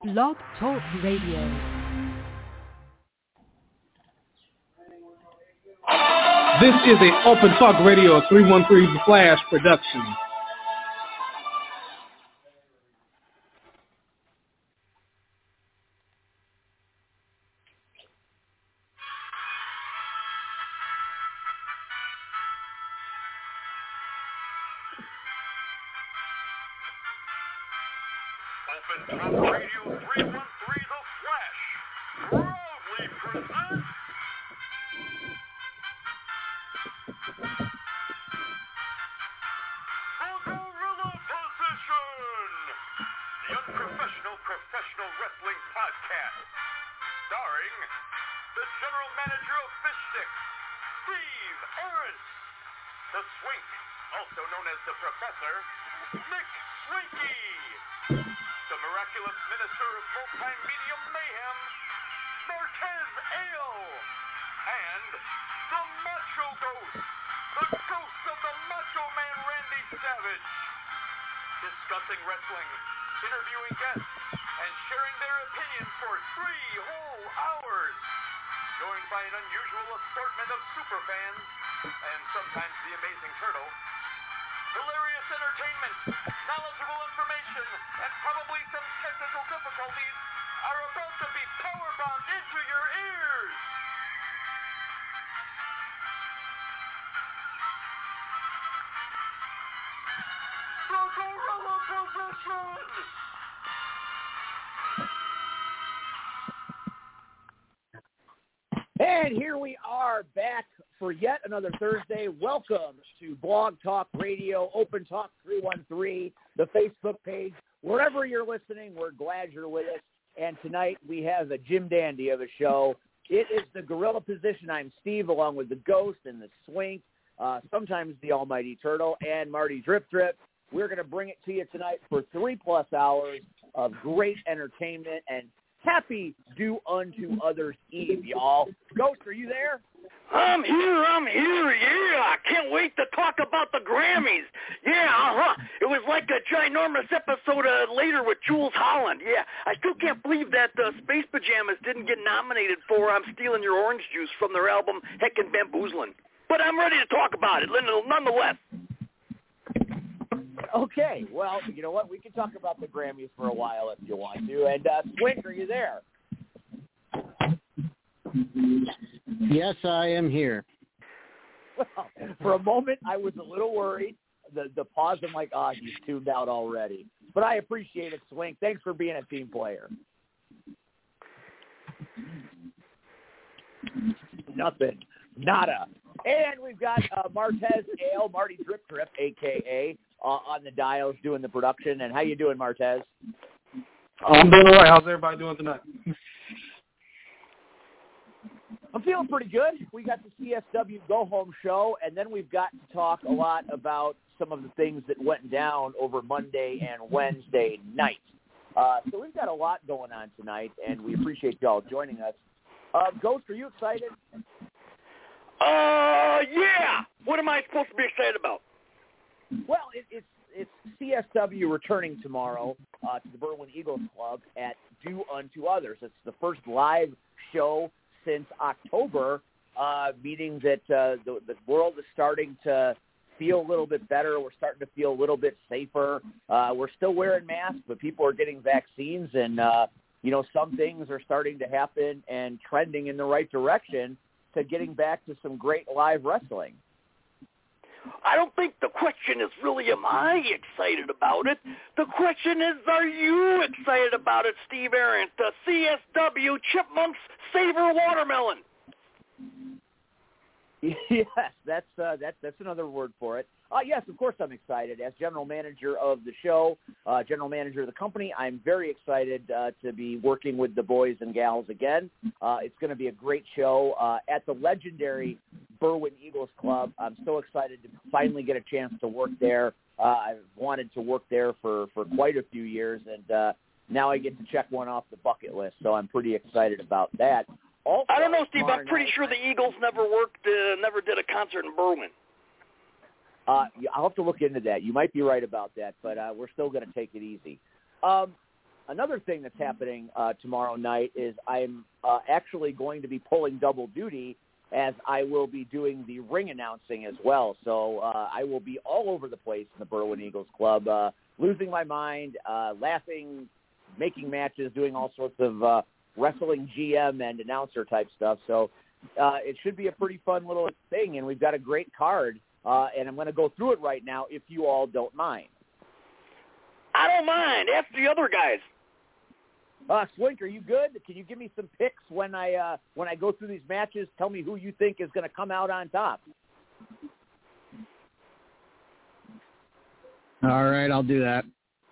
Blog Talk Radio. This is a Open Talk Radio 313 Flash production. Open Talk Radio 313 The Flash proudly presents The Gorilla Position, the unprofessional professional wrestling podcast, starring the general manager of Fish Stick, Steve Aaron, the Swink, also known as the Professor, Nick Swinky, the miraculous minister of multimedia mayhem, Martez Ale, and the Macho Ghost, the ghost of the Macho Man Randy Savage, discussing wrestling, interviewing guests, and sharing their opinions for 3 whole hours, joined by an unusual assortment of superfans, and sometimes the Amazing Turtle. Hilarious entertainment, knowledgeable information, and probably some technical difficulties are about to be power-bombed into your ears. The Gorilla Position! And here we are back for yet another Thursday. Welcome to Blog Talk Radio, Open Talk 313, the Facebook page. Wherever you're listening, we're glad you're with us. And tonight we have a Jim Dandy of a show. It is the Gorilla Position. I'm Steve, along with the Ghost and the Swink, sometimes the Almighty Turtle, and Marty Drip Drip. We're going to bring it to you tonight for 3+ hours of great entertainment and happy Do Unto Others Eve, y'all. Ghost, are you there? I'm here, yeah. I can't wait to talk about the Grammys. Yeah, It was like a ginormous episode later with Jules Holland. Yeah, I still can't believe that Space Pajamas didn't get nominated for I'm Stealing Your Orange Juice from their album Heckin' Bamboozlin'. But I'm ready to talk about it, nonetheless. Okay, well, you know what? We can talk about the Grammys for a while if you want to. And Swink, are you there? Yes, I am here. Well, for a moment, I was a little worried. The pause, I'm like, he's tuned out already. But I appreciate it, Swink. Thanks for being a team player. Nothing. Nada. And we've got Martez Ale, Marty Drip Drip, a.k.a., on the dials doing the production. And how you doing, Martez? I'm doing all right. How's everybody doing tonight? I'm feeling pretty good. We got the CSW Go Home show, and then we've got to talk a lot about some of the things that went down over Monday and Wednesday night. So we've got a lot going on tonight, and we appreciate y'all joining us. Ghost, are you excited? Yeah. What am I supposed to be excited about? Well, it's CSW returning tomorrow to the Berwyn Eagles Club at Do Unto Others. It's the first live show since October, meaning that the world is starting to feel a little bit better. We're starting to feel a little bit safer. We're still wearing masks, but people are getting vaccines, and some things are starting to happen and trending in the right direction to getting back to some great live wrestling. I don't think the question is really, am I excited about it? The question is, are you excited about it, Steve Aaron? The CSW Chipmunks Savor Watermelon. Yes, that's another word for it. Yes, of course I'm excited. As general manager of the show, general manager of the company, I'm very excited to be working with the boys and gals again. It's going to be a great show at the legendary Berwyn Eagles Club. I'm so excited to finally get a chance to work there. I've wanted to work there for quite a few years, and now I get to check one off the bucket list, so I'm pretty excited about that. Also, I don't know, Steve. I'm pretty sure the Eagles never did a concert in Berwyn. I'll have to look into that. You might be right about that, but we're still going to take it easy. another thing that's happening tomorrow night is I'm actually going to be pulling double duty, as I will be doing the ring announcing as well. So I will be all over the place in the Berwyn Eagles Club, losing my mind, laughing, making matches, doing all sorts of wrestling GM and announcer type stuff. So it should be a pretty fun little thing, and we've got a great card, and I'm going to go through it right now if you all don't mind. I don't mind. Ask the other guys. Swink, are you good? Can you give me some picks when I go through these matches? Tell me who you think is going to come out on top. All right, I'll do that.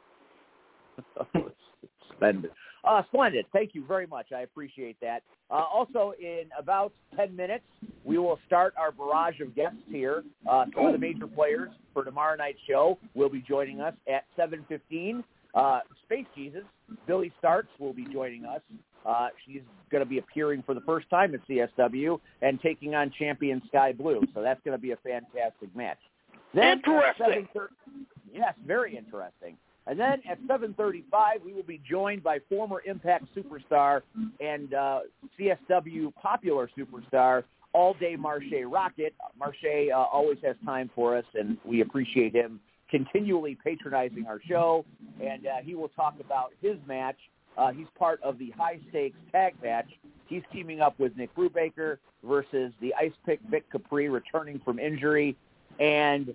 Splendid. Splendid. Thank you very much. I appreciate that. Also, in about 10 minutes, we will start our barrage of guests here. Some of the major players for tomorrow night's show will be joining us at 7:15. Space Jesus, Billy Starks, will be joining us. She's going to be appearing for the first time at CSW and taking on champion Sky Blue. So that's going to be a fantastic match. Then interesting. Yes, very interesting. And then at 7:35, we will be joined by former Impact superstar and CSW popular superstar, All Day Marche Rocket. Marche always has time for us, and we appreciate him continually patronizing our show. And he will talk about his match. He's part of the high-stakes tag match. He's teaming up with Nick Brubaker versus the Ice Pick Vic Capri, returning from injury, and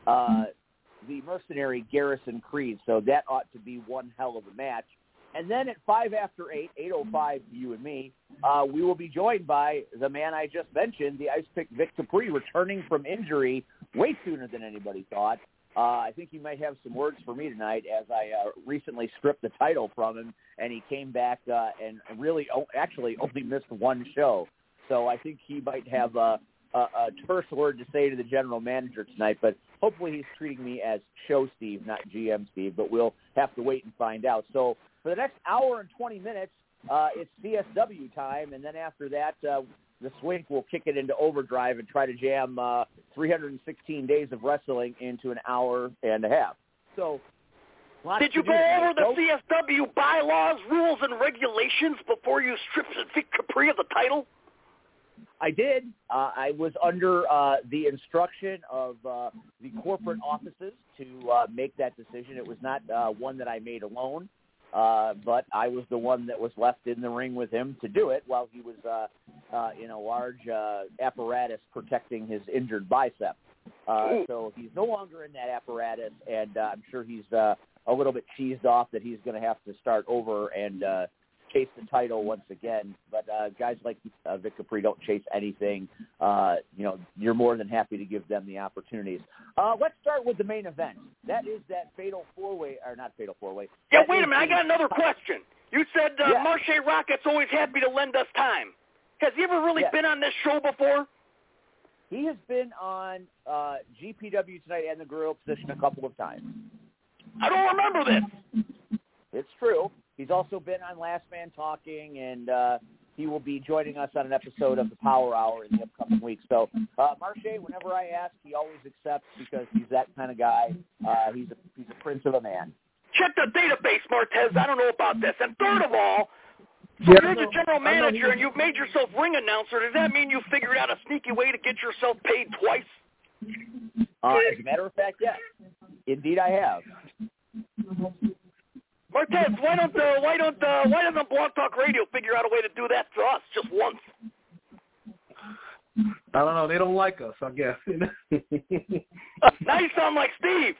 the mercenary Garrison Creed. So that ought to be one hell of a match. And then at 5 after 8, 8:05 you and me, we will be joined by the man I just mentioned, the Ice Pick Vic Capri, returning from injury way sooner than anybody thought. I think he might have some words for me tonight, as I recently stripped the title from him, and he came back and really actually only missed one show. So I think he might have a terse word to say to the general manager tonight, but hopefully he's treating me as Show Steve, not GM Steve, but we'll have to wait and find out. So for the next hour and 20 minutes, it's CSW time, and then after that, the Swink will kick it into overdrive and try to jam 316 days of wrestling into an hour and a half. So, did you go over the CSW bylaws, rules, and regulations before you stripped Vic Capri of the title? I did. I was under the instruction of the corporate offices to make that decision. It was not one that I made alone, but I was the one that was left in the ring with him to do it while he was in a large apparatus protecting his injured bicep. So he's no longer in that apparatus, and I'm sure he's a little bit cheesed off that he's going to have to start over and chase the title once again. But guys like Vic Capri don't chase anything. You're more than happy to give them the opportunities. Let's start with the main event. That is that fatal four-way, or not fatal four-way. Yeah, wait a minute. I got another question. You said Marche Rocket's always happy to lend us time. Has he ever really been on this show before? He has been on GPW Tonight and the Gorilla Position a couple of times. I don't remember this. It's true. He's also been on Last Man Talking, and he will be joining us on an episode of the Power Hour in the upcoming week. So, Marche, whenever I ask, he always accepts because he's that kind of guy. He's a prince of a man. Check the database, Martez. I don't know about this. And third of all, so you're the general manager and you've made yourself ring announcer. Does that mean you figured out a sneaky way to get yourself paid twice? As a matter of fact, yes. Indeed, I have. Martez, why doesn't Blog Talk Radio figure out a way to do that to us just once? I don't know. They don't like us, I guess. Now you sound like Steve.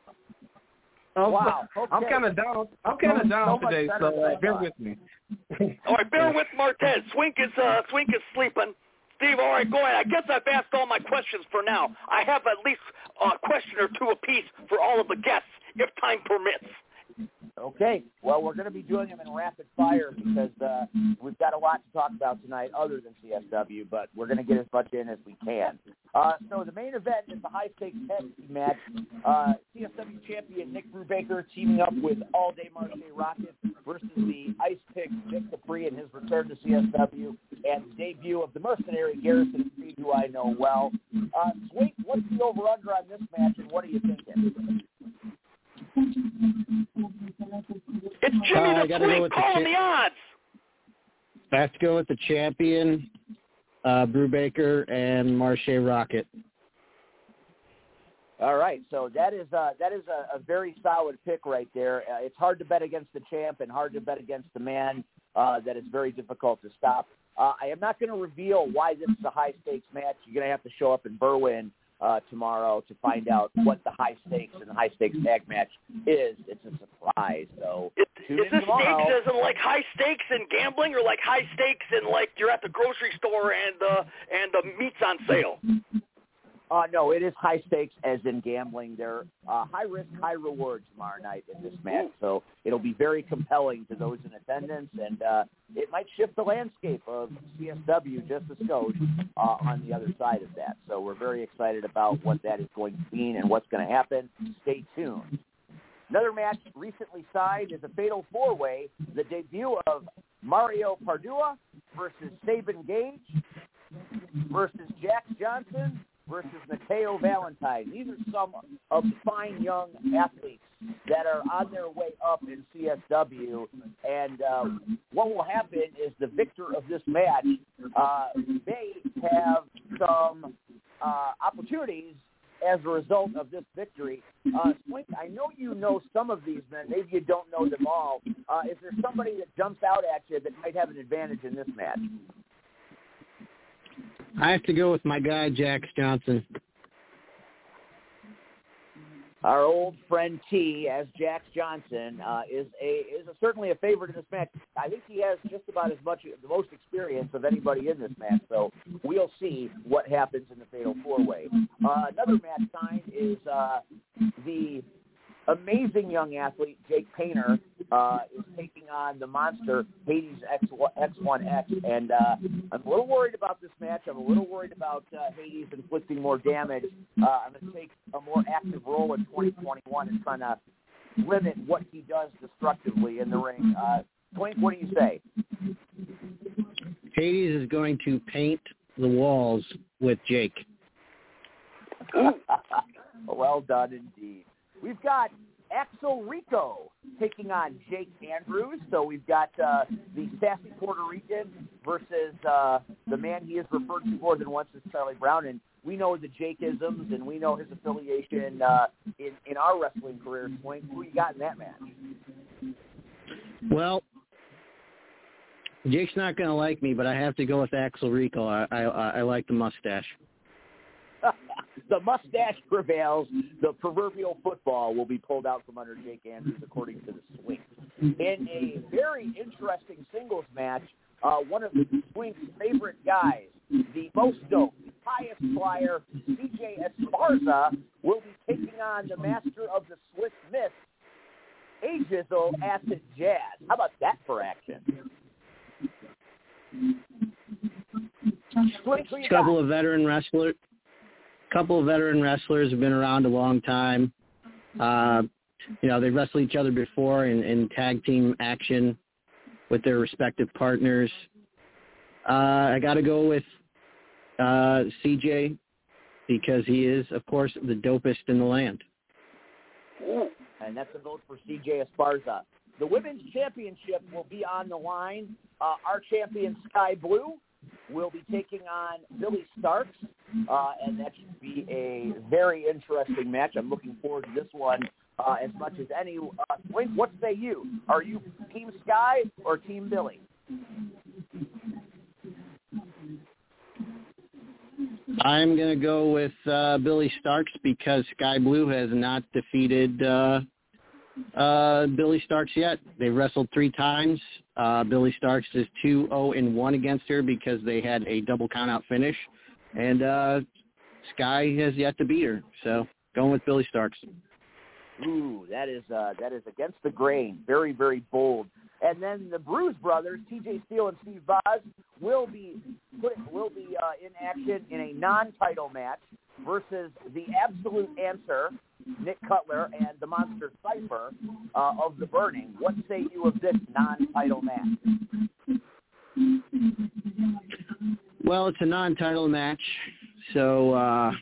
Wow. Okay. I'm kind of down. Today, so bear with me. All right, bear with Martez. Swink is sleeping. Steve, all right, go ahead. I guess I've asked all my questions for now. I have at least a question or two apiece for all of the guests, if time permits. Okay. Well, we're going to be doing them in rapid fire because we've got a lot to talk about tonight other than CSW, but we're going to get as much in as we can. So the main event is the high-stakes tag team match. CSW champion Nick Brubaker teaming up with All Day Marche Rocket versus the Ice Pick Vic Capri in his return to CSW and the debut of the mercenary Garrison Creed, who I know well. Swink, what's the over-under on this match, and what are you thinking? It's Jimmy the I gotta go Freak with calling the odds. I have to go with the champion, Brubaker and Marche Rocket. All right, so that is a very solid pick right there. It's hard to bet against the champ and hard to bet against the man that is very difficult to stop. I am not going to reveal why this is a high-stakes match. You're going to have to show up in Berwyn tomorrow to find out what the high stakes and the high stakes tag match is. It's a surprise. So is this stakes as in like high stakes in gambling, or like high stakes in like you're at the grocery store and the meat's on sale? No, it is high stakes as in gambling. They're high risk, high reward tomorrow night in this match. So it'll be very compelling to those in attendance, and it might shift the landscape of CSW just a skosh on the other side of that. So we're very excited about what that is going to mean and what's going to happen. Stay tuned. Another match recently signed is a Fatal 4-Way, the debut of Mario Pardua versus Sabin Gage versus Jax Johnson versus Mateo Valentine. These are some of the fine young athletes that are on their way up in CSW. And what will happen is the victor of this match may have some opportunities as a result of this victory. Swink, I know you know some of these men. Maybe you don't know them all. Is there somebody that jumps out at you that might have an advantage in this match? I have to go with my guy, Jax Johnson. Our old friend T, as Jax Johnson, is certainly a favorite in this match. I think he has just about the most experience of anybody in this match. So we'll see what happens in the Fatal 4-Way. Another match signed is the amazing young athlete Jake Painter is taking on the monster Hades X1X, and I'm a little worried about this match. I'm a little worried about Hades inflicting more damage. I'm going to take a more active role in 2021 and trying to limit what he does destructively in the ring. Twink, what do you say? Hades is going to paint the walls with Jake. Well done indeed. We've got Axel Rico taking on Jake Andrews. So we've got the sassy Puerto Rican versus the man he is referred to more than once as Charlie Brown. And we know the Jake-isms, and we know his affiliation in our wrestling career. Swing, who you got in that match? Well, Jake's not going to like me, but I have to go with Axel Rico. I like the mustache. The mustache prevails. The proverbial football will be pulled out from under Jake Andrews, according to the Swing. In a very interesting singles match, one of the Swing's favorite guys, the most dope, highest flyer, CJ Esparza, will be taking on the master of the Swiss Miss, Ajizzle Acid Jazz. How about that for action? Couple of veteran wrestlers have been around a long time. They wrestled each other before in tag team action with their respective partners. I got to go with CJ because he is, of course, the dopest in the land. And that's a vote for CJ Esparza. The women's championship will be on the line. Our champion, Sky Blue, will be taking on Billy Starks, and that should be a very interesting match. I'm looking forward to this one as much as any. Wink, what say you? Are you Team Sky or Team Billy? I'm going to go with Billy Starks because Sky Blue has not defeated Billy Starks yet. They wrestled 3 times. Billy Starks is 2-0-1 against her because they had a double countout finish, and Sky has yet to beat her. So going with Billy Starks. Ooh, that is against the grain. Very, very bold. And then the Bruise Brothers, TJ Steele and Steve Boz, will be in action in a non-title match versus the Absolute Answer, Nick Cutler, and the Monster Cypher of The Burning. What say you of this non-title match? Well, it's a non-title match, so,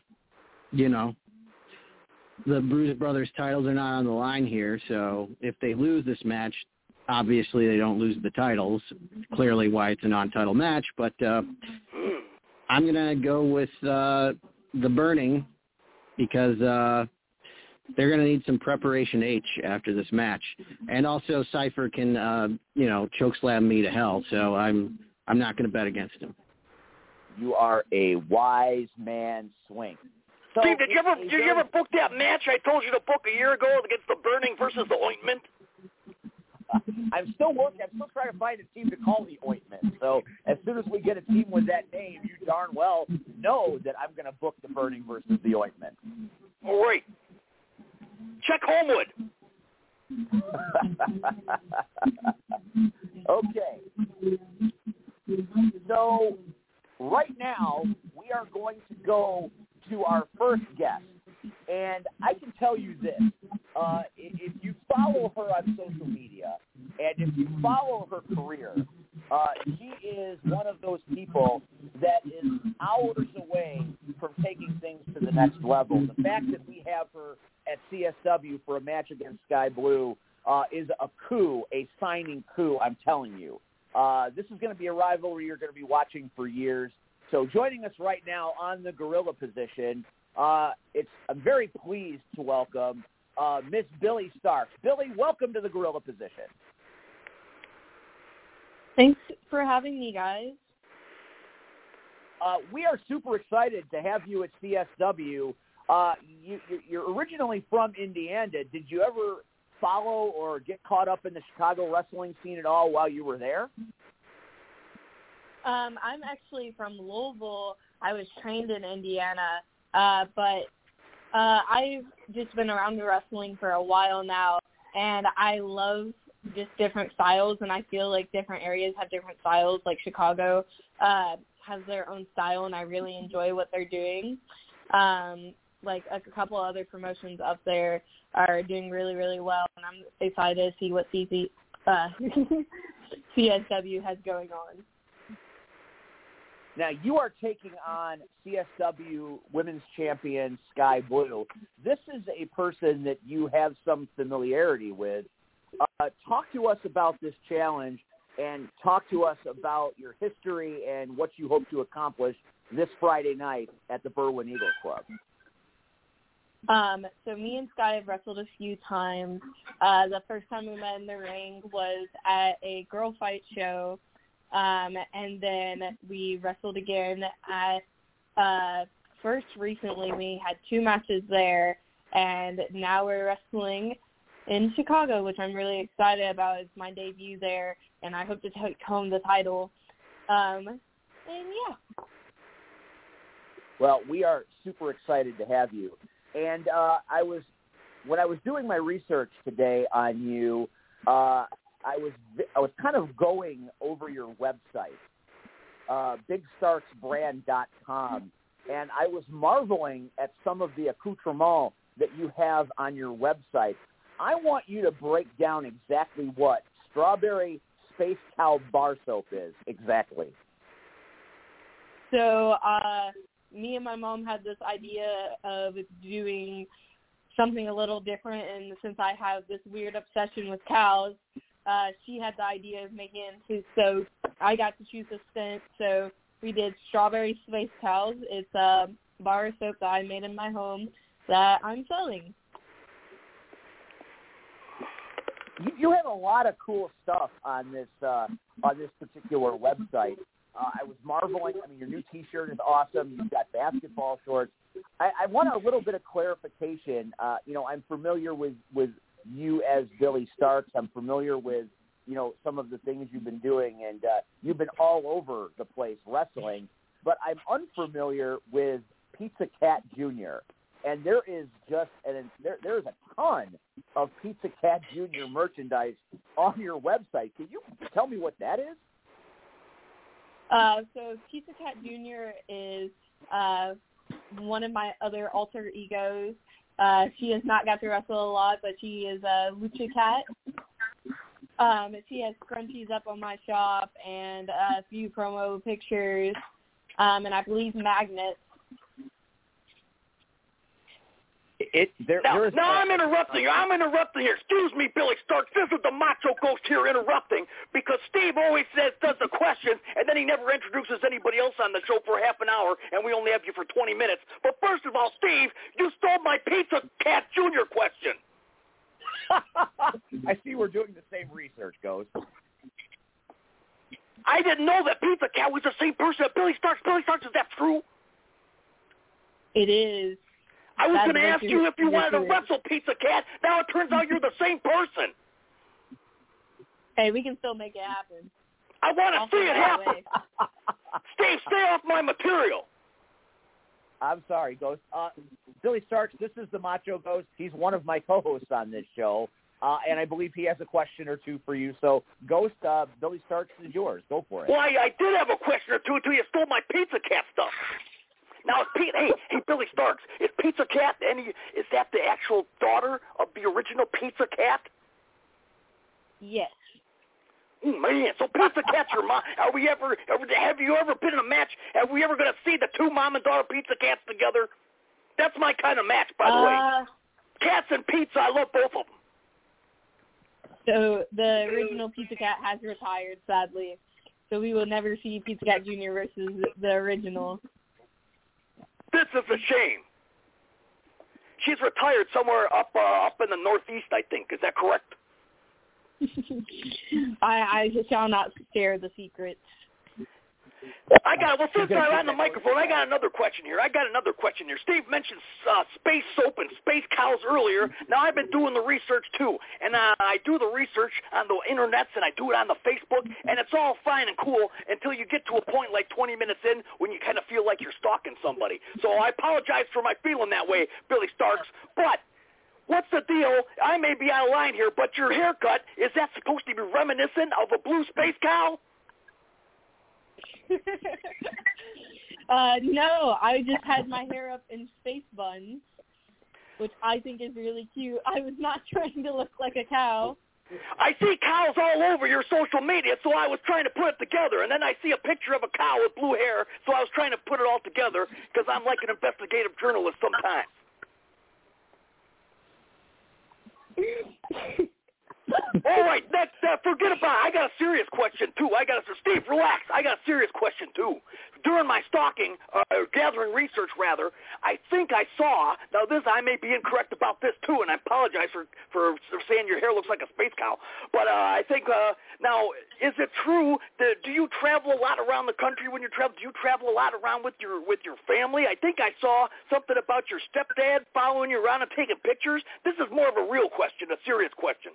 the Bruise Brothers titles are not on the line here, so if they lose this match, obviously they don't lose the titles. Clearly why it's a non-title match, but I'm going to go with the Burning because they're going to need some preparation H after this match. And also Cypher can, chokeslam me to hell, so I'm not going to bet against him. You are a wise man, Swing. So Steve, did you ever book that match I told you to book a year ago against the Burning versus the Ointment? I'm still working. I'm still trying to find a team to call the Ointment. So as soon as we get a team with that name, you darn well know that I'm going to book the Burning versus the Ointment. All right. Check Homewood. Okay. So right now we are going to go to our first guest. And I can tell you this, if you follow her on social media and if you follow her career, she is one of those people that is hours away from taking things to the next level. The fact that we have her at CSW for a match against Sky Blue is a coup, a signing coup, I'm telling you. This is going to be a rivalry you're going to be watching for years. So joining us right now on the Gorilla position, I'm very pleased to welcome Miss Billie Starkz. Billie, welcome to the Gorilla position. Thanks for having me, guys. We are super excited to have you at CSW. You're originally from Indiana. Did you ever follow or get caught up in the Chicago wrestling scene at all while you were there? I'm actually from Louisville. I was trained in Indiana, but I've just been around the wrestling for a while now, and I love just different styles, and I feel like different areas have different styles. Like Chicago has their own style, and I really enjoy what they're doing. Like a couple other promotions up there are doing really, really well, and I'm excited to see what CSW has going on. Now, you are taking on CSW Women's Champion Sky Blue. This is a person that you have some familiarity with. Talk to us about this challenge and talk to us about your history and what you hope to accomplish this Friday night at the Berwyn Eagle Club. So me and Sky have wrestled a few times. The first time we met in the ring was at a Girl Fight show. And then we wrestled again at, first recently we had 2 matches there, and now we're wrestling in Chicago, which I'm really excited about. It's my debut there, and I hope to take home the title. And yeah. Well, we are super excited to have you. And when I was doing my research today on you, I was kind of going over your website, BigStarksBrand.com, and I was marveling at some of the accoutrements that you have on your website. I want you to break down exactly what Strawberry Space Cow bar soap is exactly. So me and my mom had this idea of doing something a little different, and since I have this weird obsession with cows, she had the idea of making it into soap. I got to choose a scent, so we did Strawberry Space Cows. It's a bar of soap that I made in my home that I'm selling. You have a lot of cool stuff on this particular website. I was marveling. I mean, your new T-shirt is awesome. You've got basketball shorts. I want a little bit of clarification. I'm familiar with you as Billie Starkz. I'm familiar with, some of the things you've been doing, and you've been all over the place wrestling. But I'm unfamiliar with Pizza Cat Jr. And there is there's a ton of Pizza Cat Jr. merchandise on your website. Can you tell me what that is? So Pizza Cat Jr. is one of my other alter egos. She has not got to wrestle a lot, but she is a Lucha Cat. She has scrunchies up on my shop and a few promo pictures, and I believe magnets. Now I'm interrupting you. I'm interrupting here. Excuse me, Billy Starks. This is the Macho Ghost here interrupting because Steve always does the questions, and then he never introduces anybody else on the show for half an hour, and we only have you for 20 minutes. But first of all, Steve, you stole my Pizza Cat Jr. question. I see we're doing the same research, Ghost. I didn't know that Pizza Cat was the same person as Billy Starks. Billy Starks, is that true? It is. I was going to ask you if you wanted to wrestle Pizza Cat. Now it turns out you're the same person. Hey, we can still make it happen. I want to see it happen. Steve, stay off my material. I'm sorry, Ghost. Billy Starks, this is the Macho Ghost. He's one of my co-hosts on this show, and I believe he has a question or two for you. So, Ghost, Billy Starks is yours. Go for it. Well, I did have a question or two until you stole my Pizza Cat stuff. Now, hey, Billy Starks, is Pizza Cat is that the actual daughter of the original Pizza Cat? Yes. Oh, man, so Pizza Cat's your mom. Have you ever been in a match? Have we ever going to see the two mom and daughter Pizza Cats together? That's my kind of match, by the way. Cats and pizza, I love both of them. So the original Pizza Cat has retired, sadly. So we will never see Pizza Cat Jr. versus the original. This is a shame. She's retired somewhere up in the Northeast, I think. Is that correct? I shall not share the secrets. Since I'm on the microphone, I got another question here. Steve mentioned space soap and space cows earlier. Now, I've been doing the research, too. And I do the research on the internets, and I do it on the Facebook, and it's all fine and cool until you get to a point like 20 minutes in when you kind of feel like you're stalking somebody. So I apologize for my feeling that way, Billy Starks. But what's the deal? I may be out of line here, but your haircut, is that supposed to be reminiscent of a blue space cow? No, I just had my hair up in space buns, which I think is really cute. I was not trying to look like a cow. I see cows all over your social media, so I was trying to put it together. And then I see a picture of a cow with blue hair, so I was trying to put it all together because I'm like an investigative journalist sometimes. All right, forget about it. I got a serious question, too. Steve, relax. I got a serious question, too. During my stalking, gathering research, rather, I think I saw, now I may be incorrect about this, too, and I apologize for saying your hair looks like a space cow, but I think, now, is it true that, do you travel a lot around the country when you travel? Do you travel a lot around with your family? I think I saw something about your stepdad following you around and taking pictures. This is more of a real question, a serious question.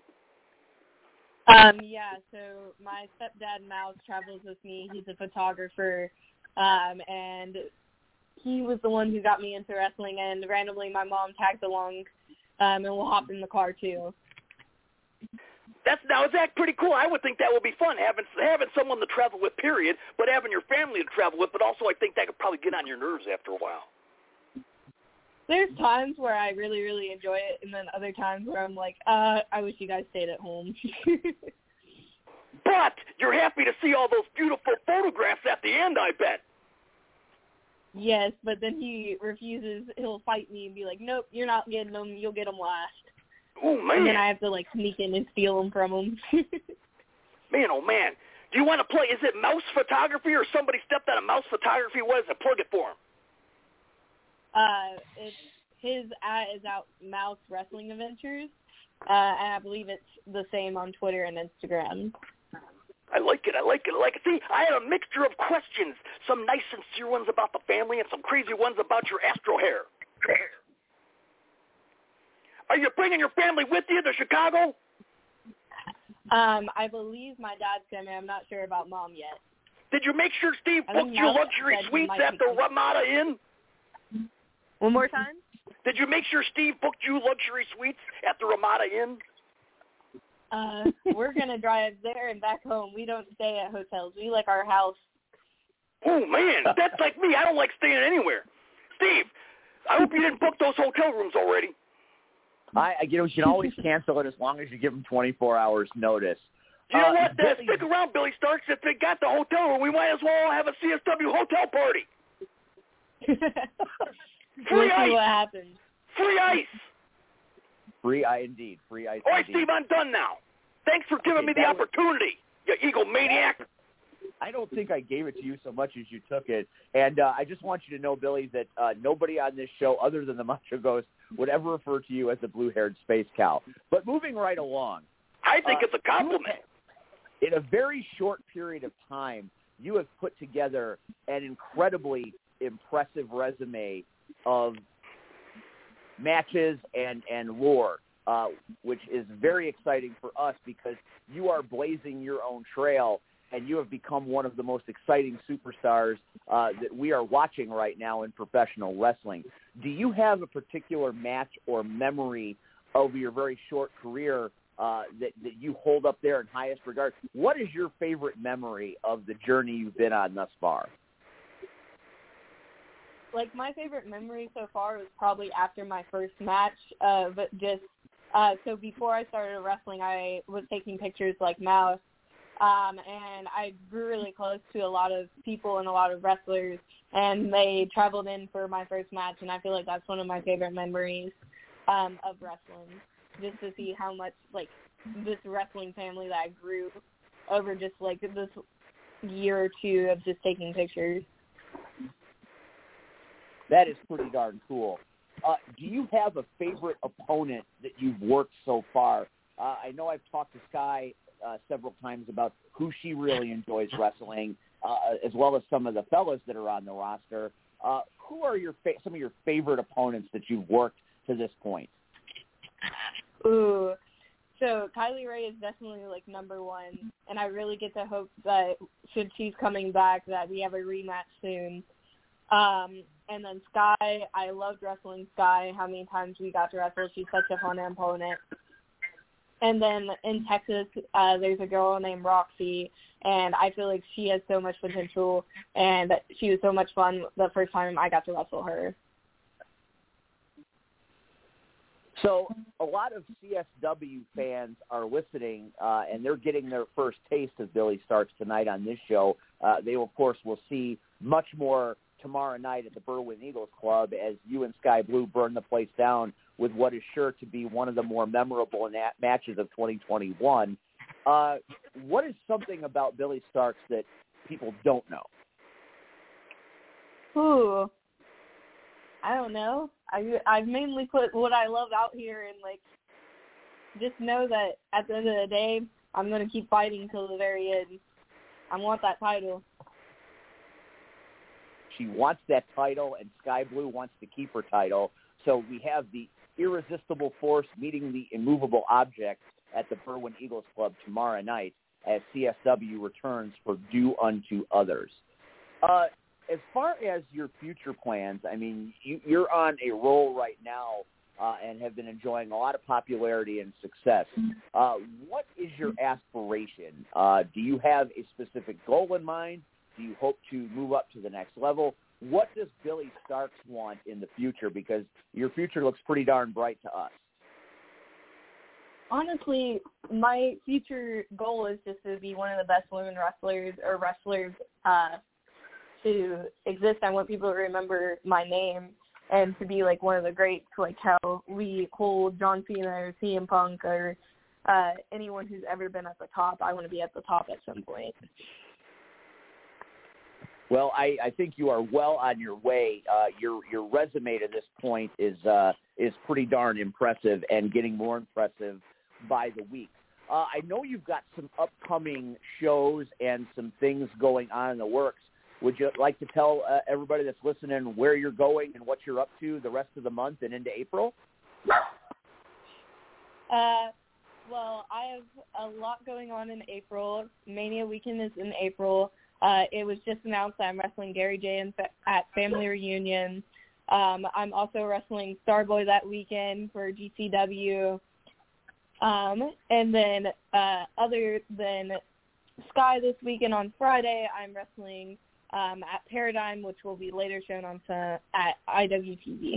Yeah, so my stepdad, Mouse, travels with me. He's a photographer, and he was the one who got me into wrestling, and randomly my mom tagged along, and we'll hop in the car, too. Is that pretty cool? I would think that would be fun, having someone to travel with, period, but having your family to travel with, but also I think that could probably get on your nerves after a while. There's times where I really, really enjoy it, and then other times where I'm like, I wish you guys stayed at home. But you're happy to see all those beautiful photographs at the end, I bet. Yes, but then he refuses. He'll fight me and be like, nope, you're not getting them. You'll get them last. Oh, man. And then I have to, sneak in and steal them from him. Man, oh, man. Do you want to play? Is it Mouse Photography or somebody stepped out of Mouse Photography? What is it? Plug it for him. His is out Mouse Wrestling Adventures, and I believe it's the same on Twitter and Instagram. I like it. See, I had a mixture of questions, some nice, sincere ones about the family and some crazy ones about your astro hair. Are you bringing your family with you to Chicago? I believe my dad's coming. I'm not sure about Mom yet. Did you make sure Steve booked you luxury suites at the Ramada Inn? One more time? Did you make sure Steve booked you luxury suites at the Ramada Inn? We're going to drive there and back home. We don't stay at hotels. We like our house. Oh, man, that's like me. I don't like staying anywhere. Steve, I hope you didn't book those hotel rooms already. You can always cancel it as long as you give them 24 hours notice. You know what? Stick around, Billy Starks. If they got the hotel room, we might as well have a CSW hotel party. We'll see what happens. Free ice. Free ice indeed. Free ice. All right, indeed. Steve, I'm done now. Thanks for giving me the opportunity, you egomaniac. I don't think I gave it to you so much as you took it. And I just want you to know, Billy, that nobody on this show other than the Macho Ghost would ever refer to you as the blue-haired space cow. But moving right along. I think it's a compliment. In a very short period of time, you have put together an incredibly impressive resume of matches and lore, which is very exciting for us because you are blazing your own trail and you have become one of the most exciting superstars that we are watching right now in professional wrestling. Do you have a particular match or memory over your very short career that you hold up there in highest regard? What is your favorite memory of the journey you've been on thus far? Like, my favorite memory so far was probably after my first match, but just, so before I started wrestling, I was taking pictures like Mouse, and I grew really close to a lot of people and a lot of wrestlers, and they traveled in for my first match, and I feel like that's one of my favorite memories of wrestling, just to see how much, like, this wrestling family that I grew over just, like, this year or two of just taking pictures. That is pretty darn cool. Do you have a favorite opponent that you've worked so far? I know I've talked to Sky several times about who she really enjoys wrestling, as well as some of the fellas that are on the roster. Who are some of your favorite opponents that you've worked to this point? Ooh, so Kylie Rae is definitely, like, number one, and I really get to hope that since she's coming back that we have a rematch soon. And then Sky, I loved wrestling Sky, how many times we got to wrestle. She's such a fun opponent. And then in Texas, there's a girl named Roxy, and I feel like she has so much potential, and she was so much fun the first time I got to wrestle her. So a lot of CSW fans are listening, and they're getting their first taste of Billy Starks tonight on this show. They, of course, will see much more tomorrow night at the Berwyn Eagles Club as you and Sky Blue burn the place down with what is sure to be one of the more memorable matches of 2021. What is something about Billy Starks that people don't know? Ooh, I don't know. I've mainly put what I love out here and, like, just know that at the end of the day, I'm going to keep fighting till the very end. I want that title. She wants that title, and Sky Blue wants to keep her title. So we have the irresistible force meeting the immovable object at the Berwyn Eagles Club tomorrow night as CSW returns for Do Unto Others. As far as your future plans, I mean, you're on a roll right now and have been enjoying a lot of popularity and success. What is your aspiration? Do you have a specific goal in mind? Do you hope to move up to the next level? What does Billy Starks want in the future? Because your future looks pretty darn bright to us. Honestly, my future goal is just to be one of the best women wrestlers to exist. I want people to remember my name and to be, like, one of the greats, like how we hold John Cena or CM Punk or anyone who's ever been at the top. I want to be at the top at some point. Well, I think you are well on your way. Your resume to this point is pretty darn impressive and getting more impressive by the week. I know you've got some upcoming shows and some things going on in the works. Would you like to tell everybody that's listening where you're going and what you're up to the rest of the month and into April? Well, I have a lot going on in April. Mania Weekend is in April. It was just announced that I'm wrestling Gary J at Family Reunion. I'm also wrestling Starboy that weekend for GCW. And then other than Sky this weekend on Friday, I'm wrestling at Paradigm, which will be later shown on at IWTV.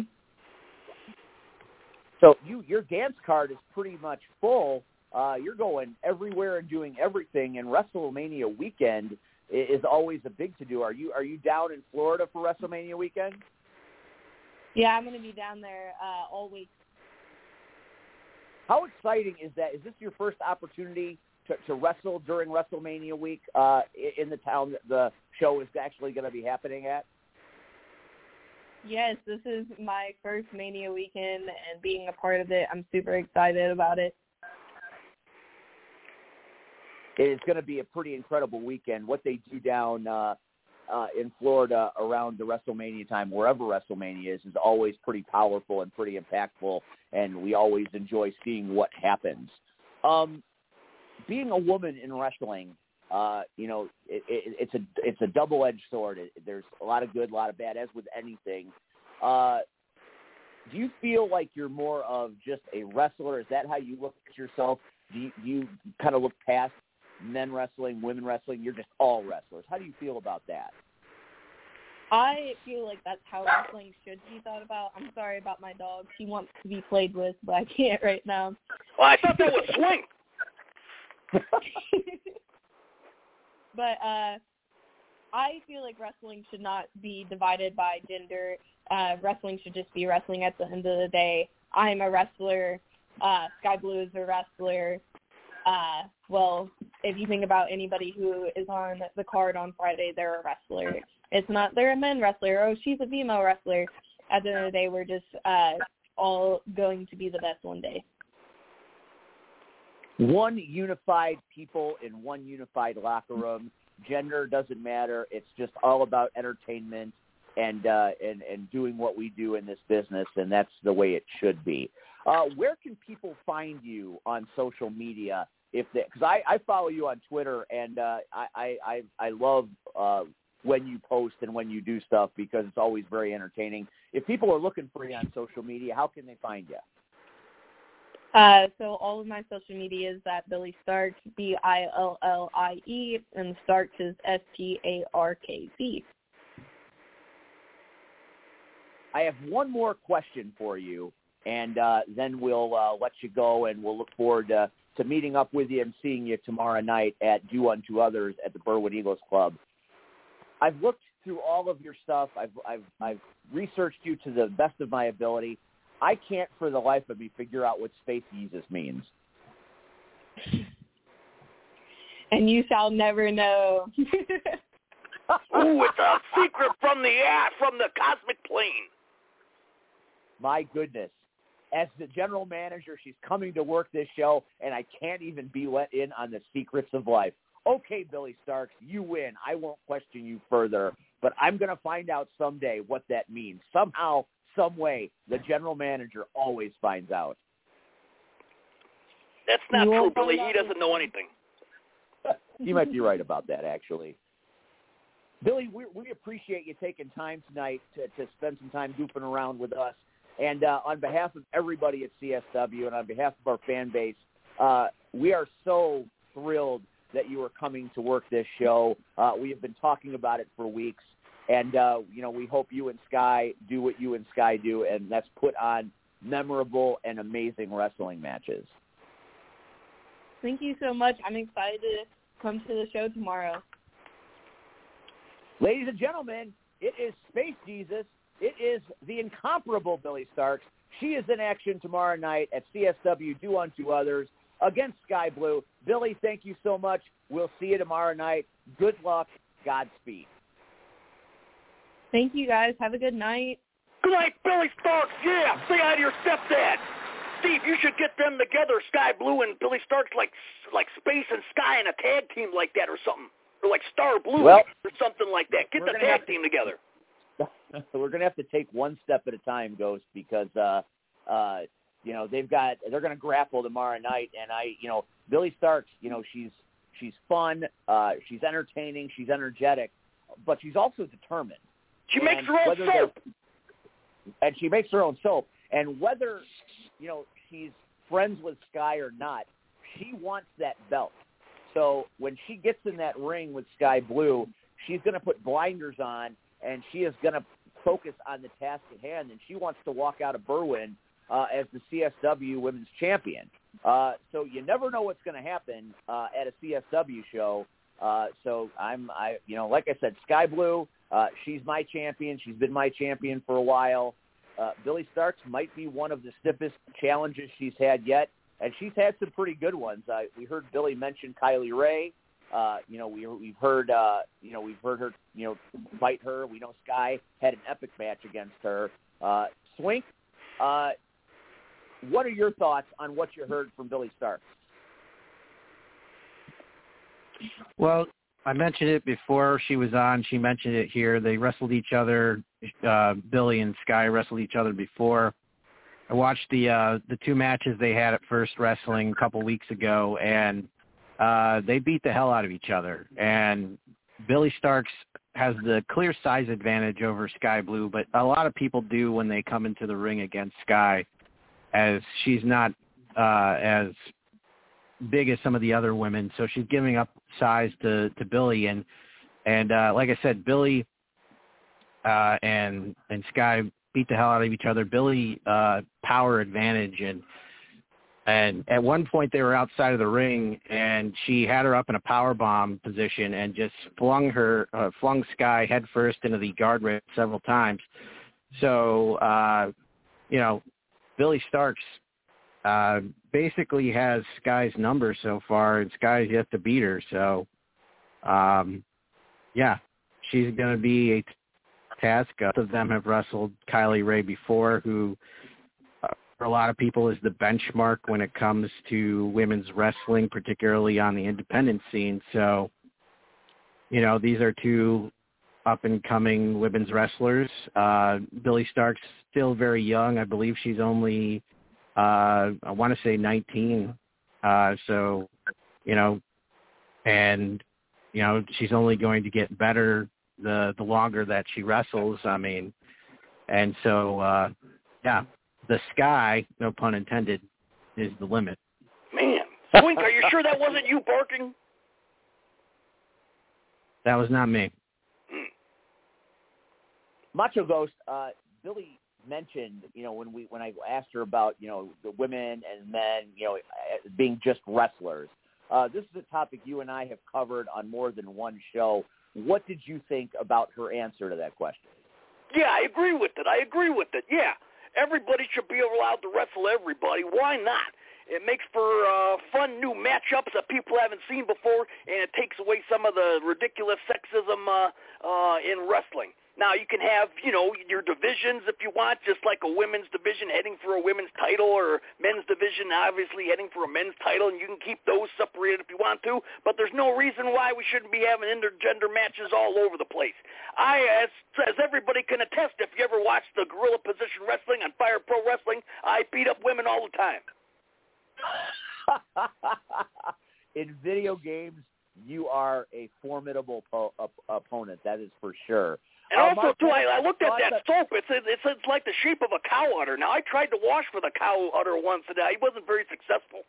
So your dance card is pretty much full. You're going everywhere and doing everything, and WrestleMania weekend is always a big to-do. Are you down in Florida for WrestleMania weekend? Yeah, I'm going to be down there all week. How exciting is that? Is this your first opportunity to wrestle during WrestleMania week in the town that the show is actually going to be happening at? Yes, this is my first Mania weekend, and being a part of it, I'm super excited about it. It's going to be a pretty incredible weekend. What they do down in Florida around the WrestleMania time, wherever WrestleMania is always pretty powerful and pretty impactful, and we always enjoy seeing what happens. Being a woman in wrestling, it's a double-edged sword. There's a lot of good, a lot of bad, as with anything. Do you feel like you're more of just a wrestler? Is that how you look at yourself? Do you kind of look past men wrestling, women wrestling? You're just all wrestlers. How do you feel about that? I feel like that's how wrestling should be thought about. I'm sorry about my dog. She wants to be played with, but I can't right now. Well, I thought that was swing. But I feel like wrestling should not be divided by gender. Wrestling should just be wrestling at the end of the day. I'm a wrestler. Sky Blue is a wrestler. Well, if you think about anybody who is on the card on Friday, they're a wrestler. It's not they're a men wrestler. Oh, she's a female wrestler. At the end of the day, we're just all going to be the best one day. One unified people in one unified locker room. Gender doesn't matter. It's just all about entertainment and doing what we do in this business, and that's the way it should be. Where can people find you on social media? Because I follow you on Twitter, and I love when you post and when you do stuff because it's always very entertaining. If people are looking for you on social media, how can they find you? So all of my social media is at Billie Starks, BILLIE, and Starks is STARKZ. I have one more question for you, and then we'll let you go, and we'll look forward to meeting up with you and seeing you tomorrow night at Do Unto Others at the Berwood Eagles Club. I've looked through all of your stuff. I've researched you to the best of my ability. I can't for the life of me figure out what Space Jesus means. And you shall never know. Ooh, it's a secret from the cosmic plane. My goodness. As the general manager, she's coming to work this show, and I can't even be let in on the secrets of life. Okay, Billie Starks, you win. I won't question you further, but I'm going to find out someday what that means. Somehow, some way, the general manager always finds out. That's not true, Billy. He doesn't know anything. You might be right about that, actually. Billy, we appreciate you taking time tonight to spend some time goofing around with us. And on behalf of everybody at CSW and on behalf of our fan base, we are so thrilled that you are coming to work this show. We have been talking about it for weeks. And, we hope you and Sky do what you and Sky do, and that's put on memorable and amazing wrestling matches. Thank you so much. I'm excited to come to the show tomorrow. Ladies and gentlemen, it is Space Jesus. It is the incomparable Billie Starks. She is in action tomorrow night at CSW Do Unto Others against Sky Blue. Billy, thank you so much. We'll see you tomorrow night. Good luck. Godspeed. Thank you, guys. Have a good night. Good night, Billie Starks. Yeah, say hi to your stepdad. Steve, you should get them together, Sky Blue and Billie Starks, like Space and Sky in a tag team like that or something. Or like Star Blue or something like that. Get the tag team together. We're going to have to take one step at a time, Ghost, because, they're going to grapple tomorrow night. And Billie Starks, she's fun. She's entertaining. She's energetic, but she's also determined. She makes her own soap. And she makes her own soap. And whether, she's friends with Sky or not, she wants that belt. So when she gets in that ring with Sky Blue, she's going to put blinders on, and she is going to focus on the task at hand, and she wants to walk out of Berwyn as the CSW Women's Champion. So you never know what's going to happen at a CSW show. So like I said, Sky Blue, she's my champion. She's been my champion for a while. Billie Starkz might be one of the stiffest challenges she's had yet, and she's had some pretty good ones. We heard Billie mention Kylie Rae. We've heard her, fight her. We know Sky had an epic match against her. Swink, what are your thoughts on what you heard from Billie Starkz? Well, I mentioned it before she was on. She mentioned it here. They wrestled each other. Billie and Sky wrestled each other before. I watched the two matches they had at First Wrestling a couple weeks ago, and they beat the hell out of each other. And Billie Starkz has the clear size advantage over Sky Blue, but a lot of people do when they come into the ring against Sky, as she's not as big as some of the other women, so she's giving up size to Billie, and like I said, Billie and Sky beat the hell out of each other. Billie power advantage, and at one point they were outside of the ring, and she had her up in a power bomb position and just flung Sky head first into the guardrail several times. So Billie Starkz basically has Sky's number so far, and Sky's yet to beat her. So, she's going to be a task. Both of them have wrestled Kylie Rae before, who for a lot of people is the benchmark when it comes to women's wrestling, particularly on the independent scene. So, these are two up-and-coming women's wrestlers. Billie Starkz still very young. I believe she's only I want to say 19. She's only going to get better the longer that she wrestles. The sky, no pun intended, is the limit. Man, Swink, are you sure that wasn't you barking? That was not me. Macho Ghost, Billie mentioned, when I asked her about, the women and men, being just wrestlers. This is a topic you and I have covered on more than one show. What did you think about her answer to that question? Yeah, I agree with it. Yeah, everybody should be allowed to wrestle everybody. Why not? It makes for fun new matchups that people haven't seen before, and it takes away some of the ridiculous sexism in wrestling. Now, you can have, your divisions if you want, just like a women's division heading for a women's title, or men's division obviously heading for a men's title, and you can keep those separated if you want to, but there's no reason why we shouldn't be having intergender matches all over the place. As everybody can attest, if you ever watched the Gorilla Position Wrestling on Fire Pro Wrestling, I beat up women all the time. In video games, you are a formidable opponent, that is for sure. And also, too, I looked at that soap. It's like the shape of a cow udder. Now, I tried to wash with a cow udder once, and I wasn't very successful.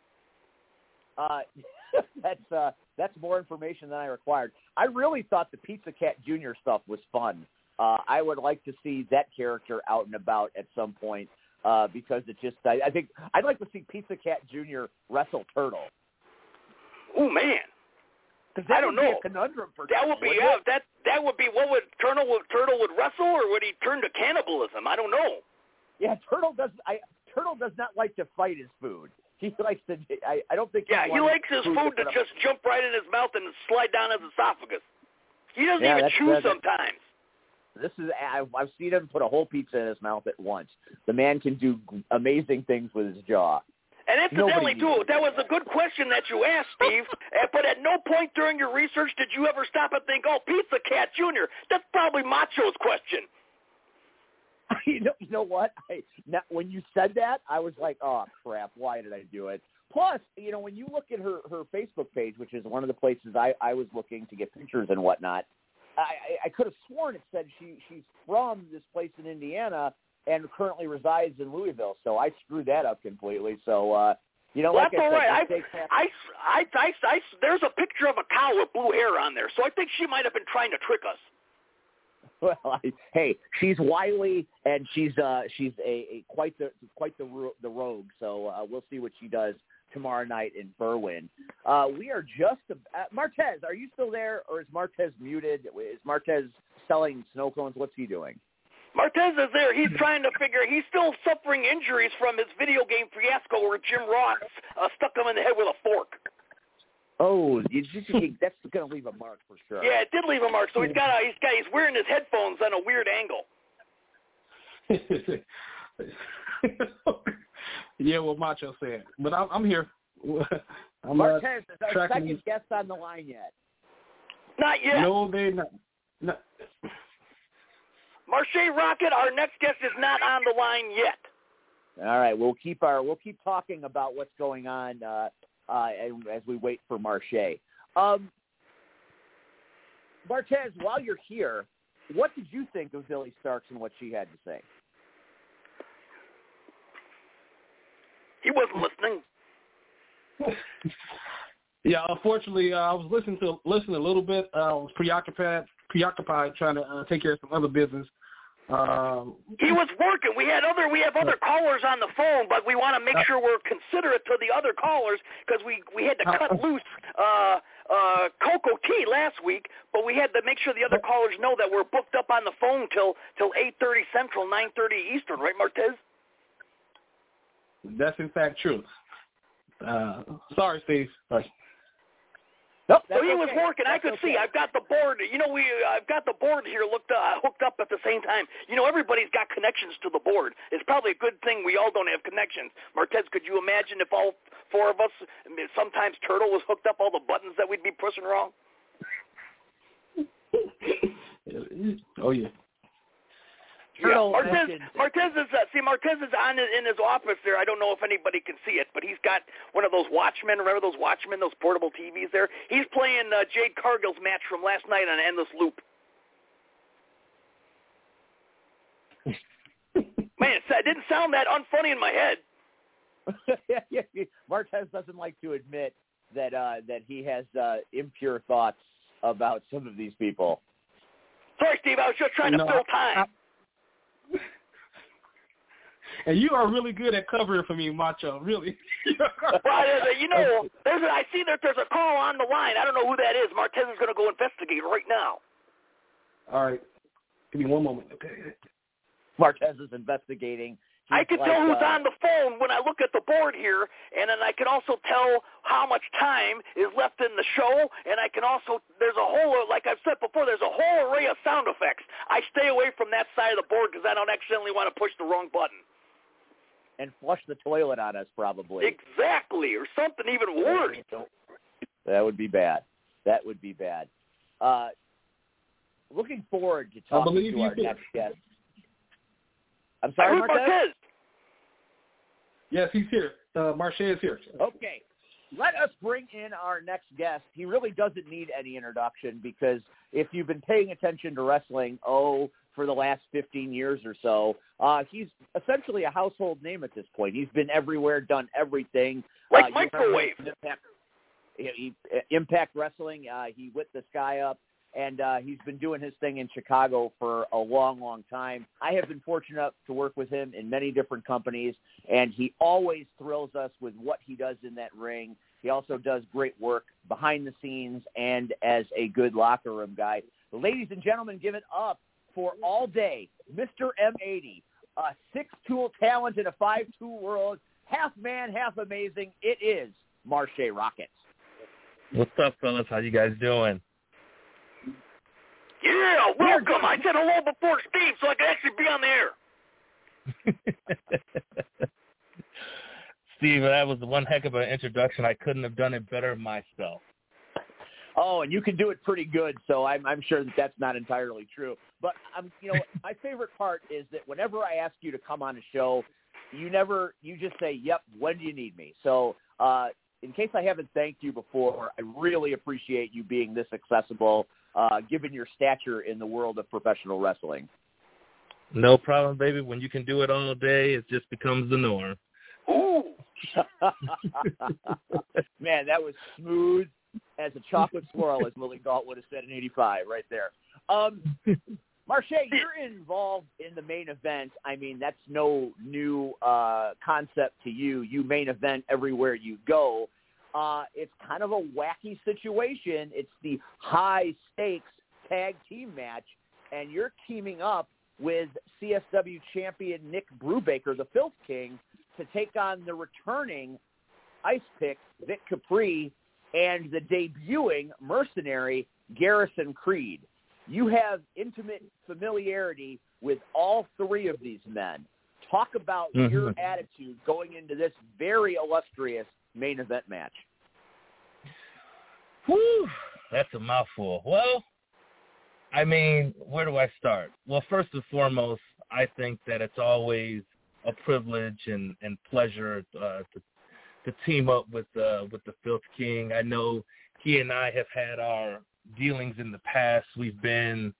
That's more information than I required. I really thought the Pizza Cat Jr. stuff was fun. I would like to see that character out and about at some point because I think I'd like to see Pizza Cat Jr. wrestle Turtle. Oh, man. I don't know. A conundrum for that would be that would be what would Turtle would wrestle, or would he turn to cannibalism? I don't know. Yeah, Turtle does not like to fight his food. He likes to. I don't think. Yeah, he likes his food to just jump right in his mouth and slide down his esophagus. He doesn't even chew sometimes. I've seen him put a whole pizza in his mouth at once. The man can do amazing things with his jaw. And incidentally, too, that was a good question that you asked, Steve, but at no point during your research did you ever stop and think, oh, Pizza Cat Jr., that's probably Macho's question. You know what? When you said that, I was like, oh, crap, why did I do it? Plus, when you look at her Facebook page, which is one of the places I was looking to get pictures and whatnot, I could have sworn it said she's from this place in Indiana and currently resides in Louisville, so I screwed that up completely. So, well, like that's all right. There's a picture of a cow with blue hair on there, so I think she might have been trying to trick us. Well, hey, she's wily and she's quite the rogue. So we'll see what she does tomorrow night in Berwyn. We are just Martez. Are you still there, or is Martez muted? Is Martez selling snow cones? What's he doing? Marquez is there. He's trying to figure. He's still suffering injuries from his video game fiasco where Jim Ross stuck him in the head with a fork. Oh, that's going to leave a mark for sure. Yeah, it did leave a mark. So he's wearing his headphones on a weird angle. Yeah, what Macho said. But I'm here. Marquez is our second guest on the line yet. Not yet. No, they're not. Marche Rocket, our next guest is not on the line yet. All right, we'll keep talking about what's going on as we wait for Marche. Marquez, while you're here, what did you think of Billy Starks and what she had to say? He wasn't listening. Yeah, unfortunately, I was listening a little bit. I was preoccupied trying to take care of some other business. He was working. We have other callers on the phone, but we want to make sure we're considerate to the other callers because we had to cut loose Coco T last week, but we had to make sure the other callers know that we're booked up on the phone till 8:30 Central, 9:30 Eastern, right, Marquez? That's in fact true. Sorry, Steve. Sorry. Nope, so he was working. That's I could see. I've got the board. I've got the board here hooked up at the same time. Everybody's got connections to the board. It's probably a good thing we all don't have connections. Marquez, could you imagine if all four of us, sometimes Turtle was hooked up, all the buttons that we'd be pushing wrong? Oh, yeah. Yeah, Marquez is on in his office there. I don't know if anybody can see it, but he's got one of those Watchmen. Remember those Watchmen, those portable TVs there? He's playing Jade Cargill's match from last night on Endless Loop. Man, it didn't sound that unfunny in my head. Marquez doesn't like to admit that he has impure thoughts about some of these people. Sorry, Steve. I was just trying to fill time. And you are really good at covering for me, Macho. Really. Well, I see that there's a call on the line. I don't know who that is. Marquez is going to go investigate right now. All right. Give me one moment. Okay. Marquez is investigating. I can tell who's on the phone when I look at the board here, and then I can also tell how much time is left in the show, and I can also, there's a whole, like I've said before, there's a whole array of sound effects. I stay away from that side of the board because I don't accidentally want to push the wrong button. And flush the toilet on us, probably. Exactly, or something even worse. That would be bad. Looking forward to talking to our next guest. I'm sorry, Marquez? Yes, he's here. Marche is here. Okay. Let us bring in our next guest. He really doesn't need any introduction because if you've been paying attention to wrestling, for the last 15 years or so, he's essentially a household name at this point. He's been everywhere, done everything. Like Microwave. Impact Wrestling. He lit this guy up. And he's been doing his thing in Chicago for a long, long time. I have been fortunate enough to work with him in many different companies, and he always thrills us with what he does in that ring. He also does great work behind the scenes and as a good locker room guy. Ladies and gentlemen, give it up for all day, Mr. M80, a 6-tool talent in a 5-tool world, half man, half amazing. It is Marche Rockets. What's up, fellas? How you guys doing? Yeah, welcome. I said hello before Steve so I can actually be on the air. Steve, that was one heck of an introduction. I couldn't have done it better myself. Oh, and you can do it pretty good, so I'm sure that's not entirely true. But my favorite part is that whenever I ask you to come on a show, you just say, "Yep, when do you need me?" So, in case I haven't thanked you before, I really appreciate you being this accessible, given your stature in the world of professional wrestling. No problem, baby. When you can do it all day, it just becomes the norm. Ooh. Man, that was smooth as a chocolate swirl, as Lily Galt would have said in '85 right there. Marche, you're involved in the main event. I mean, that's no new concept to you. You main event everywhere you go. It's kind of a wacky situation. It's the high-stakes tag team match, and you're teaming up with CSW champion Nick Brubaker, the Filth King, to take on the returning Ice Pick, Vic Capri, and the debuting mercenary, Garrison Creed. You have intimate familiarity with all three of these men. Talk about your attitude going into this very illustrious main event match. Whew, that's a mouthful. Well, I mean, where do I start? Well, first and foremost, I think that it's always a privilege and pleasure to team up with the Filth King. I know he and I have had our dealings in the past. We've been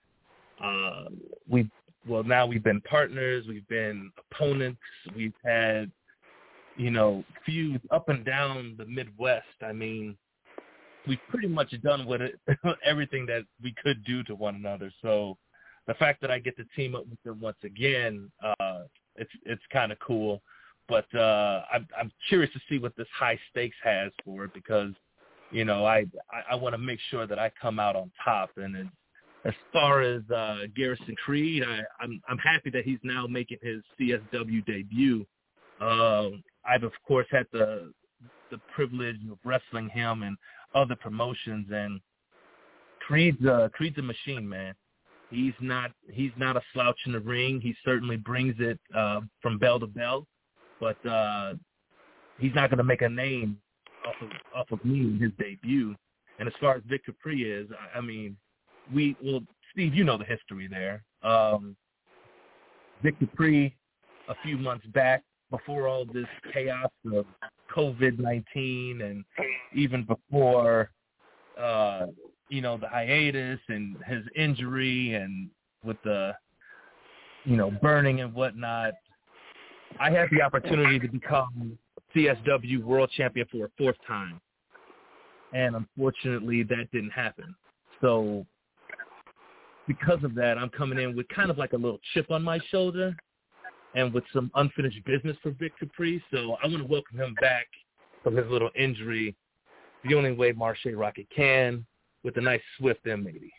now we've been partners, we've been opponents, we've had, feuds up and down the Midwest. I mean, we've pretty much done with it everything that we could do to one another. So the fact that I get to team up with him once again, it's kind of cool. But I'm curious to see what this high stakes has for it, because I want to make sure that I come out on top. And as far as Garrison Creed, I'm happy that he's now making his CSW debut. I've of course had the privilege of wrestling him and other promotions, and Creed's a machine, man. He's not a slouch in the ring. He certainly brings it from bell to bell, but he's not going to make a name off of me in his debut. And as far as Vic Capri is, I mean, Steve, you know the history there. Vic Capri, a few months back, before all this chaos of COVID-19 and even before, the hiatus and his injury and with the, burning and whatnot, I had the opportunity to become CSW World Champion for a fourth time. And unfortunately, that didn't happen. So because of that, I'm coming in with kind of like a little chip on my shoulder and with some unfinished business for Vic Capri. So I want to welcome him back from his little injury the only way Marche Rocket can, with a nice swift M80.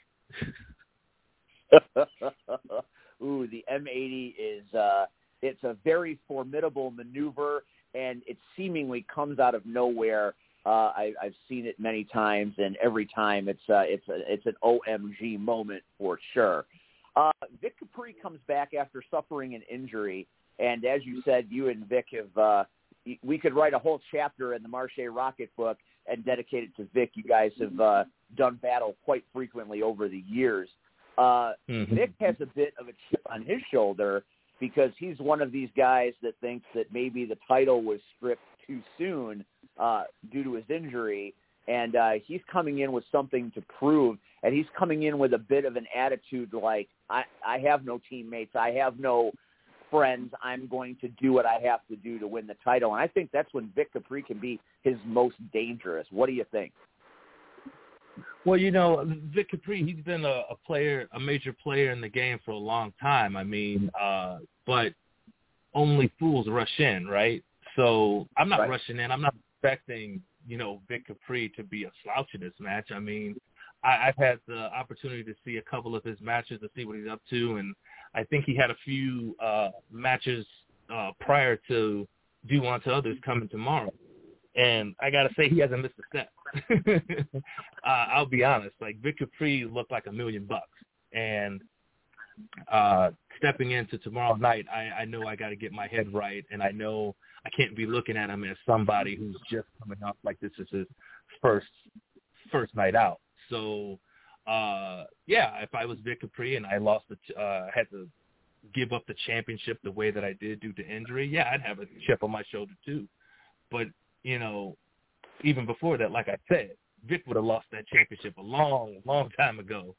Ooh, the M80 is it's a very formidable maneuver, and it seemingly comes out of nowhere. I've seen it many times, and every time it's an OMG moment for sure. Vic Capri comes back after suffering an injury, and as you said, you and Vic have we could write a whole chapter in the Marche Rocket book and dedicate it to Vic. You guys have done battle quite frequently over the years. Vic has a bit of a chip on his shoulder because he's one of these guys that thinks that maybe the title was stripped too soon due to his injury, and he's coming in with something to prove, and he's coming in with a bit of an attitude like, I have no teammates, I have no friends, I'm going to do what I have to do to win the title. And I think that's when Vic Capri can be his most dangerous. What do you think? Well, Vic Capri, he's been a major player in the game for a long time. I mean, but only fools rush in, right? So I'm not rushing in. I'm not expecting, Vic Capri to be a slouch in this match. I mean, I've had the opportunity to see a couple of his matches to see what he's up to, and I think he had a few matches prior to Do Unto Others coming tomorrow. And I got to say, he hasn't missed a step. I'll be honest. Like, Vic Capri looked like $1 million. And stepping into tomorrow night, I know I got to get my head right, and I know I can't be looking at him as somebody who's just coming off like this is his first night out. So, if I was Vic Capri and I lost had to give up the championship the way that I did due to injury, I'd have a chip on my shoulder too. But, even before that, like I said, Vic would have lost that championship a long, long time ago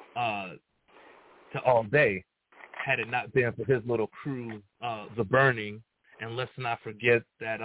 to All Day had it not been for his little crew, The Burning. And let's not forget that,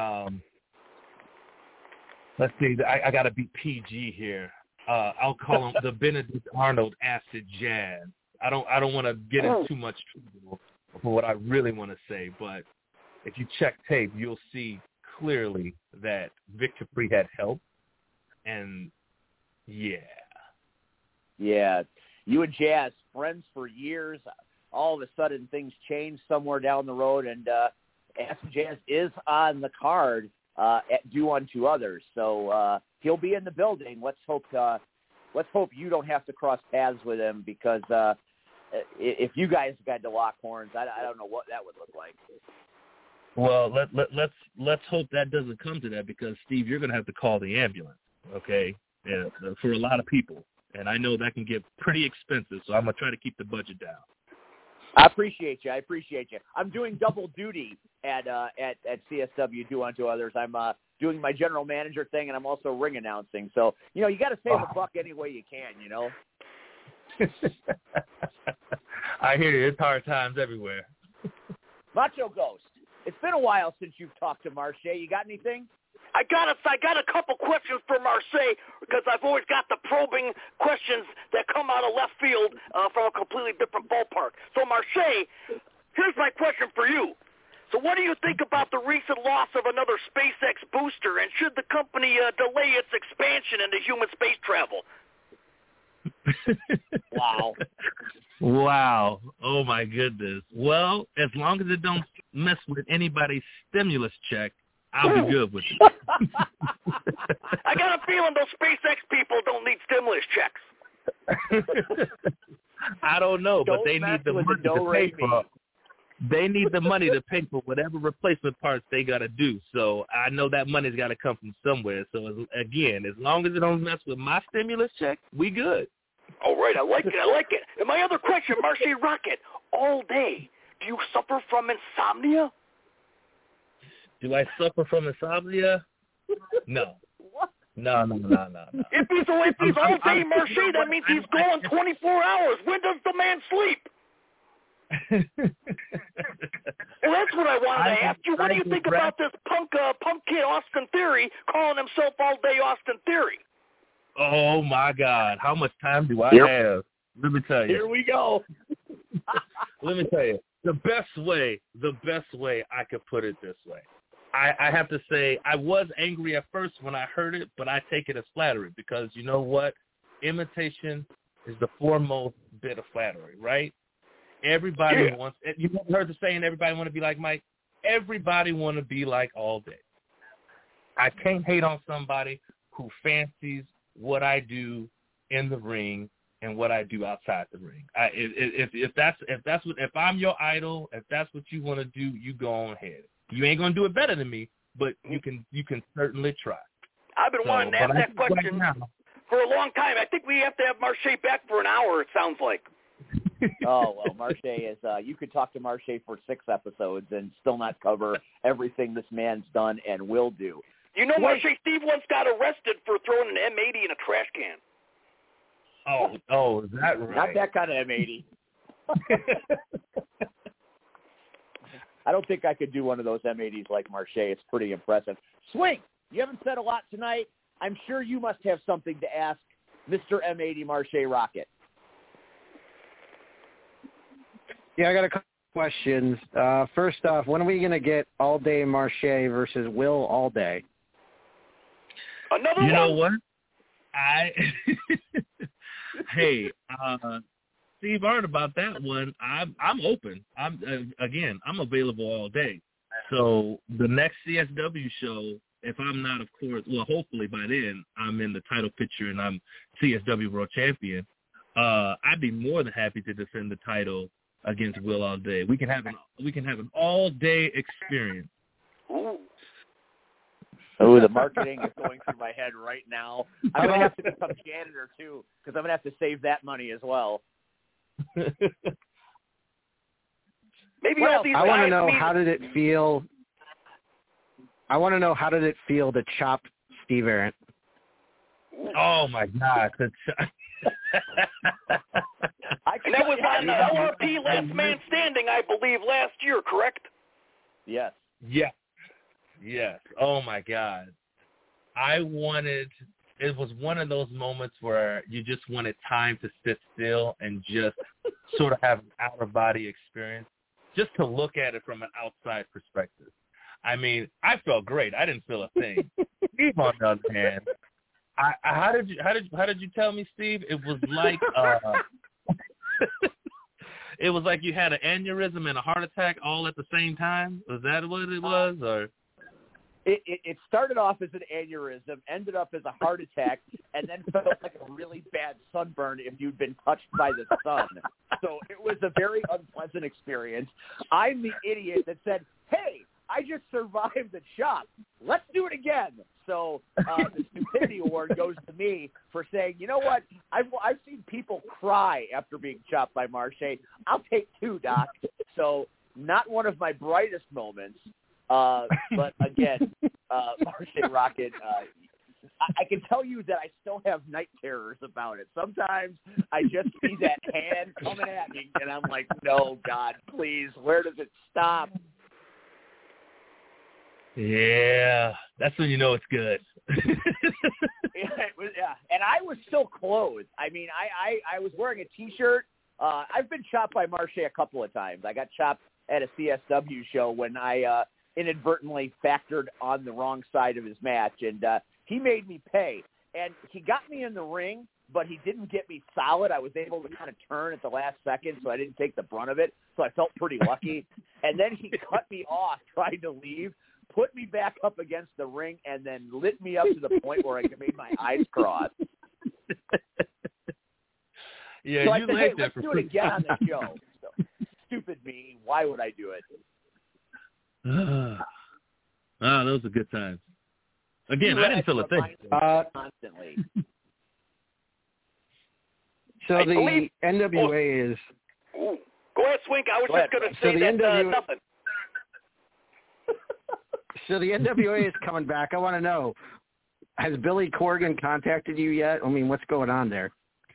let's see, I got to be PG here. I'll call him the Benedict Arnold Acid Jazz. I don't want to get into too much trouble for what I really want to say, but if you check tape, you'll see clearly that Vic Capri had help, and Yeah, you and Jazz, friends for years. all of a sudden things change somewhere down the road, and Acid Jazz is on the card at Do Unto Others. So he'll be in the building. Let's hope you don't have to cross paths with him, because if you guys got to lock horns, I don't know what that would look like. Well, let's hope that doesn't come to that, because Steve, you're going to have to call the ambulance, okay? Yeah, for a lot of people, and I know that can get pretty expensive. So I'm gonna try to keep the budget down. I appreciate you. I'm doing double duty at CSW Do Unto Others. I'm doing my general manager thing, and I'm also ring announcing. So you got to save a buck any way you can. I hear you. It's hard times everywhere. Macho Ghost, it's been a while since you've talked to Marche. You got anything? I got a couple questions for Marseille, because I've always got the probing questions that come out of left field from a completely different ballpark. So Marseille, here's my question for you. So what do you think about the recent loss of another SpaceX booster, and should the company delay its expansion into human space travel? Wow. Oh, my goodness. Well, as long as it don't mess with anybody's stimulus check, I'll be good with it. I got a feeling those SpaceX people don't need stimulus checks. I don't know, but they need the money to pay for. They need the money to pay for whatever replacement parts they got to do. So I know that money's got to come from somewhere. So again, as long as it don't mess with my stimulus check, we good. All right, I like it. And my other question, Marche Rocket, all day, do you suffer from insomnia? Do I suffer from insomnia? No. No. If he's all day Marche, that means he's going 24 hours. When does the man sleep? Well, that's what I wanted to ask you. What do you think about this punk kid Austin Theory calling himself All Day Austin Theory? Oh, my God. How much time do I have? Let me tell you. Here we go. Let me tell you. The best way I could put it this way. I have to say I was angry at first when I heard it, but I take it as flattery, because you know what? Imitation is the foremost bit of flattery, right? Everybody wants – you heard the saying, everybody want to be like Mike? Everybody want to be like All Day. I can't hate on somebody who fancies what I do in the ring and what I do outside the ring. If I'm your idol, if that's what you want to do, you go on ahead. You ain't gonna do it better than me, but you can certainly try. I've been wanting to ask that question for a long time. I think we have to have Marche back for an hour, it sounds like. Oh, well, Marche is you could talk to Marche for 6 episodes and still not cover everything this man's done and will do. You know, Marche, Steve once got arrested for throwing an M80 in a trash can. Oh, is that right? Not that kind of M80. I don't think I could do one of those M80s like Marche. It's pretty impressive. Swing, you haven't said a lot tonight. I'm sure you must have something to ask Mr. M80 Marche Rocket. Yeah, I got a couple questions. First off, when are we going to get All Day Marche versus Will All Day? Another one? You know what? Hey, Steve Art, about that one, I'm open. I'm available all day. So the next CSW show, if I'm not, of course, well, hopefully by then I'm in the title picture and I'm CSW World Champion. I'd be more than happy to defend the title against Will All Day. We can have an all day experience. Oh, the marketing is going through my head right now. I'm going to have to become janitor, too, because I'm going to have to save that money as well. Maybe all these I want to guys know, how did it feel? I want to know, how did it feel to chop Steve Arndt? Oh, my God. And that was on the LRP Last Man Standing, I believe, last year, correct? Yes. Yes. Oh, my God. It was one of those moments where you just wanted time to sit still and just sort of have an out-of-body experience, just to look at it from an outside perspective. I mean, I felt great. I didn't feel a thing. Steve, on the other hand, how did you tell me, Steve? It was like it was like you had an aneurysm and a heart attack all at the same time? Was that what it was? Or It started off as an aneurysm, ended up as a heart attack, and then felt like a really bad sunburn if you'd been touched by the sun. So it was a very unpleasant experience. I'm the idiot that said, hey, I just survived the chop. Let's do it again. So the stupidity award goes to me for saying, you know what? I've seen people cry after being chopped by Marshe. I'll take 2, Doc. So not one of my brightest moments. But again, Marshe Rockett, I can tell you that I still have night terrors about it. Sometimes I just see that hand coming at me, and I'm like, no, God, please, where does it stop? Yeah, that's when you know it's good. Yeah, and I was still clothed. I mean, I was wearing a T-shirt. I've been chopped by Marshe a couple of times. I got chopped at a CSW show when I inadvertently factored on the wrong side of his match, and he made me pay. And he got me in the ring, but he didn't get me solid. I was able to kind of turn at the last second, so I didn't take the brunt of it, so I felt pretty lucky. And then he cut me off trying to leave, put me back up against the ring, and then lit me up to the point where I made my eyes cross. Yeah, so you I said, like hey, let's do it again on the show. So, stupid me. Why would I do it? Those are good times. Again, I didn't feel a thing. Constantly. So the NWA is... Ooh. Go ahead, Swink. I was just going to say nothing. So the NWA is coming back. I want to know, has Billy Corgan contacted you yet? I mean, what's going on there?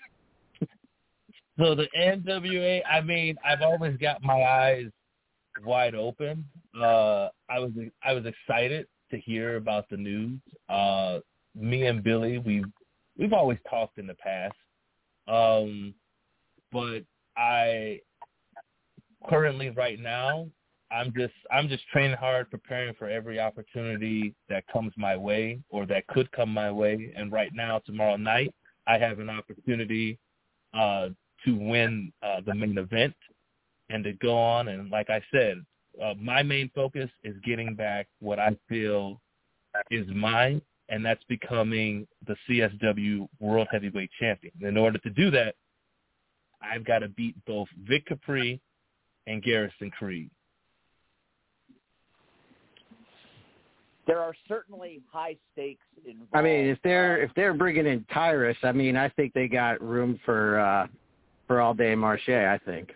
So the NWA, I mean, I've always got my eyes wide open. I was excited to hear about the news. Me and Billy, we've always talked in the past. But I currently right now, I'm just training hard, preparing for every opportunity that comes my way or that could come my way. And right now, tomorrow night, I have an opportunity to win the main event and to go on. And like I said, my main focus is getting back what I feel is mine, and that's becoming the CSW World Heavyweight Champion. In order to do that, I've got to beat both Vic Capri and Garrison Creed. There are certainly high stakes involved. I mean, if they're bringing in Tyrus, I mean, I think they got room for All Day Marshe, I think.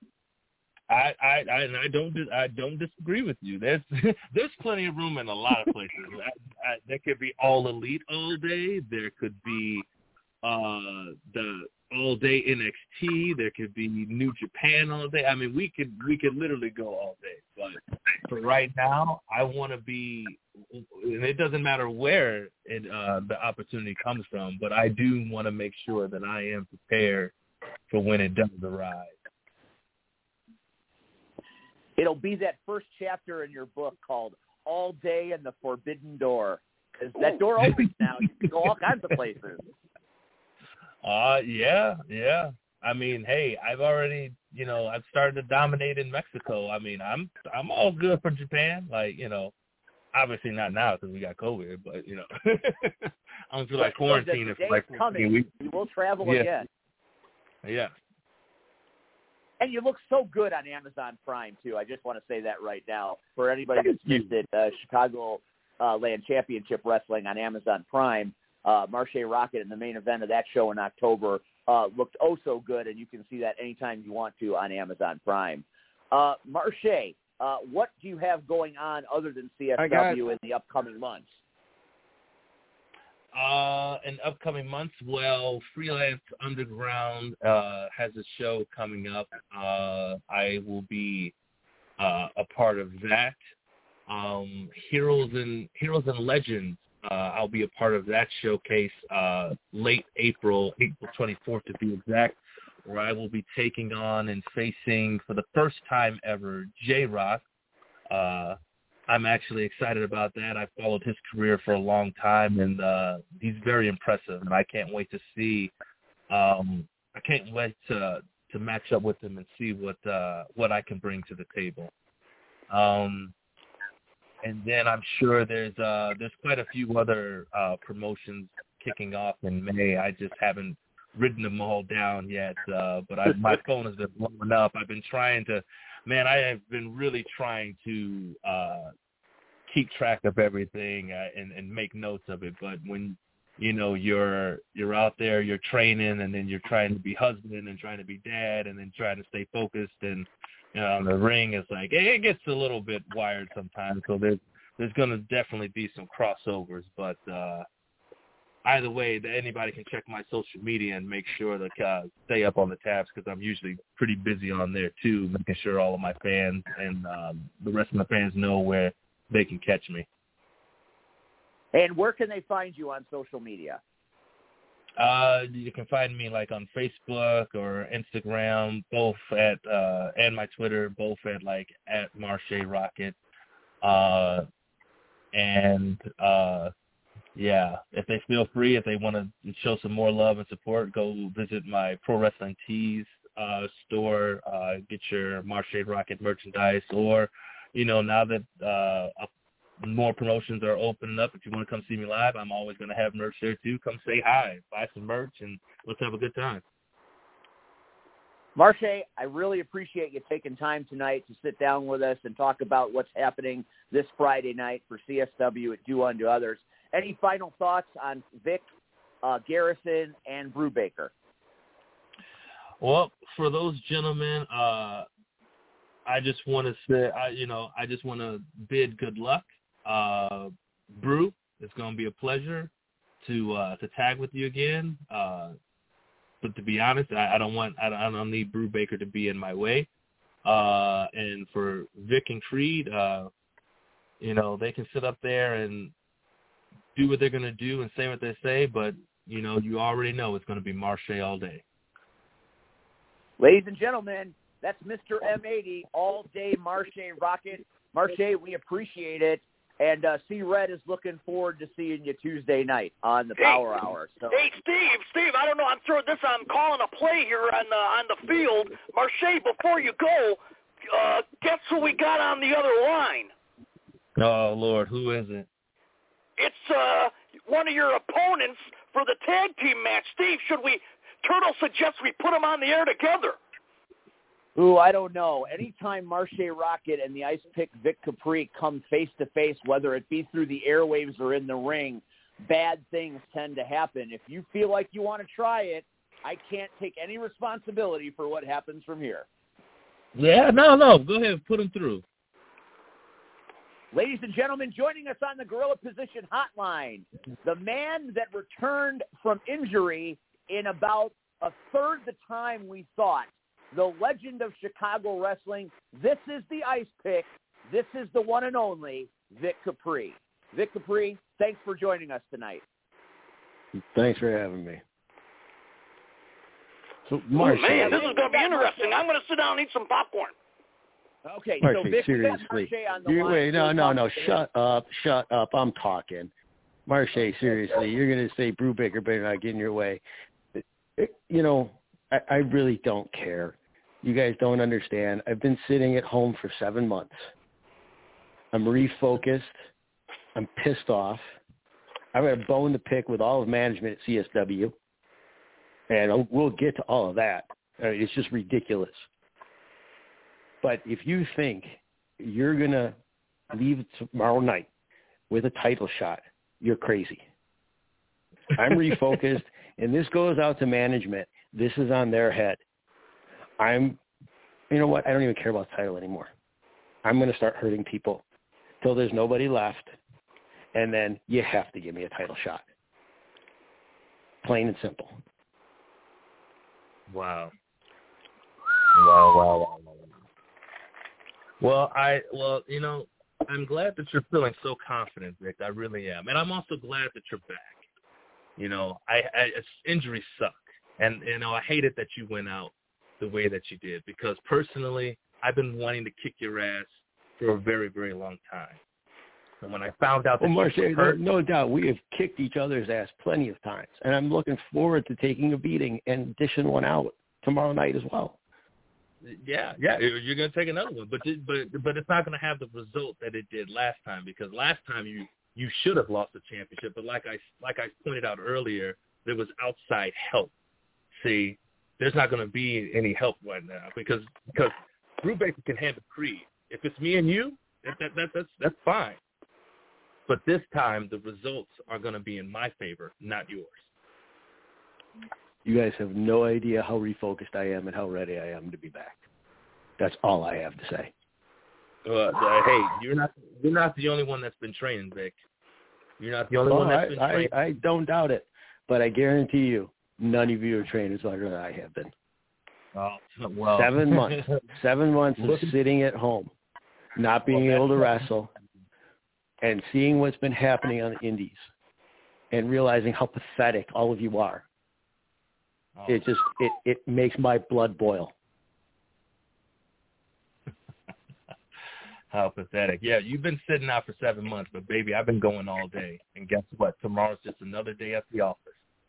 I don't disagree with you. There's plenty of room in a lot of places. There could be All Elite All Day. There could be the All Day NXT. There could be New Japan All Day. I mean, we could literally go all day. But for right now, I want to be, and it doesn't matter where the opportunity comes from, but I do want to make sure that I am prepared for when it does arrive. It'll be that first chapter in your book called All Day and the Forbidden Door, because that door opens now. You can go all kinds of places. Yeah. I mean, hey, I've already, I've started to dominate in Mexico. I mean, I'm all good for Japan. Like, obviously not now because we got COVID, but I don't feel like quarantine for like 14 weeks. We will travel again. Yeah. And you look so good on Amazon Prime, too. I just want to say that right now. For anybody that's missed it, Chicago Land Championship Wrestling on Amazon Prime, Marshe Rockett in the main event of that show in October looked oh so good, and you can see that anytime you want to on Amazon Prime. Marshe, what do you have going on other than CSW in the upcoming months? In upcoming months, well, Freelance Underground has a show coming up. I will be a part of that. Heroes and Legends, I'll be a part of that showcase late April 24th to be exact, where I will be taking on and facing for the first time ever J-Rock. I'm actually excited about that. I followed his career for a long time, and he's very impressive. And I can't wait to see. I can't wait to match up with him and see what I can bring to the table. And then I'm sure there's quite a few other promotions kicking off in May. I just haven't written them all down yet, but my phone has been blowing up. I've been I have been really trying to keep track of everything and make notes of it. But when you're out there, you're training, and then you're trying to be husband and trying to be dad, and then trying to stay focused and on the ring, it's like it gets a little bit wired sometimes. So there's going to definitely be some crossovers. But either way, anybody can check my social media and make sure to stay up on the tabs, because I'm usually pretty busy on there too, making sure all of my fans and the rest of my fans know where they can catch me. And where can they find you on social media? You can find me like on Facebook or Instagram, both at and my Twitter, both at @Marche Rocket. If they feel free, if they want to show some more love and support, go visit my Pro Wrestling Tees store, get your Marche Rocket merchandise, or now that more promotions are opening up, if you want to come see me live, I'm always going to have merch there too. Come say hi, buy some merch, and let's have a good time. Marche, I really appreciate you taking time tonight to sit down with us and talk about what's happening this Friday night for CSW at Do Unto Others. Any final thoughts on Vic, Garrison, and Brubaker? Well, for those gentlemen, I just want to say, I just want to bid good luck. Brew, it's going to be a pleasure to tag with you again. But to be honest, I don't need Brubaker to be in my way. And for Vic and Creed, they can sit up there and do what they're going to do and say what they say, but you already know it's going to be Marche all day. Ladies and gentlemen, that's Mr. M80, all day Marche Rocket. Marche, we appreciate it. And C-Red is looking forward to seeing you Tuesday night on the Power Hour. So. Hey, Steve, I don't know. I'm calling a play here on the field. Marche, before you go, guess who we got on the other line? Oh, Lord, who is it? It's one of your opponents for the tag team match. Steve, Turtle suggests we put them on the air together. Ooh, I don't know. Anytime Marche Rocket and the Ice Pick Vic Capri come face-to-face, whether it be through the airwaves or in the ring, bad things tend to happen. If you feel like you want to try it, I can't take any responsibility for what happens from here. Yeah, no. Go ahead, put them through. Ladies and gentlemen, joining us on the Gorilla Position Hotline, the man that returned from injury in about a third the time we thought, the legend of Chicago wrestling. This is the Ice Pick. This is the one and only Vic Capri. Vic Capri, thanks for joining us tonight. Thanks for having me. So, Marche, man, this is going to be interesting. I'm going to sit down and eat some popcorn. Okay, Marche, so Vic, seriously. Marche on the line. Wait, no. Shut up. I'm talking. Marche, seriously. You're going to say Brubaker better not get in your way. I really don't care. You guys don't understand. I've been sitting at home for 7 months. I'm refocused. I'm pissed off. I've got a bone to pick with all of management at CSW. And we'll get to all of that. It's just ridiculous. But if you think you're going to leave tomorrow night with a title shot, you're crazy. I'm refocused, and this goes out to management. This is on their head. You know what? I don't even care about the title anymore. I'm going to start hurting people till there's nobody left, and then you have to give me a title shot. Plain and simple. Wow. I'm glad that you're feeling so confident, Vic. I really am. And I'm also glad that you're back. Injuries suck. And, I hated that you went out the way that you did, because personally, I've been wanting to kick your ass for a very, very long time. And when I found out that Marche, you were hurt, no doubt, we have kicked each other's ass plenty of times. And I'm looking forward to taking a beating and dishing one out tomorrow night as well. Yeah, you're going to take another one, but it's not going to have the result that it did last time, because last time you should have lost the championship, but like I pointed out earlier, there was outside help. See, there's not going to be any help right now because Brubaker can handle Creed. If it's me and you, that's fine. But this time, the results are going to be in my favor, not yours. You guys have no idea how refocused I am and how ready I am to be back. That's all I have to say. Hey, you're not the only one that's been training, Vic. You're not the only one that's been training. I don't doubt it, but I guarantee you, none of you are trained as hard as I have been. Oh, well. 7 months. 7 months of sitting at home, not being able to wrestle, and seeing what's been happening on the indies, and realizing how pathetic all of you are. Oh. It makes my blood boil. How pathetic. Yeah, you've been sitting out for 7 months, but baby, I've been going all day. And guess what? Tomorrow's just another day at the office.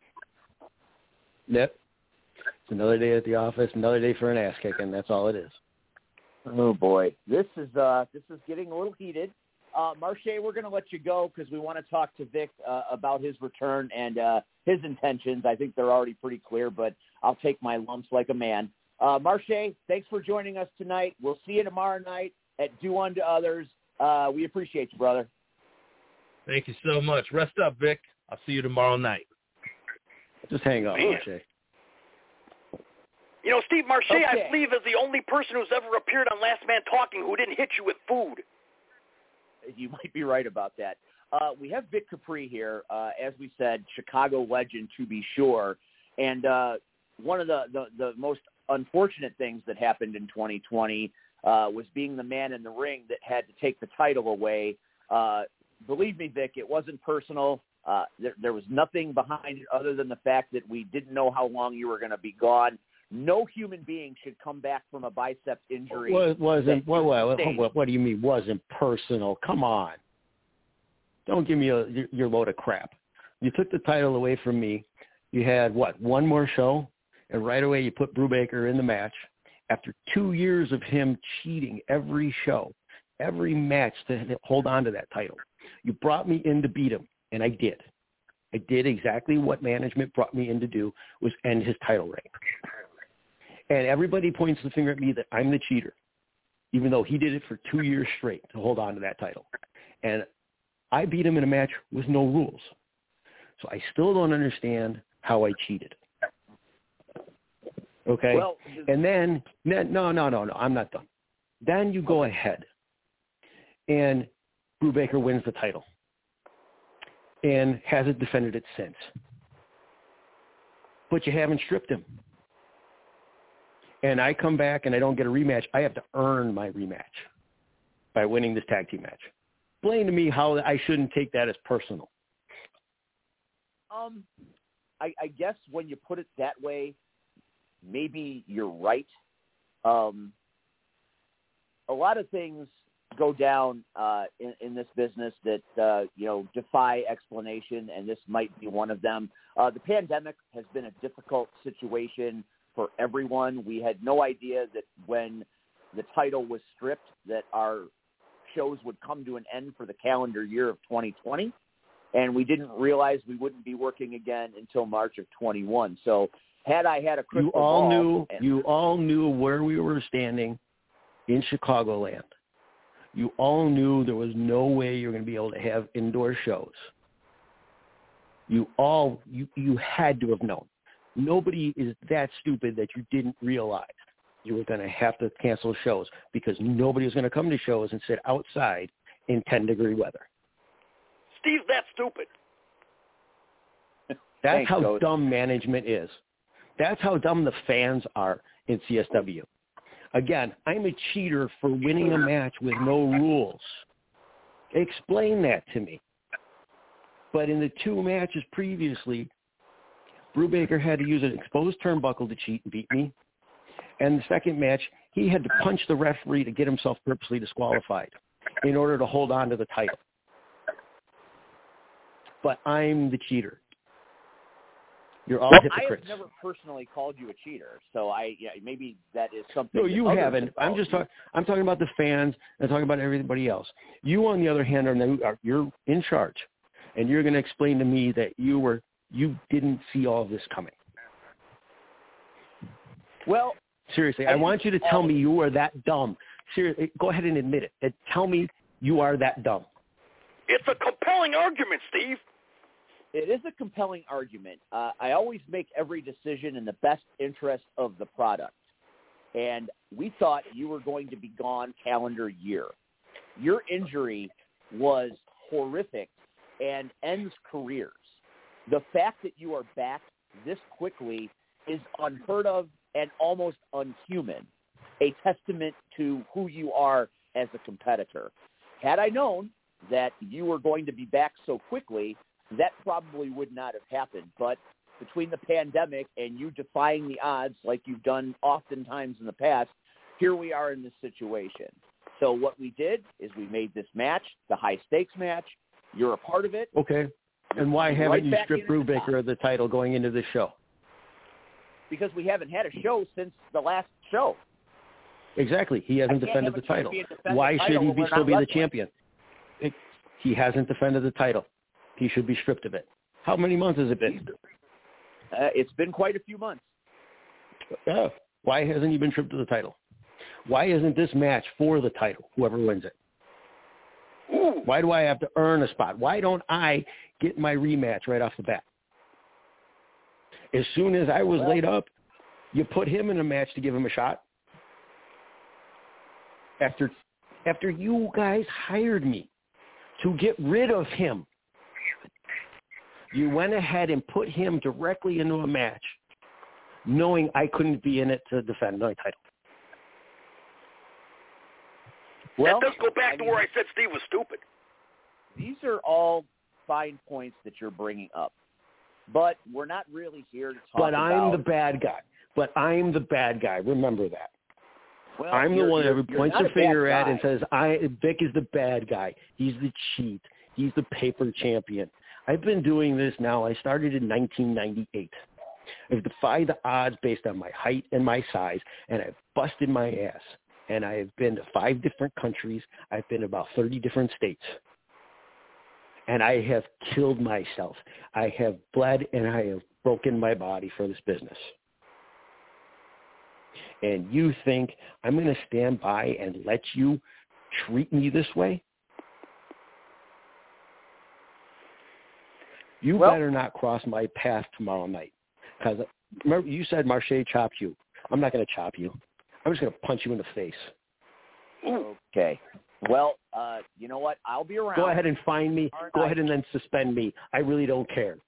Yep. It's another day at the office, another day for an ass kicking. That's all it is. Oh boy, this is getting a little heated. Marche, we're going to let you go because we want to talk to Vic about his return and his intentions. I think they're already pretty clear, but I'll take my lumps like a man. Marche, thanks for joining us tonight. We'll see you tomorrow night at Do Unto Others. We appreciate you, brother. Thank you so much. Rest up, Vic. I'll see you tomorrow night. Just hang on, Marche. You know, Steve Marche, okay. I believe, is the only person who's ever appeared on Last Man Talking who didn't hit you with food. You might be right about that. We have Vic Capri here, as we said, Chicago legend to be sure. And one of the most unfortunate things that happened in 2020 was being the man in the ring that had to take the title away. Believe me, Vic, it wasn't personal. There was nothing behind it other than the fact that we didn't know how long you were going to be gone. No human being should come back from a biceps injury. What do you mean wasn't personal? Come on. Don't give me your load of crap. You took the title away from me. You had, one more show? And right away you put Brubaker in the match. After 2 years of him cheating every show, every match to hold on to that title, you brought me in to beat him, and I did. I did exactly what management brought me in to do, was end his title reign. And everybody points the finger at me that I'm the cheater, even though he did it for 2 years straight to hold on to that title. And I beat him in a match with no rules. So I still don't understand how I cheated. Okay? Well, and then, no, I'm not done. Then you go ahead, and Brubaker wins the title and hasn't defended it since. But you haven't stripped him. And I come back and I don't get a rematch. I have to earn my rematch by winning this tag team match. Explain to me how I shouldn't take that as personal. I guess when you put it that way, maybe you're right. A lot of things go down in this business that defy explanation, and this might be one of them. The pandemic has been a difficult situation for everyone. We had no idea that when the title was stripped that our shows would come to an end for the calendar year of 2020, and we didn't realize we wouldn't be working again until March of 21. So had I had a crystal ball... You all knew where we were standing in Chicagoland. You all knew there was no way you were going to be able to have indoor shows. You had to have known. Nobody is that stupid that you didn't realize you were going to have to cancel shows because nobody was going to come to shows and sit outside in 10-degree weather. Steve, that's stupid. That's how dumb management is. That's how dumb the fans are in CSW. Again, I'm a cheater for winning a match with no rules. Explain that to me. But in the 2 matches previously, Brubaker had to use an exposed turnbuckle to cheat and beat me. And the second match, he had to punch the referee to get himself purposely disqualified in order to hold on to the title. But I'm the cheater. You're all hypocrites. I have never personally called you a cheater, so maybe that is something. No, you haven't. I'm talking about the fans and talking about everybody else. You, on the other hand, you're in charge, and you're going to explain to me that you didn't see all of this coming. Well, seriously, I want you to tell me you are that dumb. Seriously, go ahead and admit it. Tell me you are that dumb. It's a compelling argument, Steve. It is a compelling argument. I always make every decision in the best interest of the product. And we thought you were going to be gone calendar year. Your injury was horrific and ends careers. The fact that you are back this quickly is unheard of and almost unhuman, a testament to who you are as a competitor. Had I known that you were going to be back so quickly, that probably would not have happened. But between the pandemic and you defying the odds like you've done oftentimes in the past, here we are in this situation. So what we did is we made this match, the high-stakes match. You're a part of it. Okay. And why haven't you stripped Brubaker of the title going into this show? Because we haven't had a show since the last show. Exactly. He hasn't defended the title. Why should he still be the champion? He hasn't defended the title. He should be stripped of it. How many months has it been? It's been quite a few months. Why hasn't he been stripped of the title? Why isn't this match for the title, whoever wins it? Ooh. Why do I have to earn a spot? Why don't I get my rematch right off the bat? As soon as I was laid up, you put him in a match to give him a shot. After you guys hired me to get rid of him, you went ahead and put him directly into a match, knowing I couldn't be in it to defend my title. Well, that does go back to where I said Steve was stupid. These are all fine points that you're bringing up, but we're not really here to talk about... But I'm the bad guy. Remember that. Well, I'm the one that points a finger at and says, Vic is the bad guy. He's the cheat. He's the paper champion. I've been doing this now. I started in 1998. I've defied the odds based on my height and my size, and I've busted my ass. And I have been to 5 different countries. I've been to about 30 different states. And I have killed myself. I have bled and I have broken my body for this business. And you think I'm going to stand by and let you treat me this way? You better not cross my path tomorrow night. Because remember, you said Marche chopped you. I'm not going to chop you. I'm just going to punch you in the face. Okay. Well, you know what? I'll be around. Go ahead and find me. Go ahead and then suspend me. I really don't care.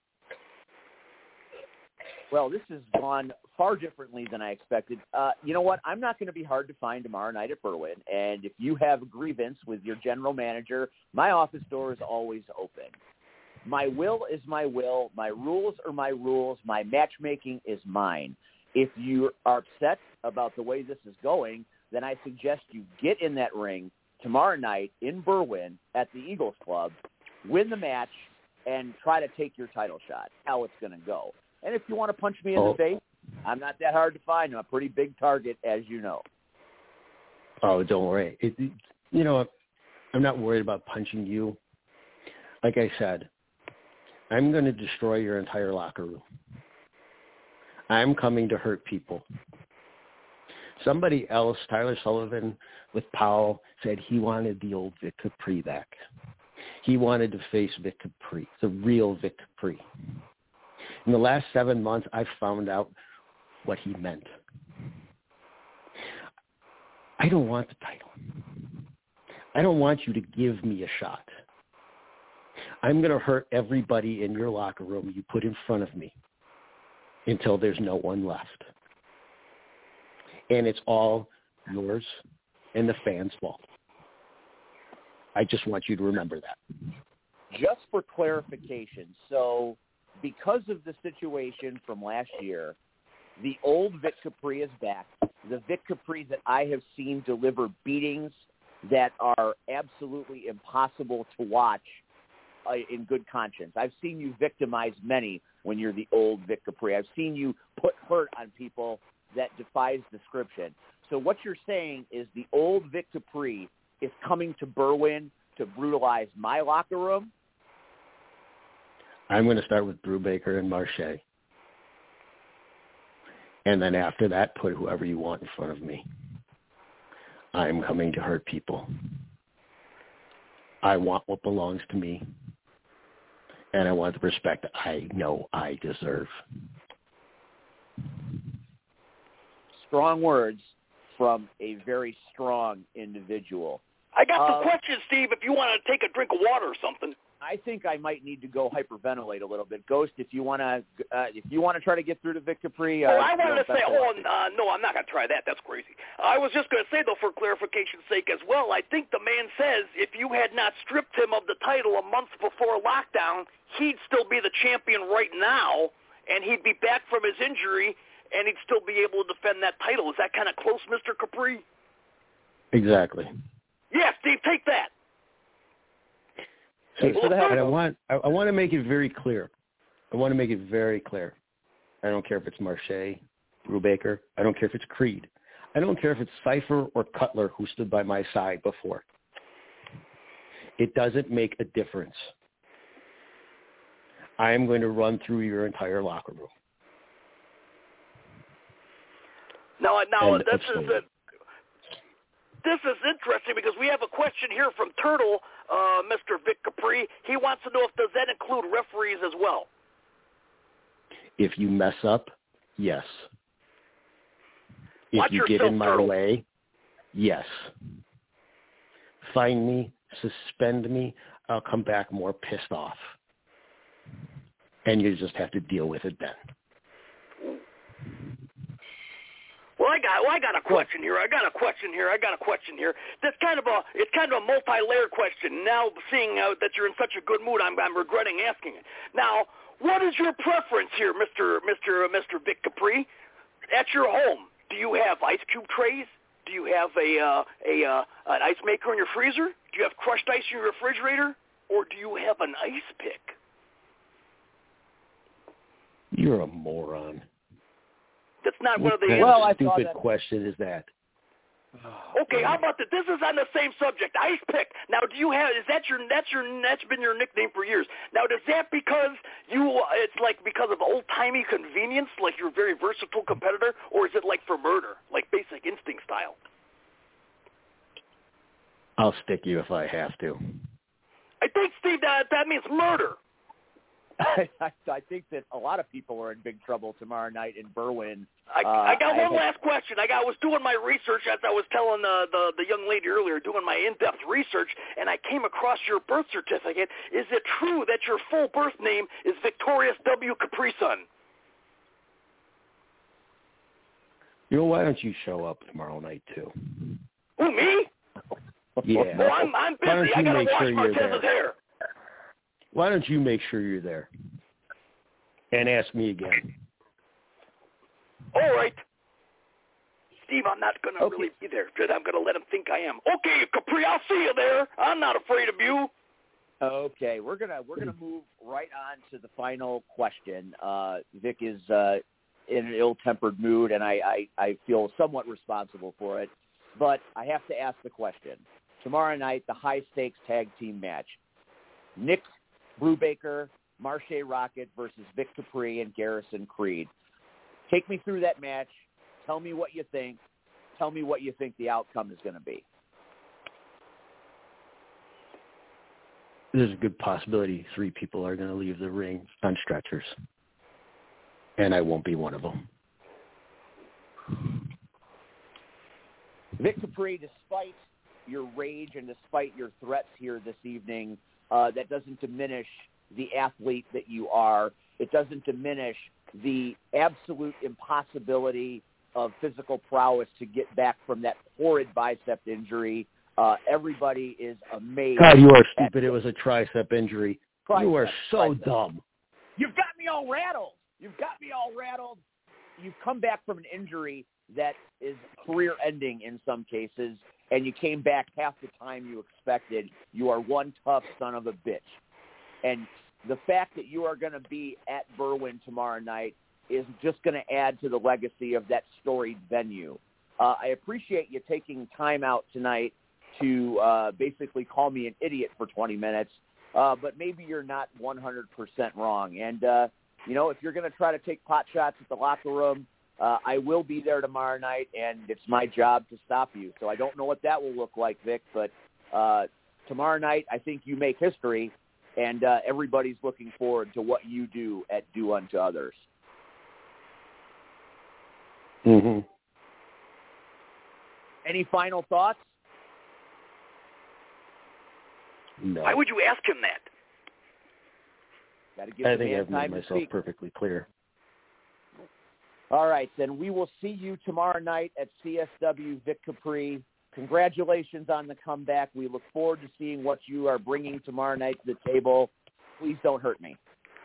Well, this has gone far differently than I expected. You know what? I'm not going to be hard to find tomorrow night at Berwyn. And if you have a grievance with your general manager, my office door is always open. My will is my will. My rules are my rules. My matchmaking is mine. If you are upset about the way this is going, then I suggest you get in that ring tomorrow night in Berwyn at the Eagles Club, win the match, and try to take your title shot. How it's going to go. And if you want to punch me in the face, I'm not that hard to find. I'm a pretty big target, as you know. Oh, don't worry. You know, I'm not worried about punching you. Like I said, I'm going to destroy your entire locker room. I'm coming to hurt people. Somebody else, Tyler Sullivan with Powell, said he wanted the old Vic Capri back. He wanted to face Vic Capri, the real Vic Capri. In the last 7 months, I've found out what he meant. I don't want the title. I don't want you to give me a shot. I'm going to hurt everybody in your locker room you put in front of me until there's no one left. And it's all yours and the fans' fault. I just want you to remember that. Just for clarification, so because of the situation from last year, the old Vic Capri is back. The Vic Capri that I have seen deliver beatings that are absolutely impossible to watch in good conscience. I've seen you victimize many when you're the old Vic Capri. I've seen you put hurt on people that defies description. So what you're saying is the old Vic Capri is coming to Berwyn to brutalize my locker room? I'm going to start with Brubaker and Marche. And then after that, put whoever you want in front of me. I'm coming to hurt people. I want what belongs to me. And I want the respect I know I deserve. Strong words from a very strong individual. I got some questions, Steve, if you want to take a drink of water or something. I think I might need to go hyperventilate a little bit. Ghost, if you want to try to get through to Vic Capri. I wanted to say, no, I'm not going to try that. That's crazy. I was just going to say, though, for clarification's sake as well, I think the man says if you had not stripped him of the title a month before lockdown, he'd still be the champion right now, and he'd be back from his injury, and he'd still be able to defend that title. Is that kind of close, Mr. Capri? Exactly. Yeah, Steve, take that. And I want to make it very clear. I want to make it very clear. I don't care if it's Marche, Brubaker. I don't care if it's Creed. I don't care if it's Cypher or Cutler who stood by my side before. It doesn't make a difference. I am going to run through your entire locker room. Now this is interesting because we have a question here from Turtle, Mr. Vic Capri. He wants to know does that include referees as well? If you mess up, yes. Watch if you yourself, get in my Turtle. way, yes. Fine me, suspend me, I'll come back more pissed off. And you just have to deal with it then. Well, I got a question here. I got a question here. That's kind of a multi-layered question. Now, seeing that you're in such a good mood, I'm regretting asking it. Now, what is your preference here, Mr. Vic Capri? At your home, do you have ice cube trays? Do you have an ice maker in your freezer? Do you have crushed ice in your refrigerator? Or do you have an ice pick? You're a moron. That's not one of the stupid question is that? Okay, how about that? This is on the same subject. Ice pick. Now, do you have? That's been your nickname for years. Now, is that because it's like because of old timey convenience, like you're a very versatile competitor, or is it like for murder, like Basic Instinct style? I'll stick you if I have to. I think, Steve, that means murder. I think that a lot of people are in big trouble tomorrow night in Berwyn. I got one last question. I was doing my research, as I was telling the young lady earlier, doing my in-depth research, and I came across your birth certificate. Is it true that your full birth name is Victorious W. Capri-Sun? Why don't you show up tomorrow night, too? Who, me? Yeah. Well, I'm busy. I got to wash Marquez's hair. Why don't you make sure you're there? And ask me again. All right. Steve, I'm not going to really be there. I'm going to let him think I am. Okay, Capri, I'll see you there. I'm not afraid of you. Okay, we're gonna move right on to the final question. Vic is in an ill-tempered mood, and I feel somewhat responsible for it. But I have to ask the question. Tomorrow night, the high-stakes tag team match. Nick Brubaker, Marche Rocket versus Vic Capri and Garrison Creed. Take me through that match. Tell me what you think. Tell me what you think the outcome is going to be. There's a good possibility 3 people are going to leave the ring on stretchers. And I won't be one of them. Vic Capri, despite your rage and despite your threats here this evening, that doesn't diminish the athlete that you are. It doesn't diminish the absolute impossibility of physical prowess to get back from that horrid bicep injury. Everybody is amazed. God, you are stupid. It was a tricep injury. You are so dumb. You've got me all rattled. You've come back from an injury that is career-ending in some cases, and you came back half the time you expected. You are one tough son of a bitch. And the fact that you are going to be at Berwyn tomorrow night is just going to add to the legacy of that storied venue. I appreciate you taking time out tonight to basically call me an idiot for 20 minutes, but maybe you're not 100% wrong. And, if you're going to try to take pot shots at the locker room, I will be there tomorrow night, and it's my job to stop you. So I don't know what that will look like, Vic, but tomorrow night I think you make history, and everybody's looking forward to what you do at Do Unto Others. Mm-hmm. Any final thoughts? No. Why would you ask him that? Gotta give I the think man I've time made to myself speak. perfectly clear. All right, then we will see you tomorrow night at CSW. Vic Capri, congratulations on the comeback. We look forward to seeing what you are bringing tomorrow night to the table. Please don't hurt me.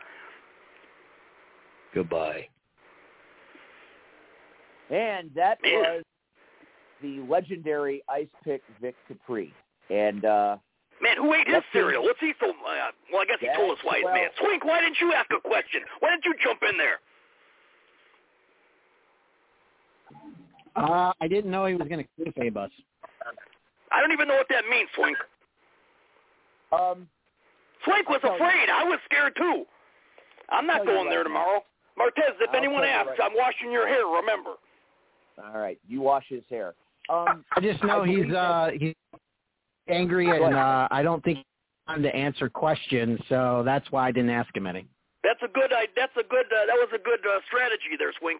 Goodbye. And that was the legendary Ice Pick Vic Capri. And man, who ate his cereal? What's he so? Well, I guess he told us why he's mad. Swink, why didn't you ask a question? Why didn't you jump in there? I didn't know he was going to kayfabe us. I don't even know what that means, Swink. Swink was afraid. I was scared too. I'm not going there tomorrow. Martez, if anyone asks, I'm washing your hair, remember. All right, you wash his hair. I just know he's angry, and I don't think he's time to answer questions, so that's why I didn't ask him any. That was a good strategy there, Swink.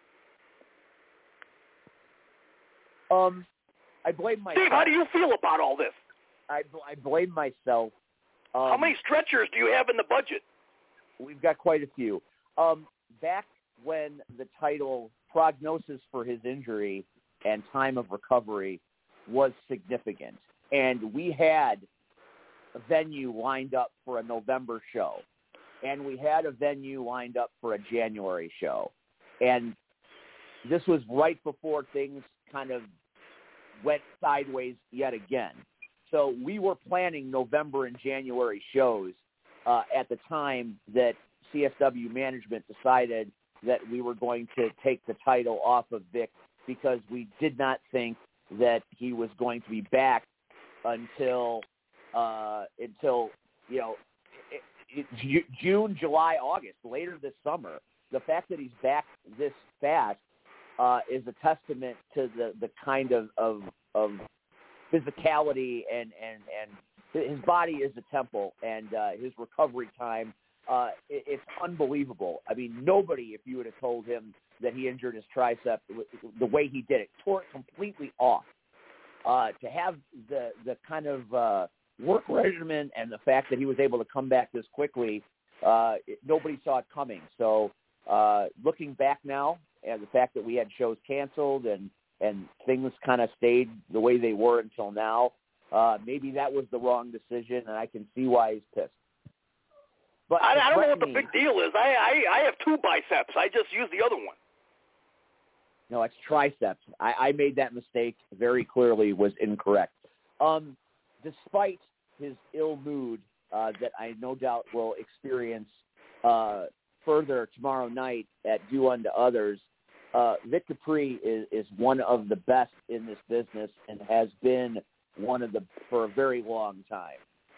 I blame myself. Steve, how do you feel about all this? I blame myself. How many stretchers do you have in the budget? We've got quite a few. Back when the title prognosis for his injury and time of recovery was significant, and we had a venue lined up for a November show, and we had a venue lined up for a January show, and this was right before things kind of went sideways yet again. So we were planning November and January shows at the time that CSW management decided that we were going to take the title off of Vic because we did not think that he was going to be back until June, July, August, later this summer. The fact that he's back this fast is a testament to the kind of physicality and his body is a temple, and his recovery time, it's unbelievable. I mean, nobody, if you would have told him that he injured his tricep the way he did it, tore it completely off. To have the kind of work regimen and the fact that he was able to come back this quickly, nobody saw it coming. So looking back now, and the fact that we had shows canceled and things kind of stayed the way they were until now, maybe that was the wrong decision, and I can see why he's pissed. But I don't know what the big deal is. I have two biceps. I just use the other one. No, it's triceps. I made that mistake very clearly, was incorrect. Despite his ill mood that I no doubt will experience further tomorrow night at Do Unto Others, Vic Capri is one of the best in this business and has been one of the for a very long time.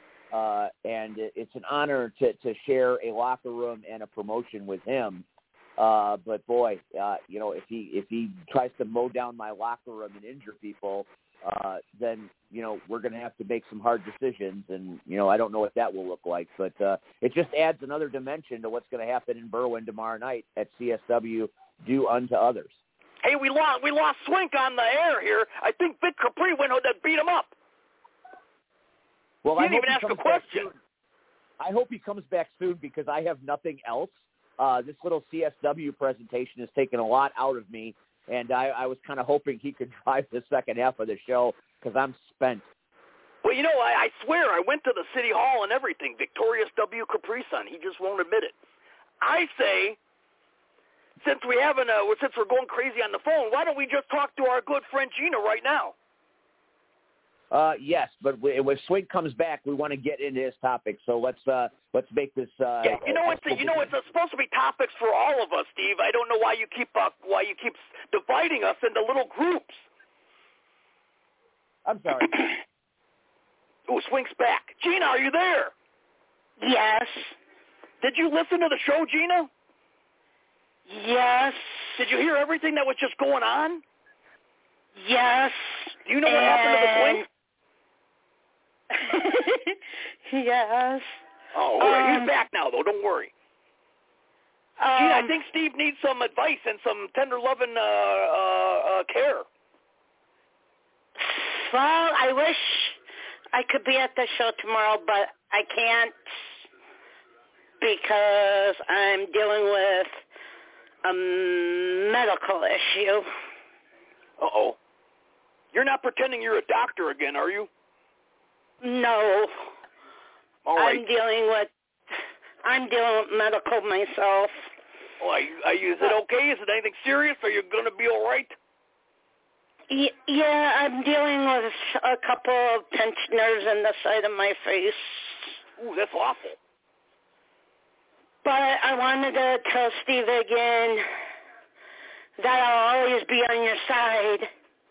And it's an honor to share a locker room and a promotion with him. But boy, if he tries to mow down my locker room and injure people, then we're going to have to make some hard decisions, and I don't know what that will look like. But it just adds another dimension to what's going to happen in Berwyn tomorrow night at CSW. Do Unto Others. Hey, we lost Swink on the air here. I think Vic Capri went that beat him up. Well, he didn't even ask a question. I hope he comes back soon because I have nothing else. This little CSW presentation has taken a lot out of me, and I was kind of hoping he could drive the second half of the show because I'm spent. Well, I swear I went to the city hall and everything. Victorious W. Capri Sun. He just won't admit it. I say, since we're going crazy on the phone, why don't we just talk to our good friend Gina right now? Yes, but when Swing comes back, we want to get into his topic. So let's make this. Yeah, it's supposed to be topics for all of us, Steve. I don't know why you keep dividing us into little groups. I'm sorry. Ooh, Swink's back. Gina, are you there? Yes. Did you listen to the show, Gina? Yes. Did you hear everything that was just going on? Yes. Do you know what happened to the Swing? Yes. Oh, all right. He's back now, though. Don't worry. Gina, I think Steve needs some advice and some tender loving care. Well, I wish I could be at the show tomorrow, but I can't because I'm dealing with a medical issue. Uh-oh. You're not pretending you're a doctor again, are you? No. All right. I'm dealing with medical myself. Well, is it okay? Is it anything serious? Are you going to be all right? Yeah, I'm dealing with a couple of pinched nerves in the side of my face. Ooh, that's awful. But I wanted to tell Steve again that I'll always be on your side.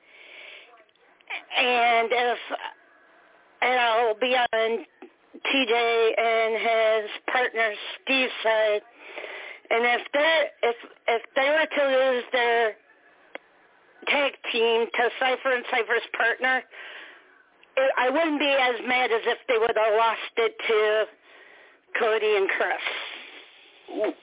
And I'll be on TJ and his partner Steve's side. And if they were to lose their tag team to Cypher and Cypher's partner, I wouldn't be as mad as if they would have lost it to Cody and Chris. Ooh.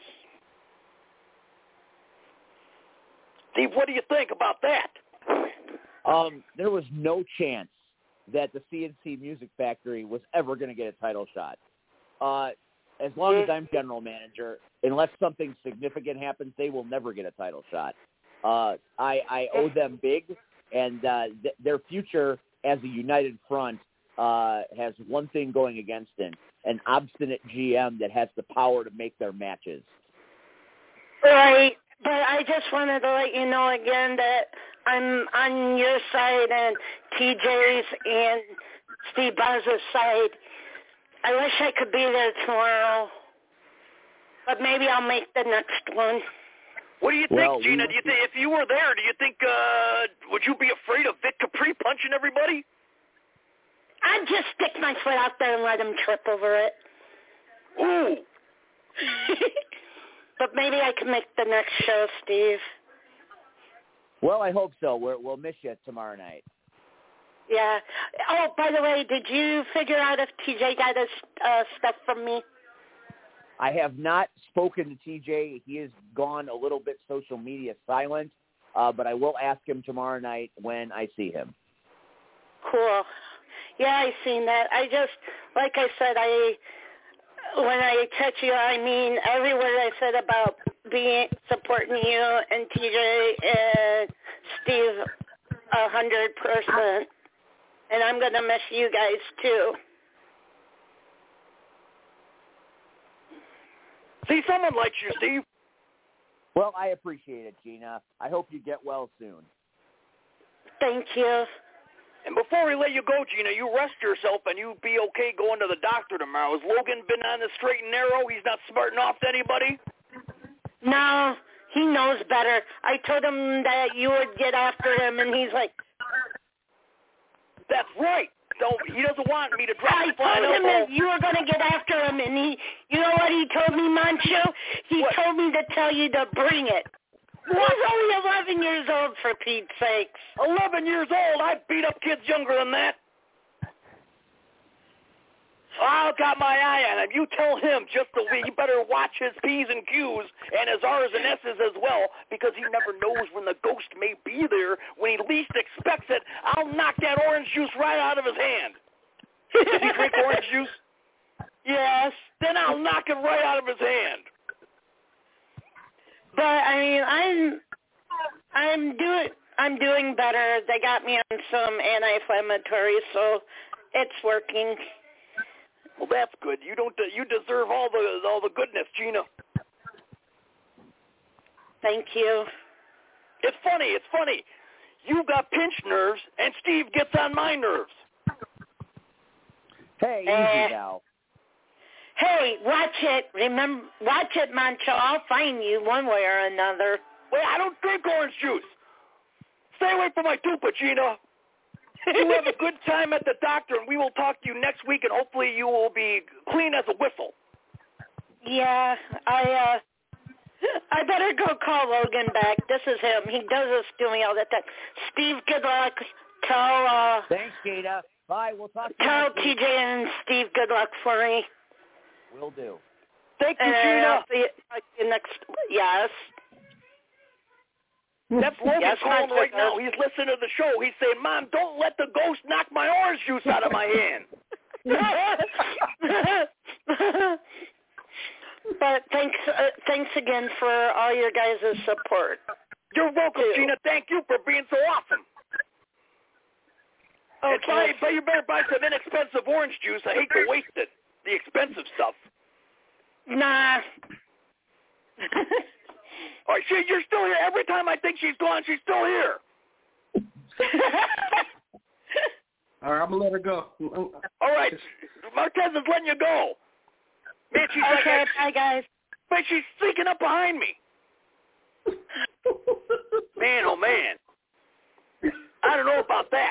Steve, what do you think about that? There was no chance that the CNC Music Factory was ever going to get a title shot. As long as I'm general manager, unless something significant happens, they will never get a title shot. I owe them big, and their future as a united front has one thing going against it, an obstinate GM that has the power to make their matches. Right, but I just wanted to let you know again that I'm on your side and TJ's and Steve Boz's side. I wish I could be there tomorrow, but maybe I'll make the next one. What do you think, Gina? Do you think if you were there, do you think would you be afraid of Vic Capri punching everybody? I'd just stick my foot out there and let him trip over it. Ooh. But maybe I can make the next show, Steve. Well, I hope so. We'll miss you tomorrow night. Yeah. Oh, by the way, did you figure out if TJ got his stuff from me? I have not spoken to TJ. He has gone a little bit social media silent, but I will ask him tomorrow night when I see him. Cool. Yeah, I seen that. I just, like I said, when I text you, I mean every word I said about supporting you and TJ and Steve 100%. And I'm going to miss you guys, too. See, someone likes you, Steve. Well, I appreciate it, Gina. I hope you get well soon. Thank you. And before we let you go, Gina, you rest yourself and you be okay going to the doctor tomorrow. Has Logan been on the straight and narrow? He's not smarting off to anybody? No, he knows better. I told him that you would get after him, and he's like... That's right. So he doesn't want me to drop I told him that you were going to get after him, and you know what he told me, Mancho? He told me to tell you to bring it. He's only 11 years old, for Pete's sakes. 11 years old? I beat up kids younger than that. I've got my eye on him. You tell him just the way. He better watch his P's and Q's and his R's and S's as well, because he never knows when the ghost may be there. When he least expects it, I'll knock that orange juice right out of his hand. Does he drink orange juice? Yes. Then I'll knock it right out of his hand. But I mean, I'm doing better. They got me on some anti-inflammatory, so it's working. Well, that's good. You deserve all the goodness, Gina. Thank you. It's funny. You got pinched nerves, and Steve gets on my nerves. Hey, easy now. Hey, watch it. Watch it, Mancho. I'll find you one way or another. Wait, I don't drink orange juice. Stay away from my tupa, Gina. You have a good time at the doctor, and we will talk to you next week, and hopefully you will be clean as a whistle. Yeah, I better go call Logan back. This is him. He does this to me all the time. Steve, good luck. Thanks, Gina. Bye. We'll talk to you Tell next week. TJ and Steve good luck for me. Will do. Thank you, And Gina. I'll see you next. Yes. That's Logan Yes, calling Mancho right does. now. He's listening to the show. He's saying, Mom, don't let the ghost knock my orange juice out of my hand. But thanks again for all your guys' support. You're welcome, too. Gina. Thank you for being so awesome. Okay. And you better buy some inexpensive orange juice. I hate to waste it. The expensive stuff. Nah. All right, you're still here. Every time I think she's gone, she's still here. All right, I'm going to let her go. All right. Marquez is letting you go. Man, she's Okay, bye, guys. Man, she's sneaking up behind me. Man, oh, man. I don't know about that.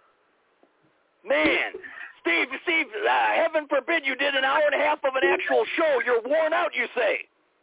Man. Steve, heaven forbid you did an hour and a half of an actual show. You're worn out, you say.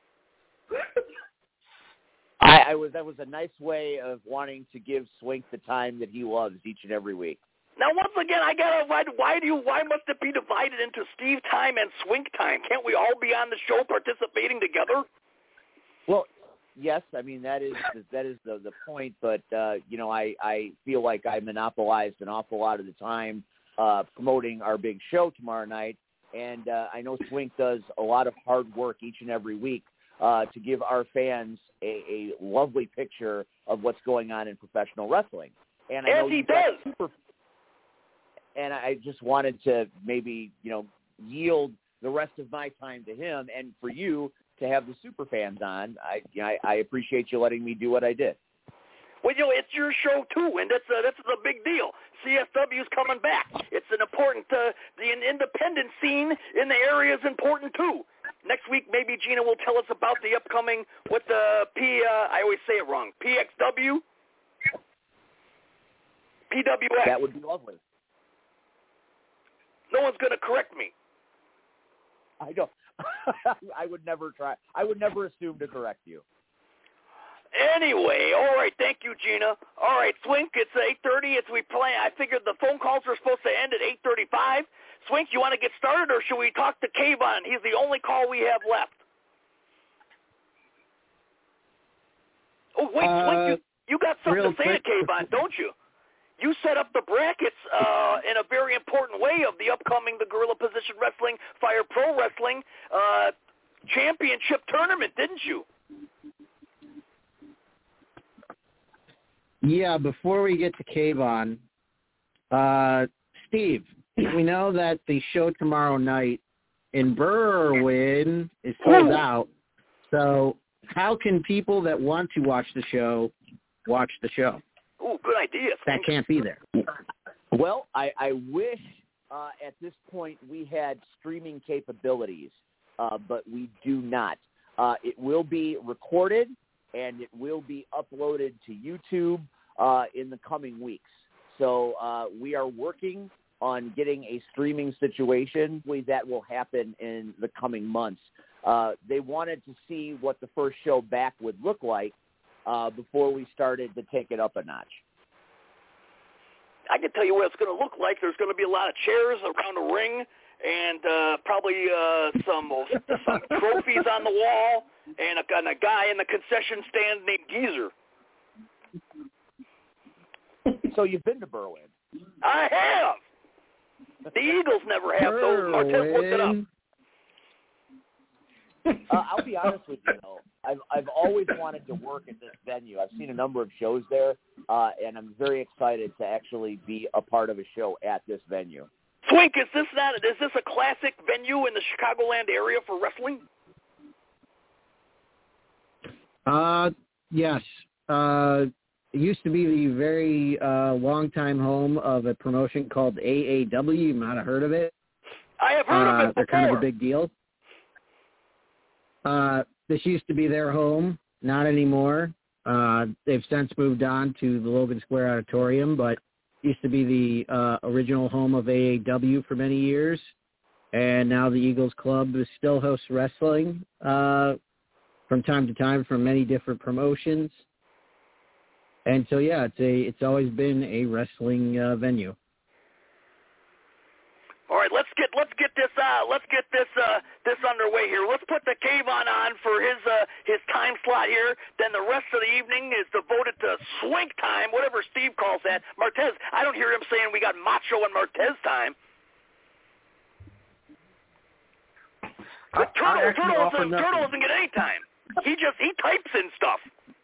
That was a nice way of wanting to give Swink the time that he loves each and every week. Now, once again, why must it be divided into Steve time and Swink time? Can't we all be on the show participating together? Well, yes, I mean that is the point, but I feel like I monopolized an awful lot of the time promoting our big show tomorrow night, and I know Swink does a lot of hard work each and every week to give our fans a lovely picture of what's going on in professional wrestling. And I know he does. And I just wanted to maybe, yield the rest of my time to him, and for you to have the super fans on. I appreciate you letting me do what I did. Well, it's your show too, and that's a big deal. CSW's coming back. It's an important. The independent scene in the area is important too. Next week, maybe Gina will tell us about the upcoming what the I always say it wrong. PXW, PWX. That would be lovely. No one's going to correct me. I don't. I would never try. I would never assume to correct you. Anyway, all right. Thank you, Gina. All right, Swink. It's 8:30. I figured the phone calls were supposed to end at 8:35. Swink, you want to get started, or should we talk to Kayvon? He's the only call we have left. Oh wait, Swink, you got something to say to Kayvon, don't you? You set up the brackets in a very important way of the upcoming Gorilla Position Wrestling Fire Pro Wrestling Championship Tournament, didn't you? Yeah, before we get to Kayvon, Steve, we know that the show tomorrow night in Berwyn is sold out. So how can people that want to watch the show watch the show? Oh, good idea. That can't be there. Well, I wish at this point we had streaming capabilities, but we do not. It will be recorded, and it will be uploaded to YouTube in the coming weeks. So we are working on getting a streaming situation. That will happen in the coming months. They wanted to see what the first show back would look like before we started to take it up a notch. I can tell you what it's going to look like. There's going to be a lot of chairs around the ring and probably some trophies on the wall and a guy in the concession stand named Geezer. So you've been to Berwyn? I have. The Eagles never have those. Martez looked it up. I'll be honest with you, though. I've always wanted to work at this venue. I've seen a number of shows there, and I'm very excited to actually be a part of a show at this venue. Swink, is this a classic venue in the Chicagoland area for wrestling? Yes. It used to be the very long-time home of a promotion called AAW. You might have heard of it. I have heard of it They're before. kind of a big deal. This used to be their home, not anymore. They've since moved on to the Logan Square Auditorium, but used to be the original home of AAW for many years. And now the Eagles Club still hosts wrestling from time to time from many different promotions. And so, yeah, it's always been a wrestling venue. All right, let's get this underway here. Let's put the Kayvon on for his time slot here. Then the rest of the evening is devoted to swing time, whatever Steve calls that. Martez, I don't hear him saying we got Macho and Martez time. But Turtle doesn't get any time. He types in stuff.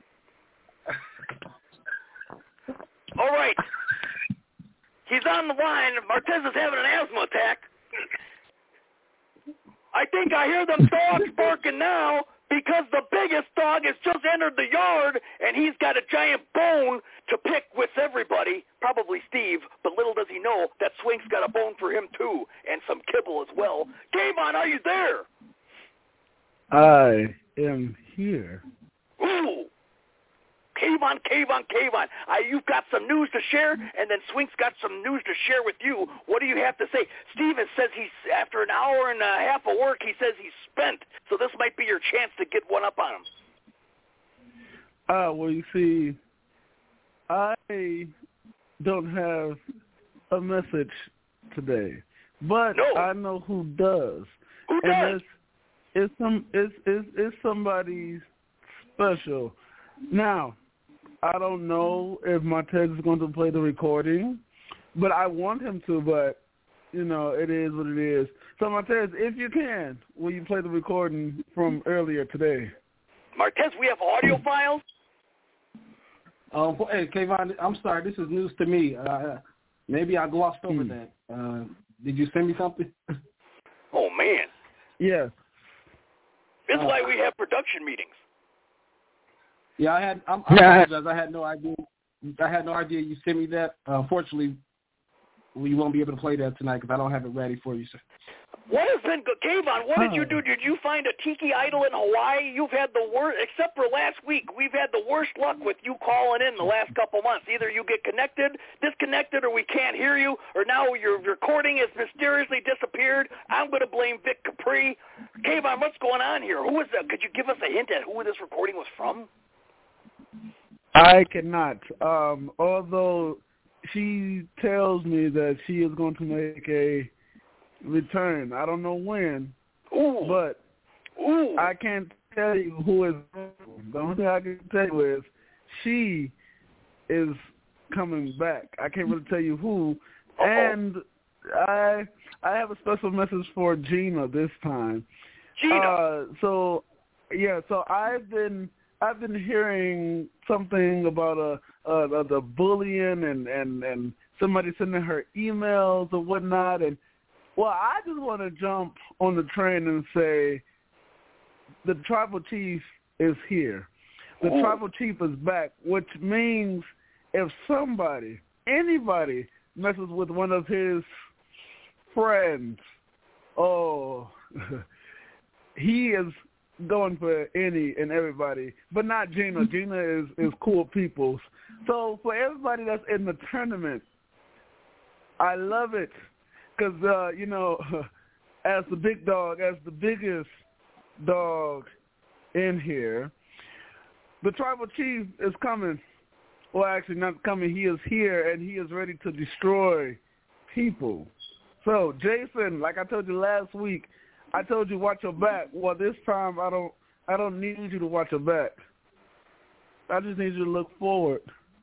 All right. He's on the line. Martez is having an asthma attack. I think I hear them dogs barking now because the biggest dog has just entered the yard, and he's got a giant bone to pick with everybody, probably Steve, but little does he know that Swink's got a bone for him too, and some kibble as well. Kayvon, are you there? I am here. Ooh. Kayvon. You've got some news to share, and then Swink's got some news to share with you. What do you have to say? Steven says after an hour and a half of work, he says he's spent. So this might be your chance to get one up on him. Well, you see, I don't have a message today, but I know who does. Who does? And it's somebody special. Now, I don't know if Martez is going to play the recording, but I want him to, but, it is what it is. So, Martez, if you can, will you play the recording from earlier today? Martez, we have audio files? Hey, Kayvon, I'm sorry. This is news to me. Maybe I glossed over that. Did you send me something? Oh, man. Yeah. This is why we have production meetings. Yeah, I apologize. I had no idea you sent me that. Unfortunately, we won't be able to play that tonight because I don't have it ready for you, sir. What has been good, Kayvon? What did you do? Did you find a tiki idol in Hawaii? You've had the worst, except for last week. We've had the worst luck with you calling in the last couple months. Either you get disconnected, or we can't hear you, or now your recording has mysteriously disappeared. I'm going to blame Vic Capri. Kayvon, what's going on here? Who is that? Could you give us a hint at who this recording was from? I cannot. Although she tells me that she is going to make a return. I don't know when, but I can't tell you who is. The only thing I can tell you is she is coming back. I can't really tell you who. And I have a special message for Gina this time. Gina. So I've been hearing something about the bullying and somebody sending her emails or whatnot, and well, I just want to jump on the train and say the tribal chief is here. The tribal chief is back, which means if anybody messes with one of his friends, he is going for any and everybody, but not Gina. Gina is cool peoples. So for everybody that's in the tournament, I love it because, as the big dog, as the biggest dog in here, the tribal chief is coming. Well, actually not coming. He is here, and he is ready to destroy people. So, Jason, like I told you last week, I told you watch your back. Well, this time I don't need you to watch your back. I just need you to look forward.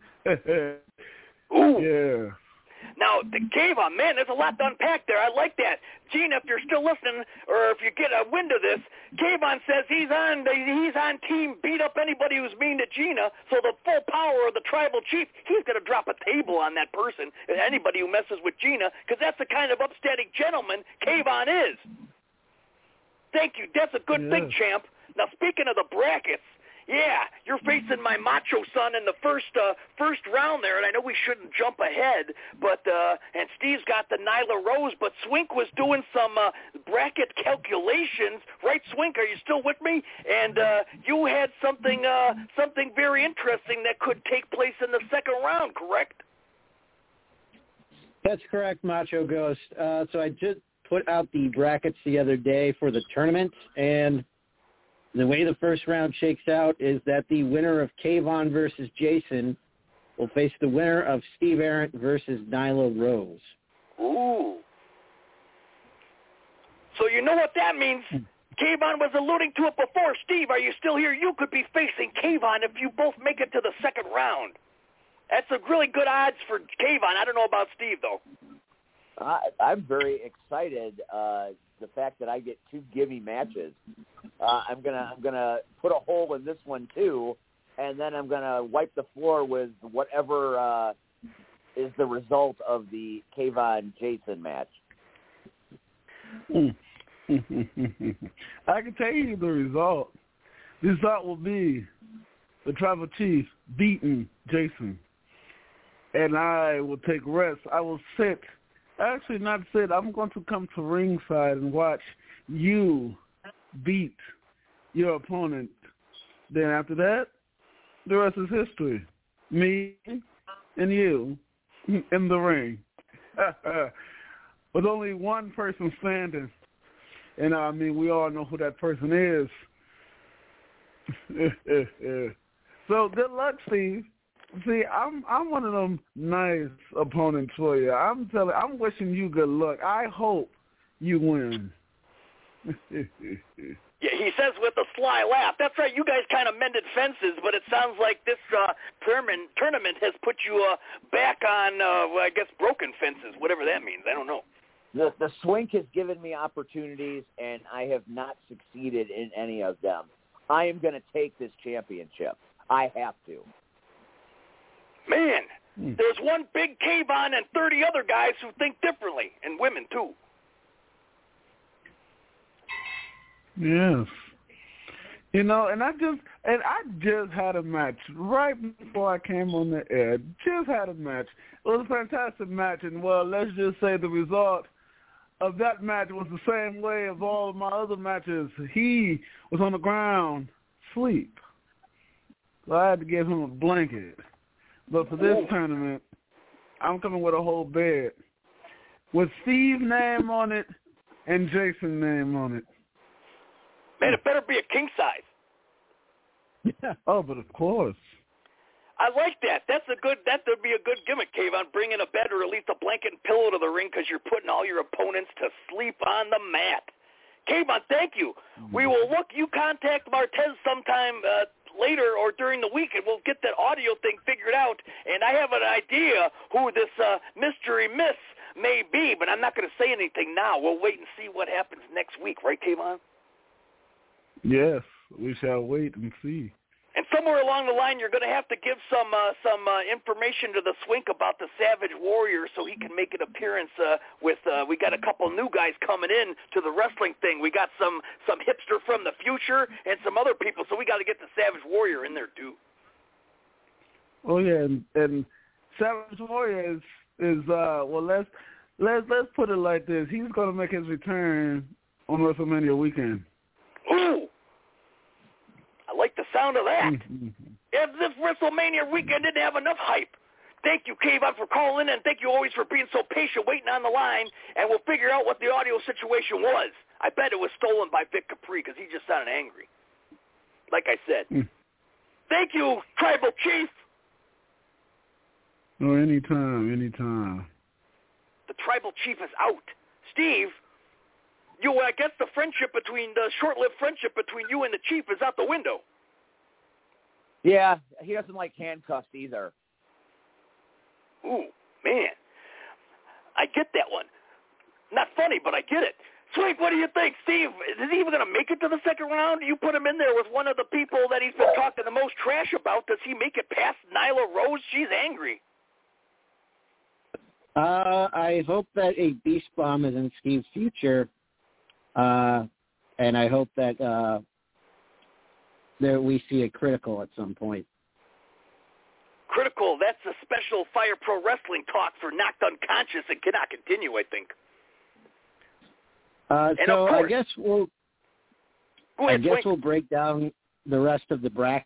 Yeah. Now, the Kayvon, man, there's a lot to unpack there. I like that. Gina, if you're still listening, or if you get a wind of this, Kayvon says he's on team beat up anybody who's mean to Gina, so the full power of the tribal chief, he's going to drop a table on that person, anybody who messes with Gina, because that's the kind of upstanding gentleman Kayvon is. Thank you. That's a good thing, champ. Now, speaking of the brackets, Yeah, you're facing my Macho Son in the first round there, and I know we shouldn't jump ahead, but and Steve's got the Nyla Rose, but Swink was doing some bracket calculations, right? Swink, are you still with me? And you had something very interesting that could take place in the second round, correct? That's correct, Macho Ghost. So I just put out the brackets the other day for the tournament, and the way the first round shakes out is that the winner of Kayvon versus Jason will face the winner of Steve Arndt versus Nyla Rose. Ooh. So you know what that means. Kayvon was alluding to it before. Steve, are you still here? You could be facing Kayvon if you both make it to the second round. That's a really good odds for Kayvon. I don't know about Steve, though. I'm very excited. The fact that I get two gimme matches. I'm gonna put a hole in this one too, and then I'm gonna wipe the floor with whatever is the result of the Kayvon Jason match. I can tell you the result. The result will be the Tribal Chief beating Jason, and I will take rest. I will sit. Actually, not sit. I'm going to come to ringside and watch you beat your opponent. Then after that, the rest is history. Me and you in the ring. With only one person standing. And I mean, we all know who that person is. So good luck, Steve. See, I'm one of them nice opponents for you. I'm wishing you good luck. I hope you win. Yeah, he says with a sly laugh. That's right, you guys kind of mended fences, but it sounds like this tournament has put you back on, I guess, broken fences, whatever that means. I don't know. The Swink has given me opportunities, and I have not succeeded in any of them. I am going to take this championship. I have to. Man, there's one big Kayvon and 30 other guys who think differently, and women too. Yes. You know, and I just had a match right before I came on the air. Just had a match. It was a fantastic match, and well, let's just say the result of that match was the same way as all of my other matches. He was on the ground, asleep. So I had to give him a blanket. But for this tournament, I'm coming with a whole bed with Steve's name on it and Jason's name on it. Man, it better be a king size. Yeah. Oh, but of course. I like that. That would be a good gimmick, Kayvon, bringing a bed or at least a blanket and pillow to the ring because you're putting all your opponents to sleep on the mat. Kayvon, thank you. We will look. You contact Martez sometime later or during the week, and we'll get that audio thing figured out. And I have an idea who this mystery miss may be, but I'm not going to say anything now. We'll wait and see what happens next week, right, Kayvon? Yes, we shall wait and see. And somewhere along the line, you're going to have to give some information to the Swink about the Savage Warrior so he can make an appearance with. We got a couple new guys coming in to the wrestling thing. We got some hipster from the future and some other people, so we got to get the Savage Warrior in there too. Oh yeah, and Savage Warrior is well. Let's put it like this. He's going to make his return on WrestleMania weekend. Ooh. I like the sound of that. If this WrestleMania weekend didn't have enough hype. Thank you, Kayvon, for calling in, and thank you always for being so patient waiting on the line, and we'll figure out what the audio situation was. I bet it was stolen by Vic Capri because he just sounded angry. Like I said. Thank you, Tribal Chief. Oh, anytime. The Tribal Chief is out. Steve, I guess the short-lived friendship between you and the Chief is out the window. Yeah, he doesn't like handcuffs either. Ooh, man. I get that one. Not funny, but I get it. Sweet, what do you think? Steve, is he even going to make it to the second round? You put him in there with one of the people that he's been talking the most trash about. Does he make it past Nyla Rose? She's angry. I hope that a Beast Bomb is in Steve's future. And I hope that that we see at Critical at some point. Critical, that's a special Fire Pro Wrestling talk for Knocked Unconscious and cannot continue, I think. So I guess we'll we'll break down the rest of the bracket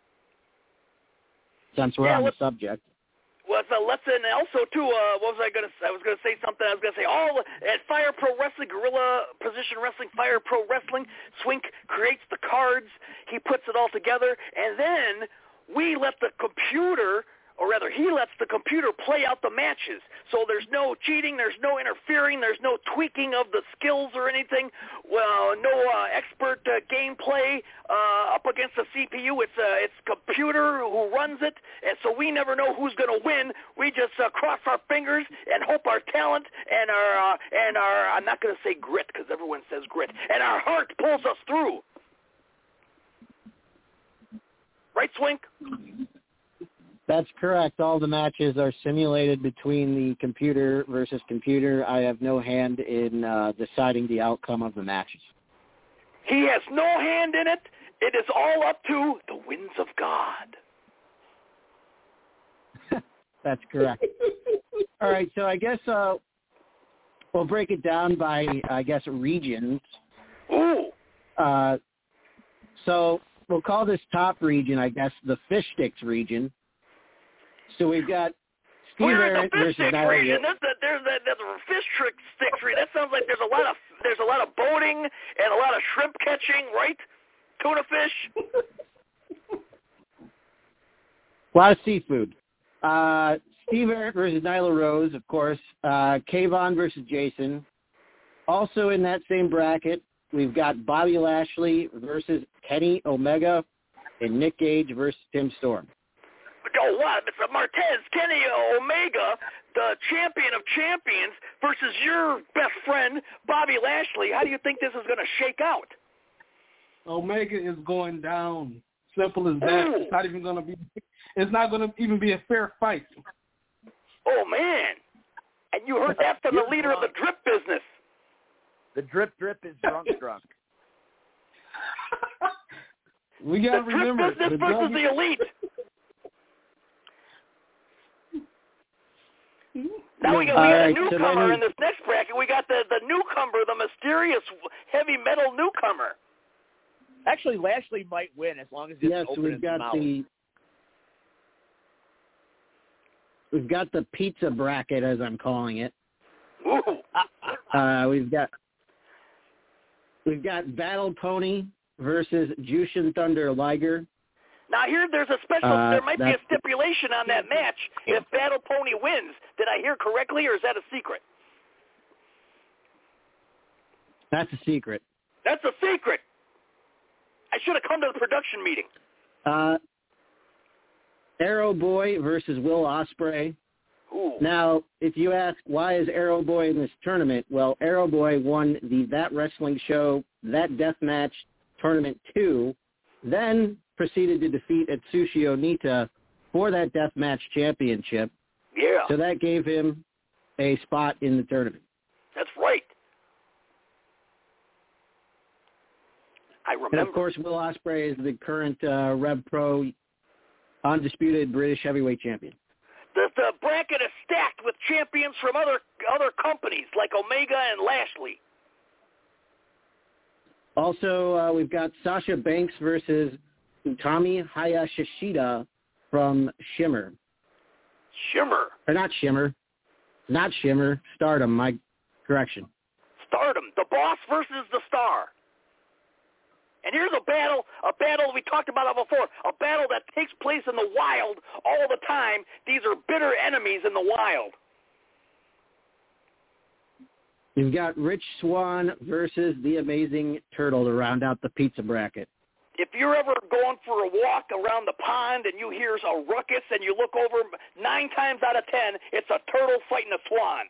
since we're on the subject. Well, so let's and also too. What was I going to say? I was going to say something. I was going to say all at Fire Pro Wrestling, Gorilla Position Wrestling, Fire Pro Wrestling. Swink creates the cards. He puts it all together, and then we let the computer, or rather, he lets the computer play out the matches. So there's no cheating, there's no interfering, there's no tweaking of the skills or anything. Well, no expert gameplay up against the CPU. It's computer who runs it, and so we never know who's going to win. We just cross our fingers and hope our talent and our I'm not going to say grit because everyone says grit, and our heart pulls us through. Right, Swink? That's correct. All the matches are simulated between the computer versus computer. I have no hand in deciding the outcome of the matches. He has no hand in it. It is all up to the winds of God. That's correct. All right, so I guess we'll break it down by, regions. Ooh. So we'll call this top region, the Fish Sticks region. So we've got Steve Arnett versus Nyla. There's a fish sticks region. That sounds like there's a lot of boating and a lot of shrimp catching, right? Tuna fish. A lot of seafood. Steve Arnett versus Nyla Rose, of course. Kayvon versus Jason. Also in that same bracket, we've got Bobby Lashley versus Kenny Omega and Nick Gage versus Tim Storm. Oh, what? Mr. Martez, Kenny Omega, the champion of champions, versus your best friend, Bobby Lashley. How do you think this is going to shake out? Omega is going down. Simple as that. Ooh. It's not even going to be. It's not going to even be a fair fight. Oh man! And you heard that from the leader of the drip business. The drip is drunk. We got to remember the drip business versus the elite. Now we got a newcomer in this next bracket. We got the newcomer, the mysterious heavy metal newcomer. Actually, Lashley might win as long as he doesn't open his mouth. We've got the pizza bracket, as I'm calling it. Ooh. We've got Battle Pony versus Jushin Thunder Liger. Now here, there's a special. There might be a stipulation on that match if Battle Pony wins. Did I hear correctly, or is that a secret? That's a secret. That's a secret. I should have come to the production meeting. Arrow Boy versus Will Ospreay. Ooh. Now, if you ask why is Arrow Boy in this tournament, well, Arrow Boy won the That Wrestling Show, That Deathmatch Tournament 2, then proceeded to defeat Atsushi Onita for that Deathmatch Championship. Yeah. So that gave him a spot in the tournament. That's right. I remember. And, of course, Will Ospreay is the current Rev Pro undisputed British heavyweight champion. The bracket is stacked with champions from other companies like Omega and Lashley. Also, we've got Sasha Banks versus Utami Hayashishida from Shimmer. Shimmer? Or not Shimmer. Not Shimmer. Stardom, my correction. Stardom. The Boss versus the Star. And here's a battle we talked about it before, a battle that takes place in the wild all the time. These are bitter enemies in the wild. You've got Rich Swann versus the Amazing Turtle to round out the pizza bracket. If you're ever going for a walk around the pond and you hear a ruckus and you look over, 9 times out of 10, it's a turtle fighting a swan.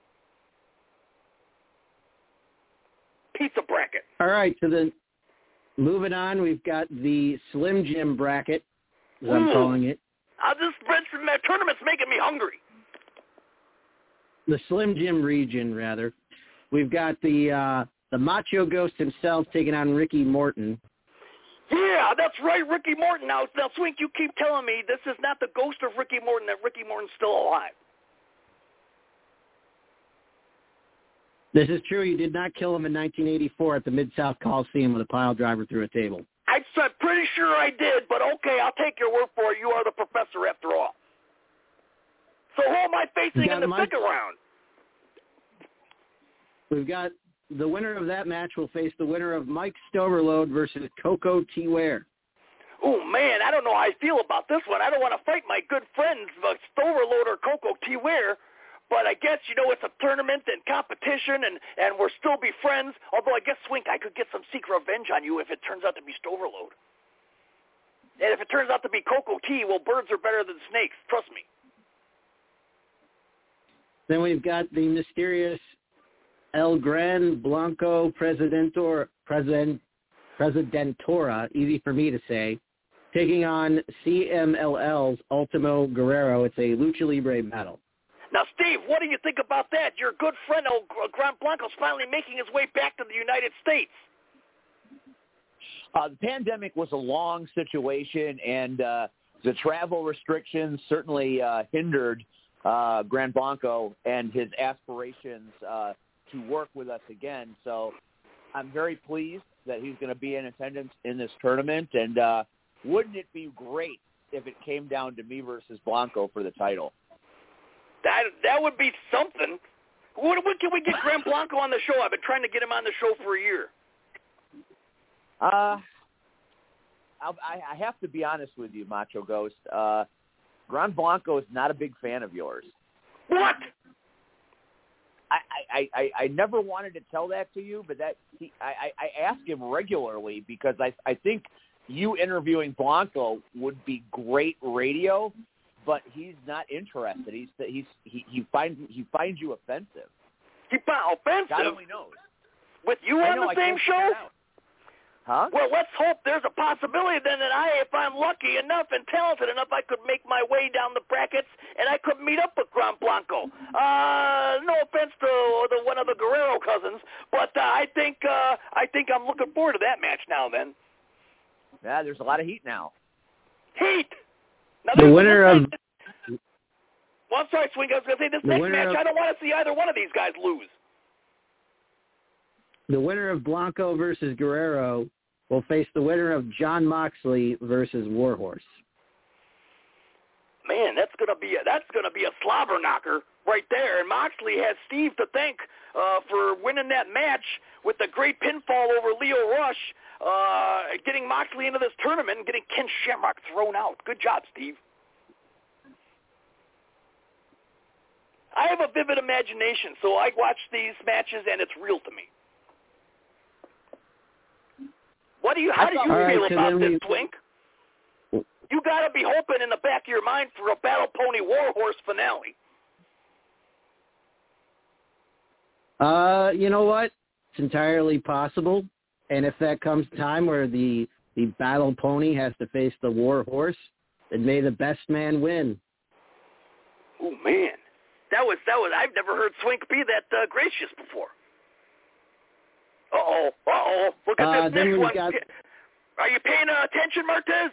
Pizza bracket. All right, so then moving on, we've got the Slim Jim bracket, as I'm calling it. This tournament's making me hungry. The Slim Jim region, rather. We've got the Macho Ghost himself taking on Ricky Morton. Yeah, Yeah, that's right, Ricky Morton. Now, Swink, you keep telling me this is not the ghost of Ricky Morton, that Ricky Morton's still alive. This is true. You did not kill him in 1984 at the Mid-South Coliseum with a pile driver through a table. I'm pretty sure I did, but okay, I'll take your word for it. You are the professor after all. So who am I facing in the second round? We've got the winner of that match will face the winner of Mike Stoverlode versus Coco T. Ware. Oh, man, I don't know how I feel about this one. I don't want to fight my good friends, Stoverlode or Coco T. Ware, but I guess, it's a tournament and competition, and we'll still be friends, although I guess, Swink, I could get some secret revenge on you if it turns out to be Stoverlode. And if it turns out to be Coco T., well, birds are better than snakes, trust me. Then we've got the mysterious El Gran Blanco Presidentora, easy for me to say, taking on CMLL's Ultimo Guerrero. It's a Lucha Libre battle. Now, Steve, what do you think about that? Your good friend El Gran Blanco's finally making his way back to the United States. The pandemic was a long situation, and the travel restrictions certainly hindered Gran Blanco and his aspirations to work with us again. So I'm very pleased that he's going to be in attendance in this tournament, and wouldn't it be great if it came down to me versus Blanco for the title? That would be something. When can we get Gran Blanco on the show? I've been trying to get him on the show for a year. I have to be honest with you, Macho Ghost. Gran Blanco is not a big fan of yours. What? I never wanted to tell that to you, but I ask him regularly because I think you interviewing Blanco would be great radio, but he's not interested. He finds you offensive. He found offensive? God only knows. With you on the same show? Huh? Well, let's hope there's a possibility then that if I'm lucky enough and talented enough, I could make my way down the brackets and I could meet up with Gran Blanco. No offense to one of the Guerrero cousins, but I think I'm looking forward to that match now. Then. Yeah, there's a lot of heat now. Heat. Now, the winner of. Well, I'm sorry, Swing. I was going to say this next match. I don't want to see either one of these guys lose. The winner of Blanco versus Guerrero will face the winner of John Moxley versus Warhorse. Man, that's gonna be a slobber knocker right there. And Moxley has Steve to thank for winning that match with the great pinfall over Leo Rush, getting Moxley into this tournament and getting Ken Shamrock thrown out. Good job, Steve. I have a vivid imagination, so I watch these matches and it's real to me. How do you feel about this, Twink? You got to be hoping in the back of your mind for a Battle Pony Warhorse finale. You know what? It's entirely possible. And if that comes time where the Battle Pony has to face the Warhorse, then may the best man win. Oh, man. That was. I've never heard Swink be that gracious before. Uh-oh. Look at this next one. Are you paying attention, Martez?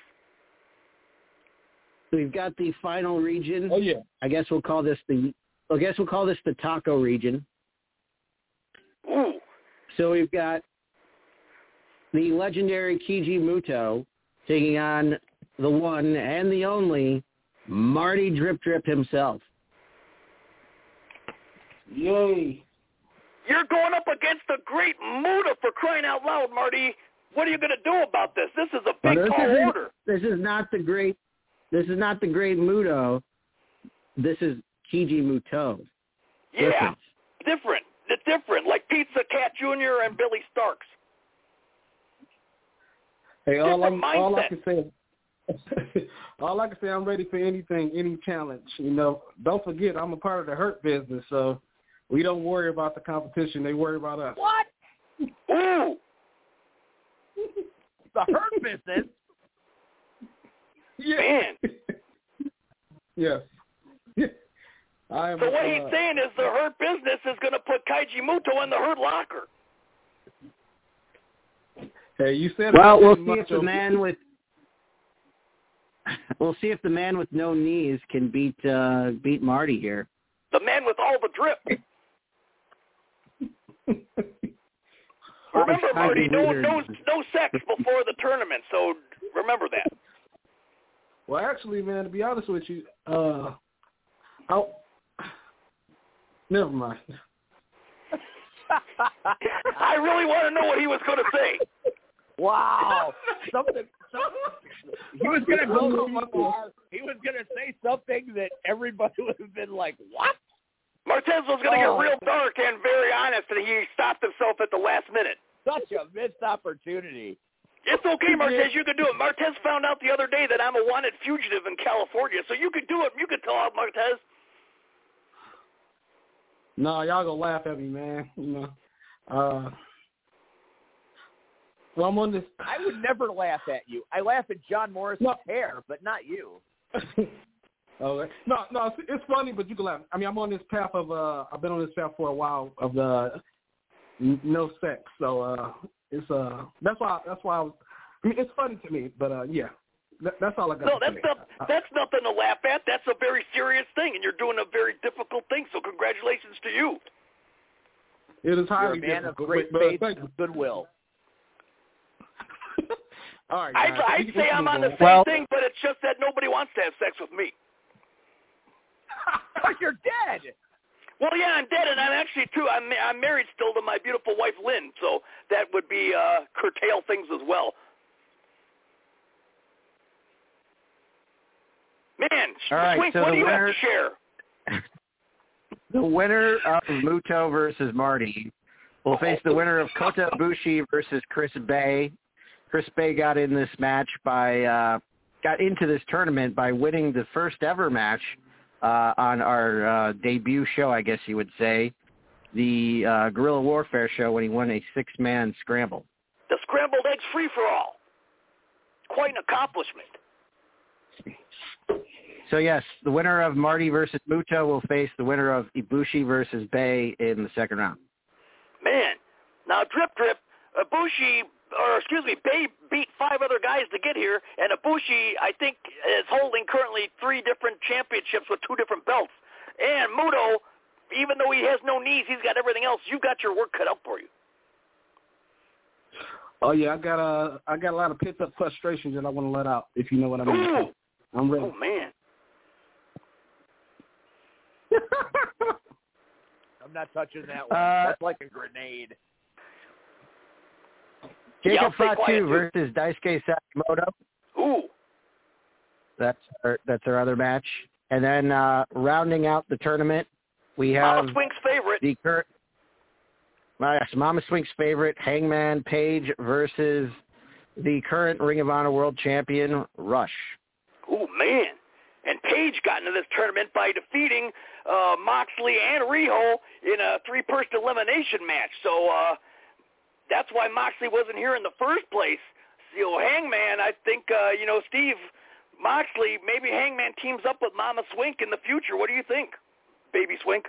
We've got the final region. Oh, yeah. I guess we'll call this the Taco region. Ooh. So we've got the legendary Keiji Muto taking on the one and the only Marty Drip Drip himself. Yay. You're going up against the great Muta, for crying out loud, Marty. What are you going to do about this? This is a big tall order. This is not the great Muto. This is Keiji Muto. Yeah, different. It's different, like Pizza Cat Jr. and Billy Starks. Hey, all I can say, I'm ready for anything, any challenge. Don't forget, I'm a part of the Hurt Business, so we don't worry about the competition. They worry about us. What? Ooh. The Hurt Business? Yeah. Man. Yes. So what he's saying is the Hurt Business is going to put Keiji Muto in the Hurt Locker. Hey, you said. Well, we'll see if the man with no knees can beat Marty here. The man with all the drip. Remember, Marty, no sex before the tournament, so remember that. Well, actually, man, to be honest with you, never mind. I really want to know what he was going to say. Wow, something. He was going to go so far. He was going to say something that everybody would have been like, "What?" Martez was going to get real dark and very honest, and he stopped himself at the last minute. Such a missed opportunity. It's okay, Martez. You can do it. Martez found out the other day that I'm a wanted fugitive in California, so you could do it. You could tell out Martez. No, y'all gonna laugh at me, man. You know. Well, I'm on this. I would never laugh at you. I laugh at John Morris's hair, but not you. Okay. No, it's funny, but you can laugh. I mean, I'm on this path of I've been on this path for a while of no sex. So it's that's why I was. I mean, it's funny to me, but yeah, that's all I got. No, that's nothing to laugh at. That's a very serious thing, and you're doing a very difficult thing. So congratulations to you. It is highly You're a man difficult, of great faith and goodwill. All right, I'd say I'm on the same thing, but it's just that nobody wants to have sex with me. But you're dead. Well, yeah, I'm dead, and I'm actually too. I'm married still to my beautiful wife Lynn, so that would be curtail things as well. Man, all right, Swink, so what do you have to share? The winner of Muto versus Marty will face the winner of Kota Ibushi versus Chris Bay. Chris Bay got into this tournament by winning the first ever match on our debut show, I guess you would say, the Guerrilla Warfare show, when he won a 6-man scramble. The scrambled eggs free-for-all. Quite an accomplishment. So, yes, the winner of Marty versus Muto will face the winner of Ibushi versus Bay in the second round. Man, now Drip, Bay beat 5 other guys to get here, and Ibushi, I think, is holding currently 3 different championships with 2 different belts. And Muto, even though he has no knees, he's got everything else. You got your work cut out for you. Oh yeah, I got a lot of pent up frustrations that I want to let out, if you know what I mean. Ooh. I'm ready. Oh man. I'm not touching that one. That's like a grenade. Jacob Fatu versus Daisuke Sakamoto. Ooh. That's our other match. And then rounding out the tournament, we have Mama Swink's favorite. The current Mama Swink's favorite, Hangman Page versus the current Ring of Honor World Champion, Rush. Oh, man. And Page got into this tournament by defeating Moxley and Riho in a 3-person elimination match. So that's why Moxley wasn't here in the first place. So Hangman, I think, Steve, Moxley, maybe Hangman teams up with Mama Swink in the future. What do you think, Baby Swink?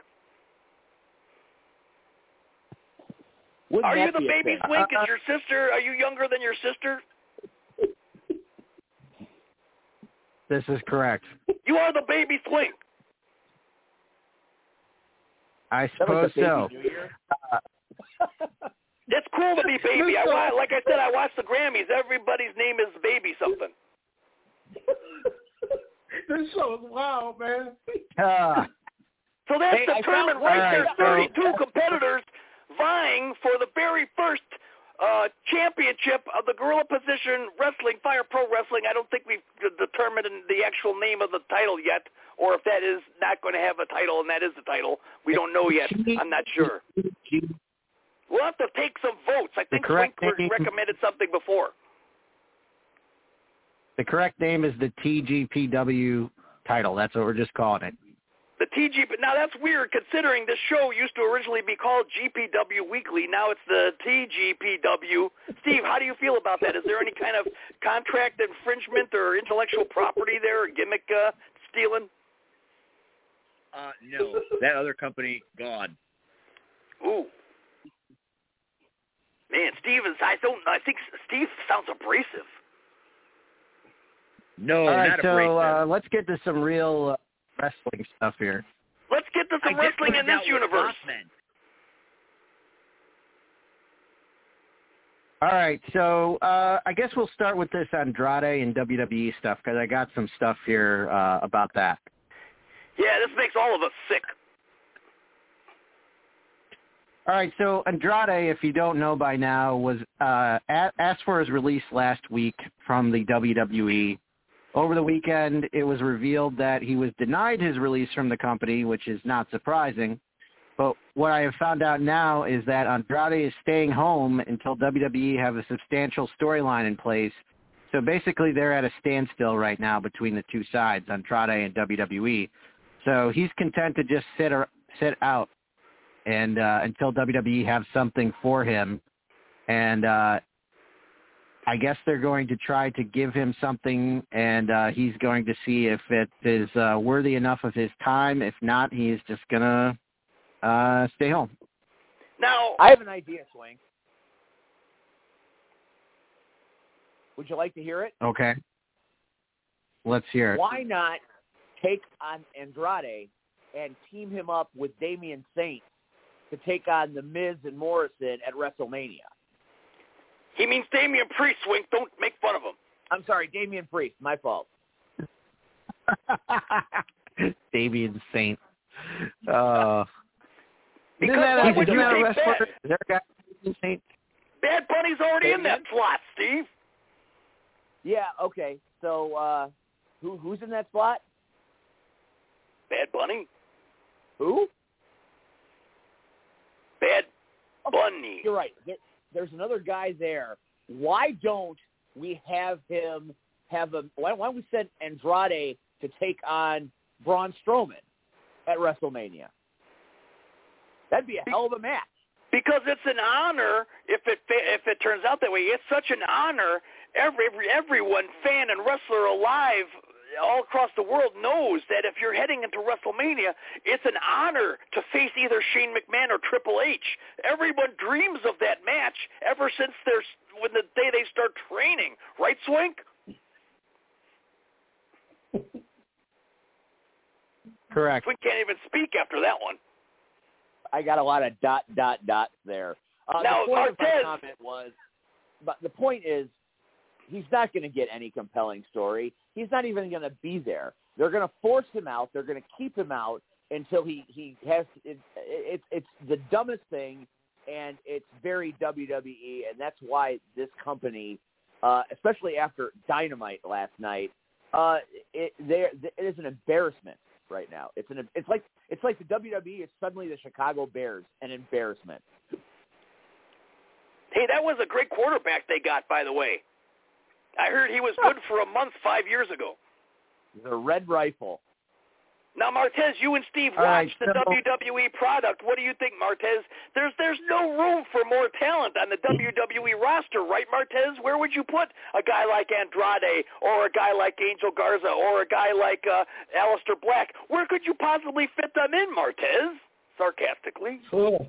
Are you the Baby Swink? Is your sister, are you younger than your sister? This is correct. You are the Baby Swink. I suppose so. It's cool to be baby. Like I said, I watched the Grammys. Everybody's name is Baby something. This show is wild, man. So that's the tournament right there. 32 competitors vying for the very first championship of the Gorilla Position Wrestling, Fire Pro Wrestling. I don't think we've determined the actual name of the title yet, or if that is not going to have a title and that is the title. We don't know yet. I'm not sure. We'll have to take some votes. I think Swink recommended something before. The correct name is the TGPW title. That's what we're just calling it. The TGP. Now that's weird, considering this show used to originally be called GPW Weekly. Now it's the TGPW. Steve, how do you feel about that? Is there any kind of contract infringement or intellectual property there, or gimmick stealing? No. That other company, gone. Ooh. Man, Man, I think Steve sounds abrasive. No, All right, not so abrasive. let's get to some real wrestling stuff here. Let's get to some wrestling in this universe. All right, so I guess we'll start with this Andrade and WWE stuff because I got some stuff here about that. Yeah, this makes all of us sick. All right, so Andrade, if you don't know by now, was asked for his release last week from the WWE. Over the weekend, it was revealed that he was denied his release from the company, which is not surprising. But what I have found out now is that Andrade is staying home until WWE have a substantial storyline in place. So basically they're at a standstill right now between the two sides, Andrade and WWE. So he's content to just sit out and until WWE have something for him. And I guess they're going to try to give him something, and he's going to see if it is worthy enough of his time. If not, he's just going to stay home. Now, I have an idea, Swing. Would you like to hear it? Okay. Let's hear it. Why not take on Andrade and team him up with Damian Saint to take on The Miz and Morrison at WrestleMania? He means Damian Priest, Swing. Don't make fun of him. I'm sorry, Damian Priest. My fault. Damian Saint. Because why would you take that? Is there a guy Damian Saint? Bad Bunny's already in that slot, Steve. Yeah, okay. So who's in that slot? Bad Bunny. Who? Bad Bunny. You're right. There's another guy there. Why don't we have him why don't we send Andrade to take on Braun Strowman at WrestleMania? That'd be a hell of a match. Because it's an honor if it turns out that way. It's such an honor. Everyone, fan and wrestler alive all across the world knows that if you're heading into WrestleMania, it's an honor to face either Shane McMahon or Triple H. Everyone dreams of that match ever since when the day they start training. Right, Swink? Correct. Swink can't even speak after that one. I got a lot of dots there. Now, the point of my Martez. comment was, but the point is, he's not going to get any compelling story. He's not even going to be there. They're going to force him out. They're going to keep him out until he has. It's the dumbest thing, and it's very WWE, and that's why this company, especially after Dynamite last night, it is an embarrassment right now. It's like the WWE is suddenly the Chicago Bears, an embarrassment. Hey, that was a great quarterback they got, by the way. I heard he was good for a month 5 years ago. The Red Rifle. Now, Martez, you and Steve watched the WWE product. What do you think, Martez? There's no room for more talent on the WWE roster, right, Martez? Where would you put a guy like Andrade or a guy like Angel Garza or a guy like Aleister Black? Where could you possibly fit them in, Martez? Sarcastically. Oh.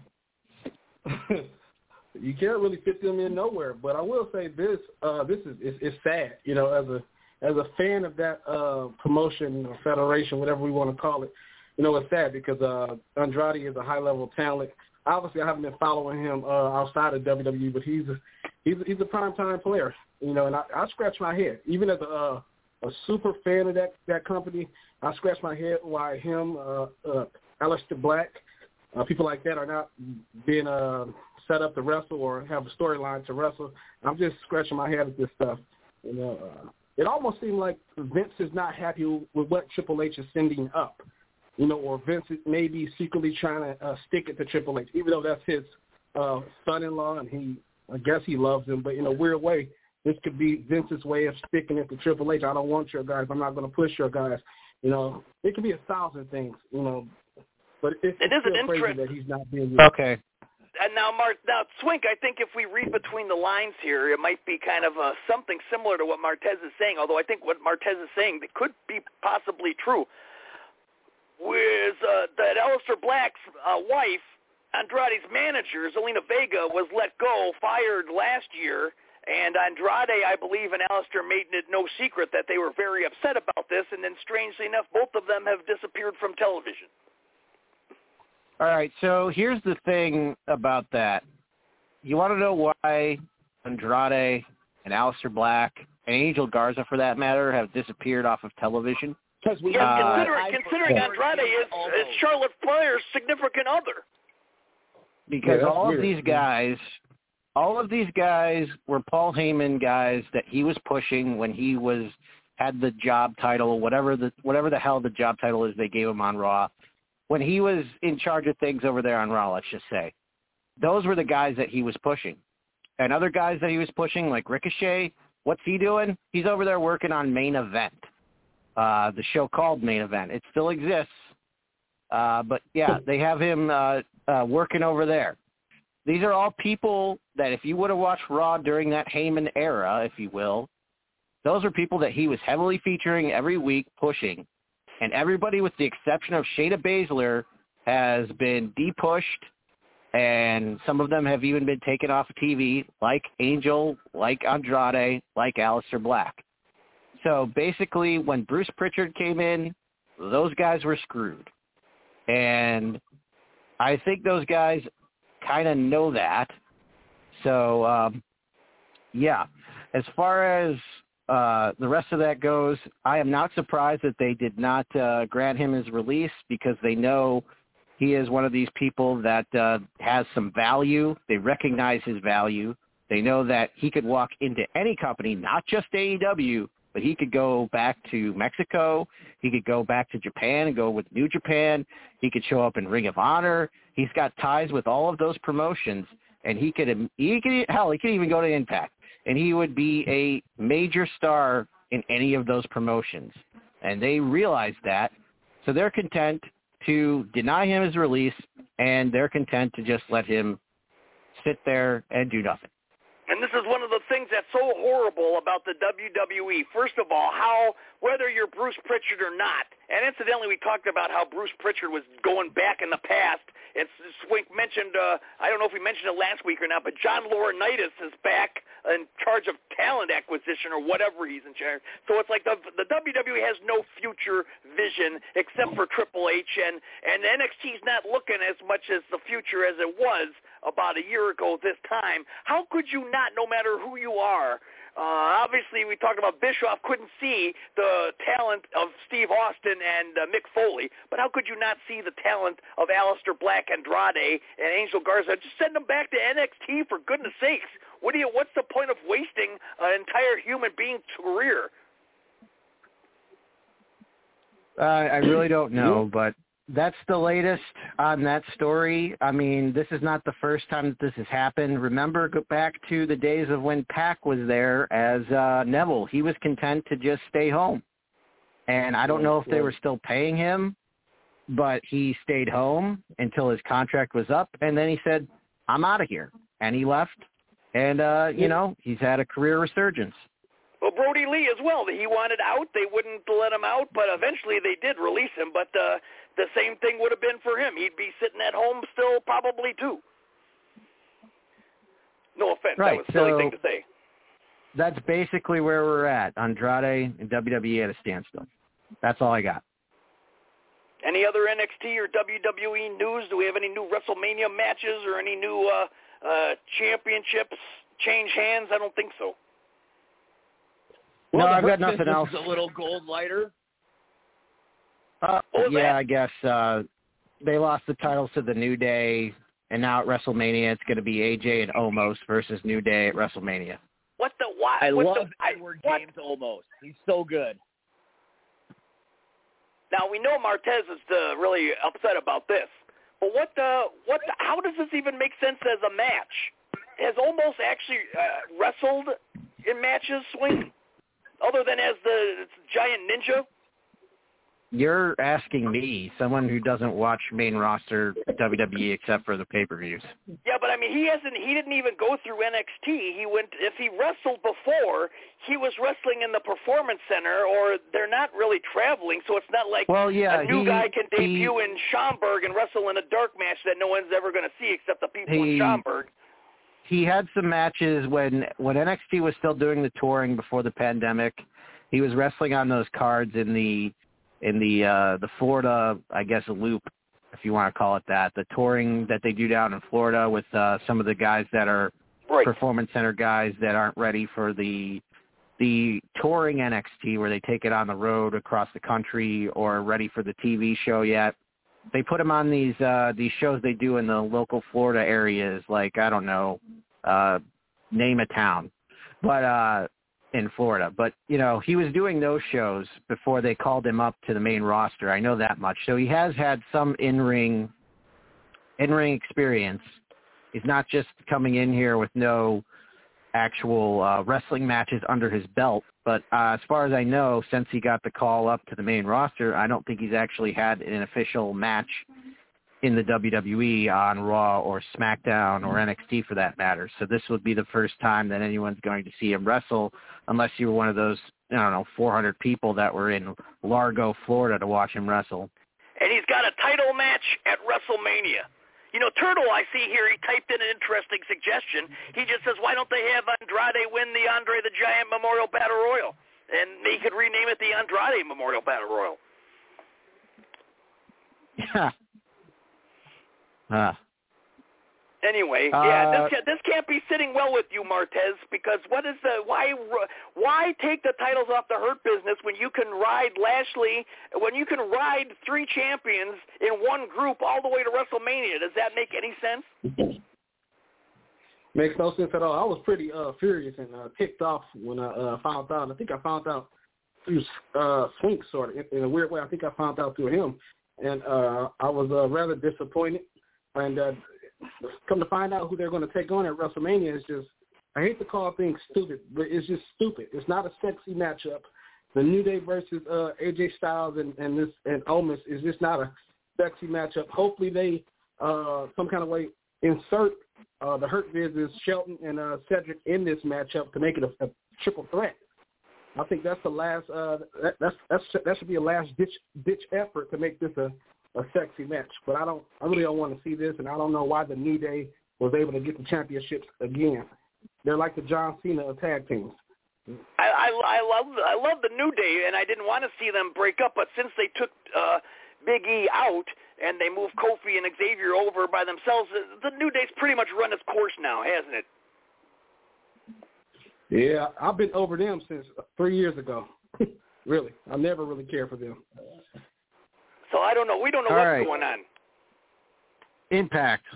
You can't really fit them in nowhere. But I will say this: it's sad. You know, as a fan of that promotion or federation, whatever we want to call it, you know, it's sad because Andrade is a high-level talent. Obviously, I haven't been following him outside of WWE, but he's a primetime player. You know, and I scratch my head. Even as a super fan of that company, I scratch my head why him, Aleister Black, people like that are not being set up to wrestle or have a storyline to wrestle. I'm just scratching my head at this stuff. You know, it almost seemed like Vince is not happy with what Triple H is sending up. You know, or Vince may be secretly trying to stick it to Triple H, even though that's his son-in-law, and I guess he loves him. But in a weird way, this could be Vince's way of sticking it to Triple H. I don't want your guys. I'm not going to push your guys. You know, it could be 1,000 things. You know, but it's still crazy that he's not being used. Okay. And now, Swink, I think if we read between the lines here, it might be kind of something similar to what Martez is saying, although I think what Martez is saying could be possibly true. With that Aleister Black's wife, Andrade's manager, Zelina Vega, was let go, fired last year, and Andrade, I believe, and Alistair made it no secret that they were very upset about this, and then strangely enough, both of them have disappeared from television. All right, so here's the thing about that. You want to know why Andrade and Alistair Black and Angel Garza, for that matter, have disappeared off of television? Because considering Andrade is Charlotte Flair's significant other. Because all of these guys were Paul Heyman guys that he was pushing when he had the job title, whatever the hell the job title is they gave him on Raw. When he was in charge of things over there on Raw, let's just say. Those were the guys that he was pushing. And other guys that he was pushing, like Ricochet, what's he doing? He's over there working on Main Event, the show called Main Event. It still exists. But, yeah, they have him working over there. These are all people that if you would have watched Raw during that Heyman era, if you will, those are people that he was heavily featuring every week, pushing. And everybody with the exception of Shayna Baszler has been de-pushed, and some of them have even been taken off of TV, like Angel, like Andrade, like Alistair Black. So basically, when Bruce Pritchard came in, those guys were screwed. And I think those guys kind of know that. So, yeah, as far as the rest of that goes, I am not surprised that they did not grant him his release, because they know he is one of these people that has some value. They recognize his value. They know that he could walk into any company, not just AEW, but he could go back to Mexico. He could go back to Japan and go with New Japan. He could show up in Ring of Honor. He's got ties with all of those promotions, and he could even go to Impact, and he would be a major star in any of those promotions. And they realize that, so they're content to deny him his release, and they're content to just let him sit there and do nothing. And this is one of the things that's so horrible about the WWE. First of all, whether you're Bruce Pritchard or not, and incidentally, we talked about how Bruce Pritchard was going back in the past. And Swink mentioned, I don't know if we mentioned it last week or not, but John Laurinaitis is back in charge of talent acquisition or whatever he's in charge. So it's like the WWE has no future vision except for Triple H, and NXT's not looking as much as the future as it was about a year ago this time. How could you not, no matter who you are? Obviously, we talked about Bischoff couldn't see the talent of Steve Austin and Mick Foley, but how could you not see the talent of Alistair Black, Andrade, and Angel Garza? Just send them back to NXT, for goodness sakes. What's the point of wasting an entire human being's career? I really don't know, but that's the latest on that story. I mean, this is not the first time that this has happened. Remember, go back to the days of when Pac was there as Neville. He was content to just stay home. And I don't know if they were still paying him, but he stayed home until his contract was up. And then he said, I'm out of here. And he left. And, he's had a career resurgence. Well, Brody Lee as well. He wanted out. They wouldn't let him out, but eventually they did release him. But the same thing would have been for him. He'd be sitting at home still probably too. No offense. Right. That was a silly thing to say. That's basically where we're at. Andrade and WWE at a standstill. That's all I got. Any other NXT or WWE news? Do we have any new WrestleMania matches or any new championships change hands? I don't think so. No, I've got nothing else. Is a little gold lighter. I guess they lost the titles to the New Day, and now at WrestleMania it's going to be AJ and Omos versus New Day at WrestleMania. I love Edward James Omos. He's so good. Now we know Martez is really upset about this, but how does this even make sense as a match? Has Omos actually wrestled in matches, Swing? Other than as the giant ninja? You're asking me, someone who doesn't watch main roster WWE except for the pay-per-views. Yeah, but I mean, he didn't even go through NXT. If he wrestled before, he was wrestling in the Performance Center, or they're not really traveling, so it's not like a new guy can debut in Schaumburg and wrestle in a dark match that no one's ever going to see except the people in Schaumburg. He had some matches when NXT was still doing the touring before the pandemic. He was wrestling on those cards in the Florida, I guess, loop, if you want to call it that, the touring that they do down in Florida with some of the guys that are Performance Center guys that aren't ready for the touring NXT where they take it on the road across the country or ready for the TV show yet. They put him on these shows they do in the local Florida areas, like, I don't know, name a town, but in Florida. But, you know, he was doing those shows before they called him up to the main roster. I know that much. So he has had some in-ring experience. He's not just coming in here with no actual wrestling matches under his belt. But as far as I know, since he got the call up to the main roster, I don't think he's actually had an official match in the WWE on Raw or SmackDown or NXT for that matter. So this would be the first time that anyone's going to see him wrestle, unless you were one of those, 400 people that were in Largo, Florida to watch him wrestle. And he's got a title match at WrestleMania. You know, Turtle, I see here, he typed in an interesting suggestion. He just says, why don't they have Andrade win the Andre the Giant Memorial Battle Royal? And they could rename it the Andrade Memorial Battle Royal. Yeah. Anyway, this can't be sitting well with you, Martez, because why take the titles off the Hurt Business when you can ride Lashley, when you can ride three champions in one group all the way to WrestleMania? Does that make any sense? Makes no sense at all. I was pretty furious and ticked off when I found out. I think I found out through Swink, sort of, in a weird way. I think I found out through him, and I was rather disappointed. And come to find out who they're going to take on at WrestleMania is just, I hate to call things stupid, but it's just stupid. It's not a sexy matchup. The New Day versus AJ Styles and Omos is just not a sexy matchup. Hopefully they some kind of way insert the Hurt Business, Shelton and Cedric in this matchup to make it a triple threat. I think that's the last that should be a last ditch effort to make this a sexy match. But I really don't want to see this, and I don't know why the New Day was able to get the championships again. They're like the John Cena of tag teams. I love the New Day, and I didn't want to see them break up, but since they took Big E out and they moved Kofi and Xavier over by themselves, the New Day's pretty much run its course now, hasn't it? Yeah, I've been over them since 3 years ago. Really. I never really cared for them. So I don't know. We don't know what's going on. Impact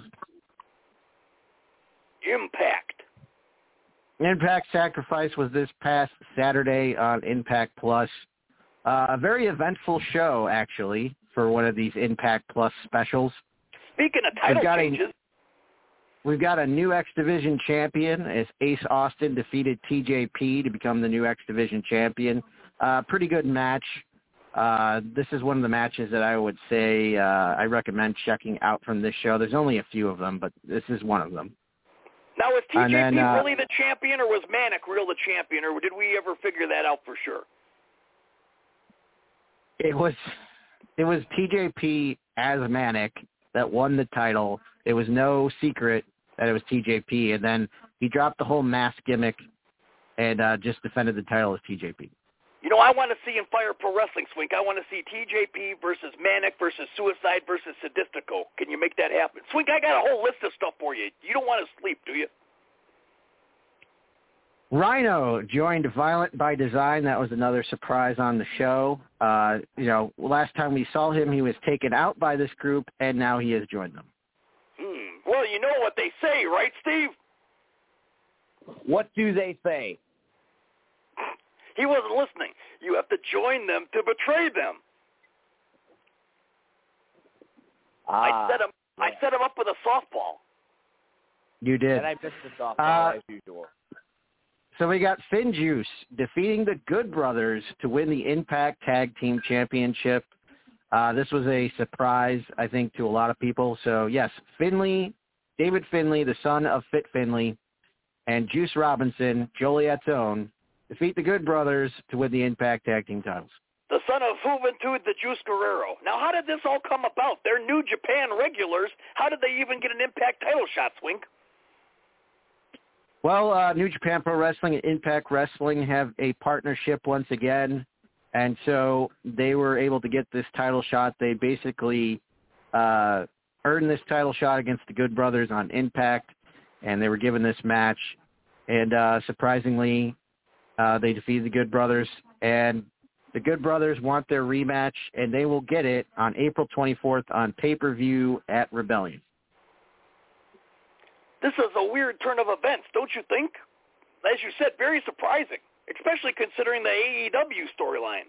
Sacrifice was this past Saturday on Impact Plus. A very eventful show, actually, for one of these Impact Plus specials. Speaking of title changes. We've got a new X Division champion as Ace Austin defeated TJP to become the new X Division champion. Pretty good match. This is one of the matches that I would say I recommend checking out from this show. There's only a few of them, but this is one of them. Now, was TJP really the champion, or was Manic real the champion, or did we ever figure that out for sure? It was TJP as Manic that won the title. It was no secret that it was TJP, and then he dropped the whole mask gimmick and just defended the title as TJP. You know, I want to see in Fire Pro Wrestling, Swink. I want to see TJP versus Manic versus Suicide versus Sadistico. Can you make that happen? Swink, I got a whole list of stuff for you. You don't want to sleep, do you? Rhino joined Violent by Design. That was another surprise on the show. Last time we saw him, he was taken out by this group, and now he has joined them. Well, you know what they say, right, Steve? What do they say? He wasn't listening. You have to join them to betray them. I set him up with a softball. You did. And I missed the softball as usual. So we got Finn Juice defeating the Good Brothers to win the Impact Tag Team Championship. This was a surprise, I think, to a lot of people. So, yes, David Finlay, the son of Fit Finlay, and Juice Robinson, Joliet's own, defeat the Good Brothers to win the Impact Tag Team titles. The son of Juventud, the Juice Guerrero. Now, how did this all come about? They're New Japan regulars. How did they even get an Impact title shot, Swink? Well, New Japan Pro Wrestling and Impact Wrestling have a partnership once again, and so they were able to get this title shot. They basically earned this title shot against the Good Brothers on Impact, and they were given this match. And surprisingly, they defeated the Good Brothers, and the Good Brothers want their rematch, and they will get it on April 24th on pay-per-view at Rebellion. This is a weird turn of events, don't you think? As you said, very surprising, especially considering the AEW storyline.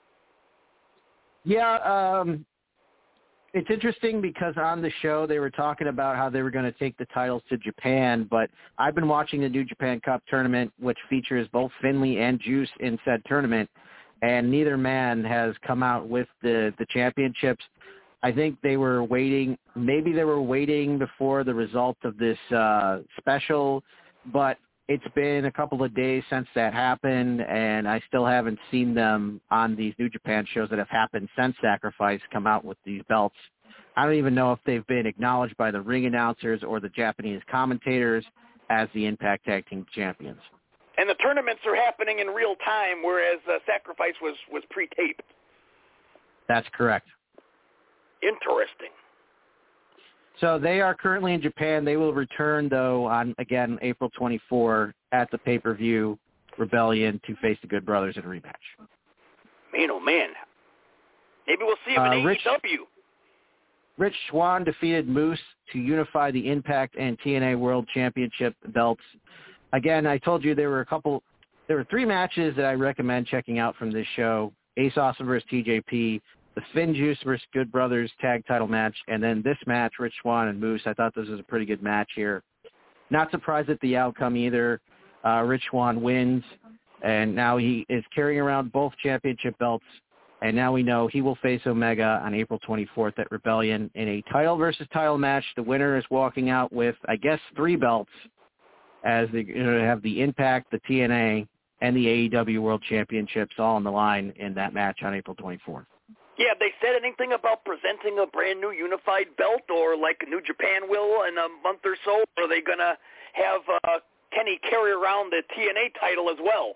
Yeah, it's interesting because on the show they were talking about how they were going to take the titles to Japan, but I've been watching the New Japan Cup tournament, which features both Finlay and Juice in said tournament, and neither man has come out with the championships. I think they were waiting. Maybe they were waiting before the result of this special, but it's been a couple of days since that happened, and I still haven't seen them on these New Japan shows that have happened since Sacrifice come out with these belts. I don't even know if they've been acknowledged by the ring announcers or the Japanese commentators as the Impact Tag Team Champions. And the tournaments are happening in real time, whereas Sacrifice was pre-taped. That's correct. Interesting. So they are currently in Japan. They will return, though, on, again, April 24 at the pay-per-view Rebellion to face the Good Brothers in a rematch. Man, oh, man. Maybe we'll see him in AEW. Rich Swann defeated Moose to unify the Impact and TNA World Championship belts. Again, I told you there were three matches that I recommend checking out from this show. Ace Austin versus TJP, the Finn Juice versus Good Brothers tag title match, and then this match, Rich Swann and Moose. I thought this was a pretty good match here. Not surprised at the outcome either. Rich Swann wins, and now he is carrying around both championship belts, and now we know he will face Omega on April 24th at Rebellion in a title versus title match. The winner is walking out with, I guess, 3 belts, as they have the Impact, the TNA, and the AEW World Championships all on the line in that match on April 24th. Yeah, have they said anything about presenting a brand new unified belt, or like New Japan will in a month or so? Or are they going to have Kenny carry around the TNA title as well?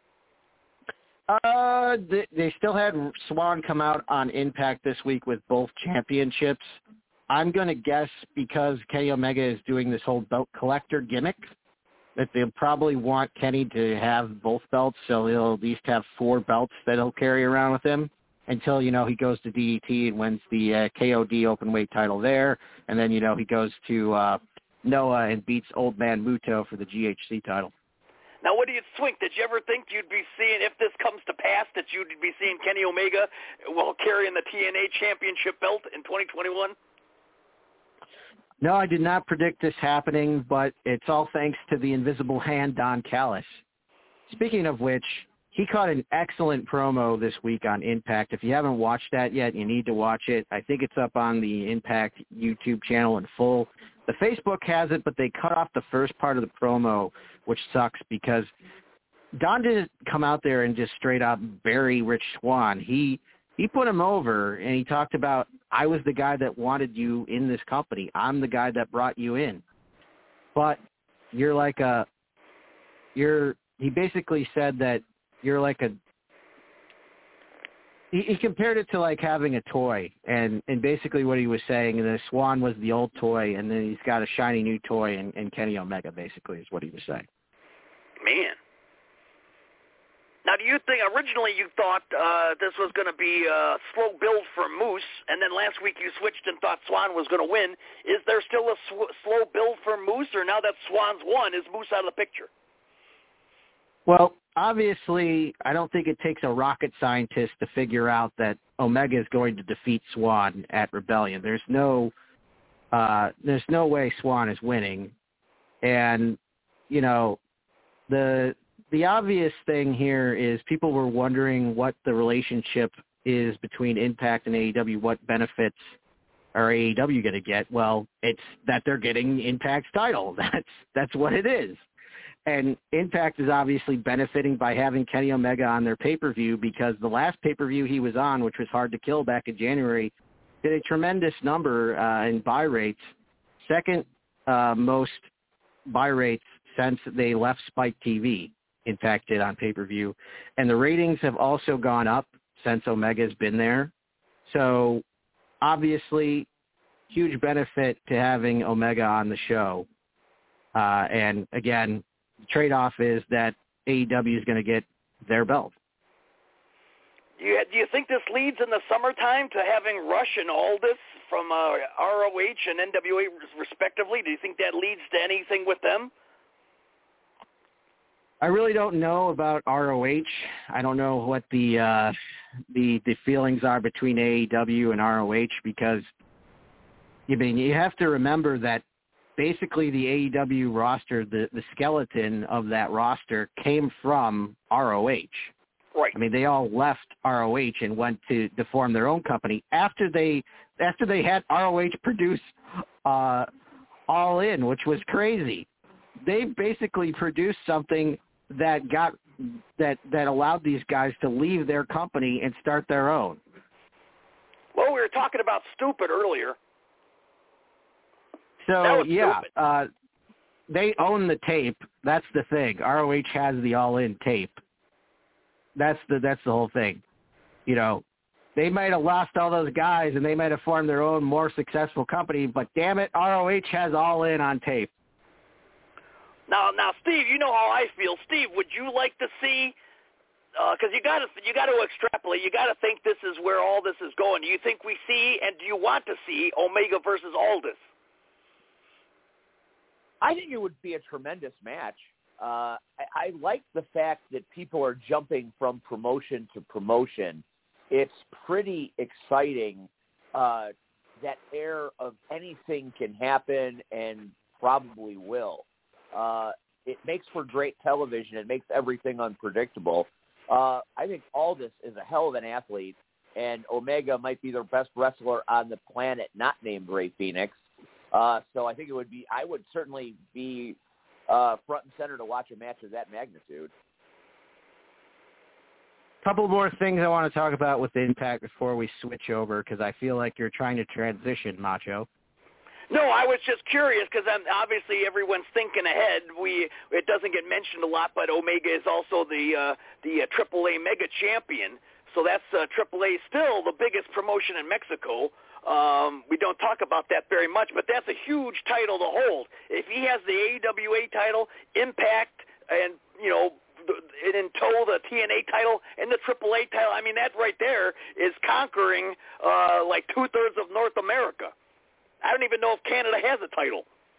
They still had Swann come out on Impact this week with both championships. I'm going to guess because Kenny Omega is doing this whole belt collector gimmick that they'll probably want Kenny to have both belts, so he'll at least have 4 belts that he'll carry around with him until, he goes to DDT and wins the KOD openweight title there, and then, he goes to Noah and beats Old Man Muto for the GHC title. Now, what do you think? Did you ever think you'd be seeing, if this comes to pass, that you'd be seeing Kenny Omega while carrying the TNA Championship belt in 2021? No, I did not predict this happening, but it's all thanks to the invisible hand, Don Callis. Speaking of which, he caught an excellent promo this week on Impact. If you haven't watched that yet, you need to watch it. I think it's up on the Impact YouTube channel in full. The Facebook has it, but they cut off the first part of the promo, which sucks because Don didn't come out there and just straight up bury Rich Swann. He put him over, and he talked about, I was the guy that wanted you in this company. I'm the guy that brought you in. But he basically said that you're like he compared it to like having a toy, and basically what he was saying is that Swann was the old toy, and then he's got a shiny new toy in Kenny Omega, basically, is what he was saying. Man. Now, do you think originally you thought this was going to be a slow build for Moose, and then last week you switched and thought Swann was going to win? Is there still a slow build for Moose, or now that Swann's won, is Moose out of the picture? Well, obviously, I don't think it takes a rocket scientist to figure out that Omega is going to defeat Swann at Rebellion. There's no way Swann is winning, and the obvious thing here is people were wondering what the relationship is between Impact and AEW, what benefits are AEW going to get? Well, it's that they're getting Impact's title. That's what it is. And Impact is obviously benefiting by having Kenny Omega on their pay-per-view, because the last pay-per-view he was on, which was Hard to Kill back in January, did a tremendous number in buy rates. Second most buy rates since they left Spike TV, Impact did on pay-per-view. And the ratings have also gone up since Omega's been there. So obviously, huge benefit to having Omega on the show. And again, the trade-off is that AEW is going to get their belt. Do you think this leads in the summertime to having Rush and Aldis from ROH and NWA respectively? Do you think that leads to anything with them? I really don't know about ROH. I don't know what the feelings are between AEW and ROH, because you have to remember that basically the AEW roster, the skeleton of that roster came from ROH. Right. I mean, they all left ROH and went to form their own company after they had ROH produce All In, which was crazy. They basically produced something that allowed these guys to leave their company and start their own. Well, we were talking about stupid earlier. So yeah, they own the tape. That's the thing. ROH has the All In tape. That's the whole thing. You know, they might have lost all those guys and they might have formed their own more successful company, but damn it, ROH has All In on tape. Now, Steve, you know how I feel. Steve, would you like to see? Because you got to extrapolate. You got to think this is where all this is going. Do you think we see, and do you want to see Omega versus Aldis? I think it would be a tremendous match. I like the fact that people are jumping from promotion to promotion. It's pretty exciting. That air of anything can happen and probably will. It makes for great television. It makes everything unpredictable. I think Aldis is a hell of an athlete, and Omega might be the best wrestler on the planet not named Rey Fenix. So I think I would certainly be front and center to watch a match of that magnitude. Couple more things I want to talk about with Impact before we switch over, because I feel like you're trying to transition, Macho. No, I was just curious because obviously everyone's thinking ahead. It doesn't get mentioned a lot, but Omega is also the AAA Mega Champion. So that's AAA still the biggest promotion in Mexico. We don't talk about that very much, but that's a huge title to hold. If he has the AWA title, Impact, and in tow the TNA title and the AAA title, I mean that right there is conquering like 2/3 of North America. I don't even know if Canada has a title.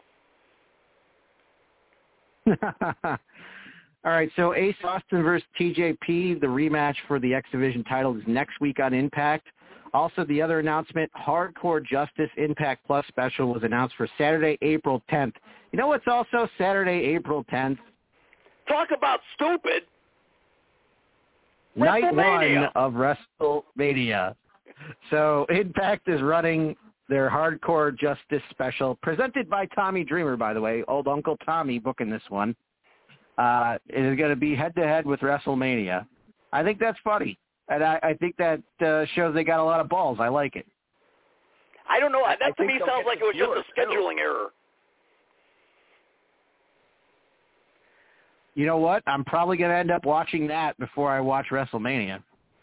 All right, so Ace Austin versus TJP, the rematch for the X Division title, is next week on Impact. Also, the other announcement, Hardcore Justice Impact Plus special was announced for Saturday, April 10th. You know what's also Saturday, April 10th? Talk about stupid. Night one of WrestleMania. So Impact is running their Hardcore Justice special, presented by Tommy Dreamer, by the way. Old Uncle Tommy booking this one. It is going to be head-to-head with WrestleMania. I think that's funny. And I think that shows they got a lot of balls. I like it. I don't know. That to me sounds like it was just a scheduling error. You know what? I'm probably going to end up watching that before I watch WrestleMania.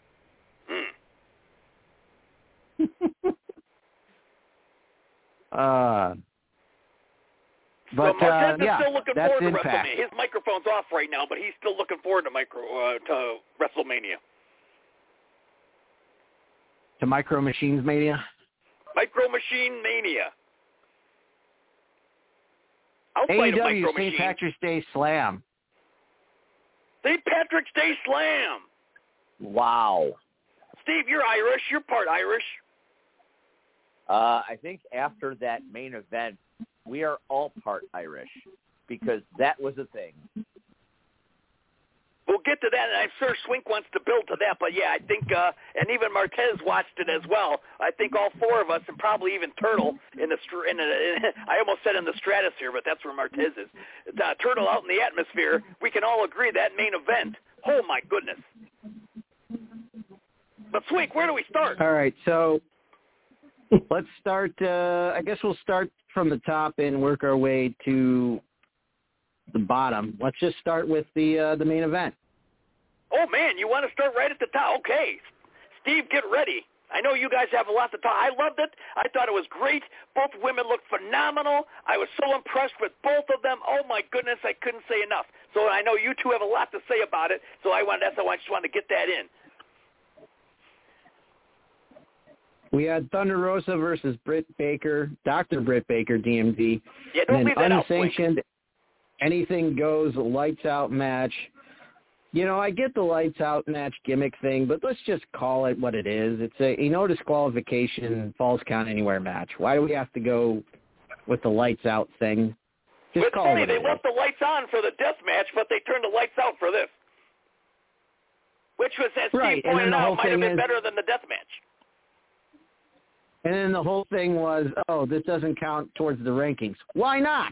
But Marquez is yeah, still looking that's forward to Impact. WrestleMania. His microphone's off right now, but he's still looking forward to WrestleMania. To Micro Machines Mania? Micro Machine Mania. Outside of AEW Micro St. Machine. Patrick's Day Slam. St. Patrick's Day Slam. Wow. Steve, you're Irish. You're part Irish. I think after that main event, we are all part Irish because that was a thing. Well, get to that, and I'm sure Swink wants to build to that. But yeah, I think, and even Martez watched it as well. I think all four of us, and probably even Turtle I almost said in the stratosphere, but that's where Martez is. Turtle out in the atmosphere. We can all agree that main event. Oh my goodness. But Swink, where do we start? All right, so let's start. I guess we'll start from the top and work our way to the bottom. Let's just start with the main event. Oh, man, you want to start right at the top? Okay. Steve, get ready. I know you guys have a lot to talk. I loved it. I thought it was great. Both women looked phenomenal. I was so impressed with both of them. Oh, my goodness, I couldn't say enough. So I know you two have a lot to say about it, so I just wanted to get that in. We had Thunder Rosa versus Britt Baker, Dr. Britt Baker, DMD. Yeah, don't leave that out, unsanctioned, anything goes, lights out match. You know, I get the lights out match gimmick thing, but let's just call it what it is. It's a no disqualification, falls count anywhere match. Why do we have to go with the lights out thing? Just it's call funny, it they left the lights on for the death match, but they turned the lights out for this. Which was, as Steve pointed out, might have been better than the death match. And then the whole thing was, oh, this doesn't count towards the rankings. Why not?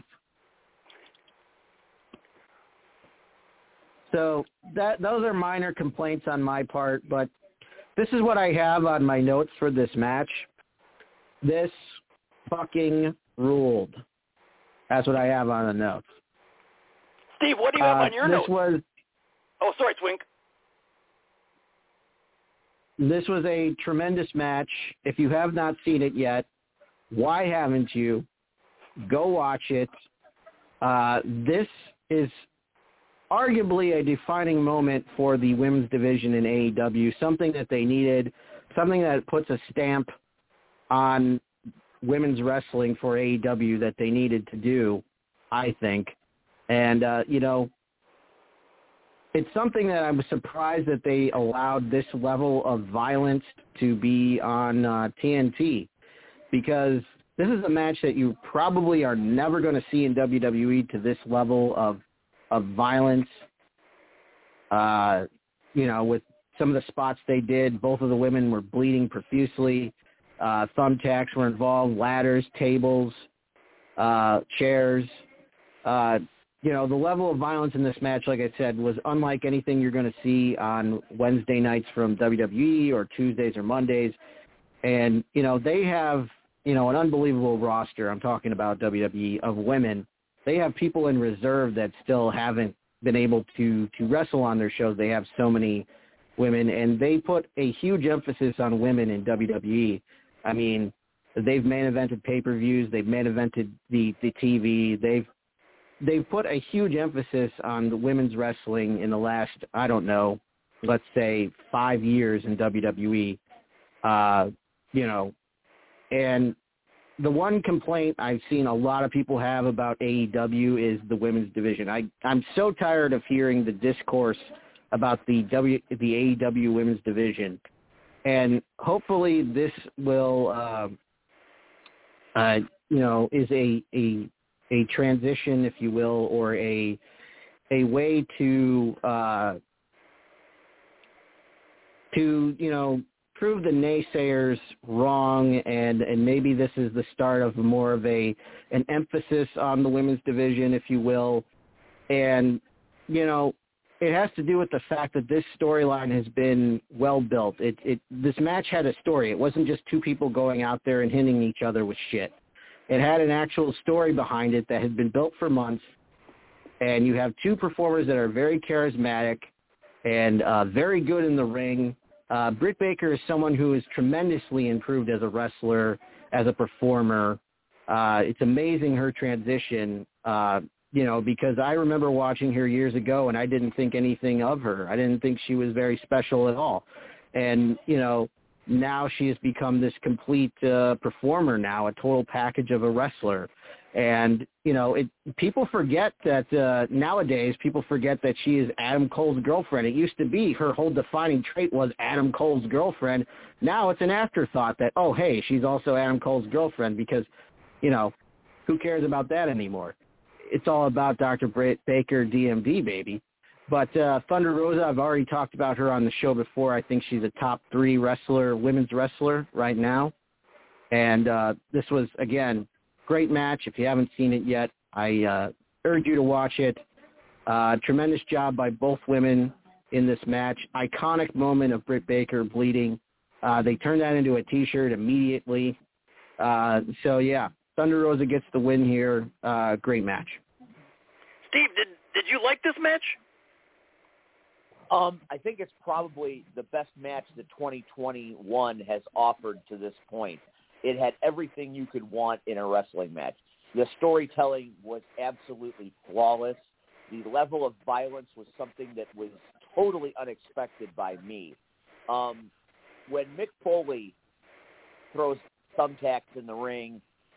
So those are minor complaints on my part, but this is what I have on my notes for this match. This fucking ruled. That's what I have on the notes. Steve, what do you have on your notes? Oh, sorry, Twink. This was a tremendous match. If you have not seen it yet, why haven't you? Go watch it. This is arguably a defining moment for the women's division in AEW, something that they needed, something that puts a stamp on women's wrestling for AEW that they needed to do, I think. And, you know, it's something that I was surprised that they allowed this level of violence to be on TNT, because this is a match that you probably are never going to see in WWE to this level of violence. You know, with some of the spots they did, both of the women were bleeding profusely. Thumbtacks were involved, ladders, tables, chairs. You know, the level of violence in this match, like I said, was unlike anything you're going to see on Wednesday nights from WWE or Tuesdays or Mondays. And, you know, they have, you know, an unbelievable roster. I'm talking about WWE of women. They have people in reserve that still haven't been able to wrestle on their shows. They have so many women, and they put a huge emphasis on women in WWE. I mean, they've main evented pay-per-views. They've main evented the TV. They've put a huge emphasis on the women's wrestling in the last, I don't know, let's say 5 years in WWE. You know, and the one complaint I've seen a lot of people have about AEW is the women's division. I'm so tired of hearing the discourse about the AEW women's division. And hopefully this will, you know, is a transition, if you will, or a way to you know, prove the naysayers wrong, and maybe this is the start of more of an emphasis on the women's division, if you will. And, you know, it has to do with the fact that this storyline has been well built. This match had a story. It wasn't just two people going out there and hitting each other with shit. It had an actual story behind it that had been built for months, and you have two performers that are very charismatic and very good in the ring. Britt Baker is someone who is tremendously improved as a wrestler, as a performer. It's amazing her transition, you know, because I remember watching her years ago, and I didn't think anything of her. I didn't think she was very special at all. And, you know, now she has become this complete performer now, a total package of a wrestler. And, you know, people forget that nowadays people forget that she is Adam Cole's girlfriend. It used to be her whole defining trait was Adam Cole's girlfriend. Now it's an afterthought that, oh, hey, she's also Adam Cole's girlfriend because, you know, who cares about that anymore? It's all about Dr. Britt Baker, DMD, baby. But Thunder Rosa, I've already talked about her on the show before. I think she's a top 3 women's wrestler right now. And this was, again, great match. If you haven't seen it yet, I urge you to watch it. Tremendous job by both women in this match. Iconic moment of Britt Baker bleeding. They turned that into a T-shirt immediately. So, yeah, Thunder Rosa gets the win here. Great match. Steve, did you like this match? I think it's probably the best match that 2021 has offered to this point. It had everything you could want in a wrestling match. The storytelling was absolutely flawless. The level of violence was something that was totally unexpected by me. When Mick Foley throws thumbtacks in the ring,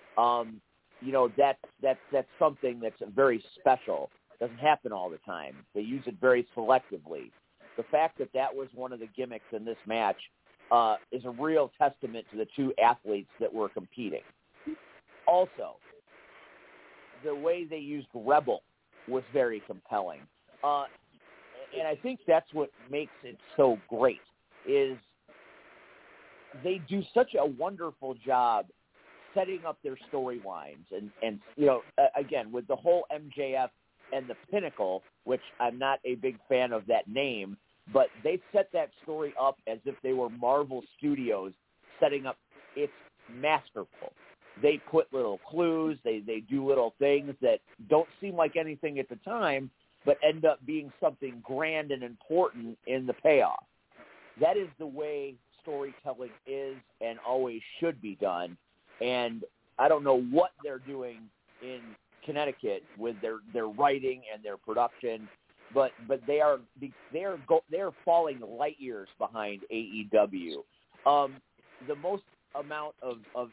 that's something that's very special. It doesn't happen all the time. They use it very selectively. The fact that was one of the gimmicks in this match is a real testament to the two athletes that were competing. Also, the way they used Rebel was very compelling. And I think that's what makes it so great, is they do such a wonderful job setting up their storylines. And again, with the whole MJF and the Pinnacle, which I'm not a big fan of that name, but they set that story up as if they were Marvel Studios setting up. It's masterful. They put little clues. They do little things that don't seem like anything at the time, but end up being something grand and important in the payoff. That is the way storytelling is and always should be done. And I don't know what they're doing in Connecticut with their writing and their production, but they are falling light years behind AEW. The most amount of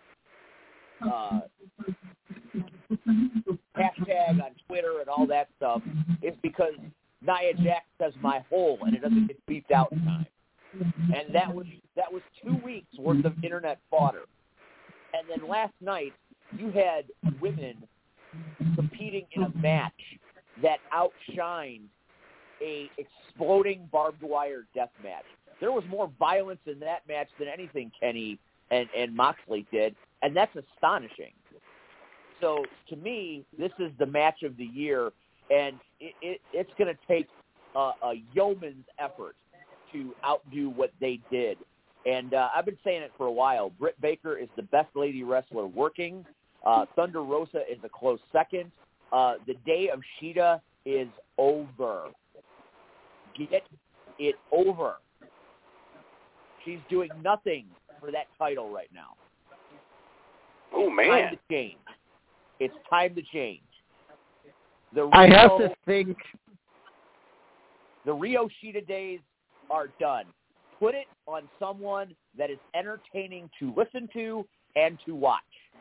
hashtag on Twitter and all that stuff is because Nia Jax says my hole and it doesn't get beeped out in time. And that was 2 weeks worth of internet fodder. And then last night you had women competing in a match that outshined a exploding barbed wire death match. There was more violence in that match than anything Kenny and Moxley did, and that's astonishing. So to me, this is the match of the year, and it's going to take a yeoman's effort to outdo what they did. And I've been saying it for a while. Britt Baker is the best lady wrestler working. Thunder Rosa is a close second. The day of Shida is over. Get it over. She's doing nothing for that title right now. Oh, man. Time to change. It's time to change. I have to think. The Rio Shida days are done. Put it on someone that is entertaining to listen to and to watch.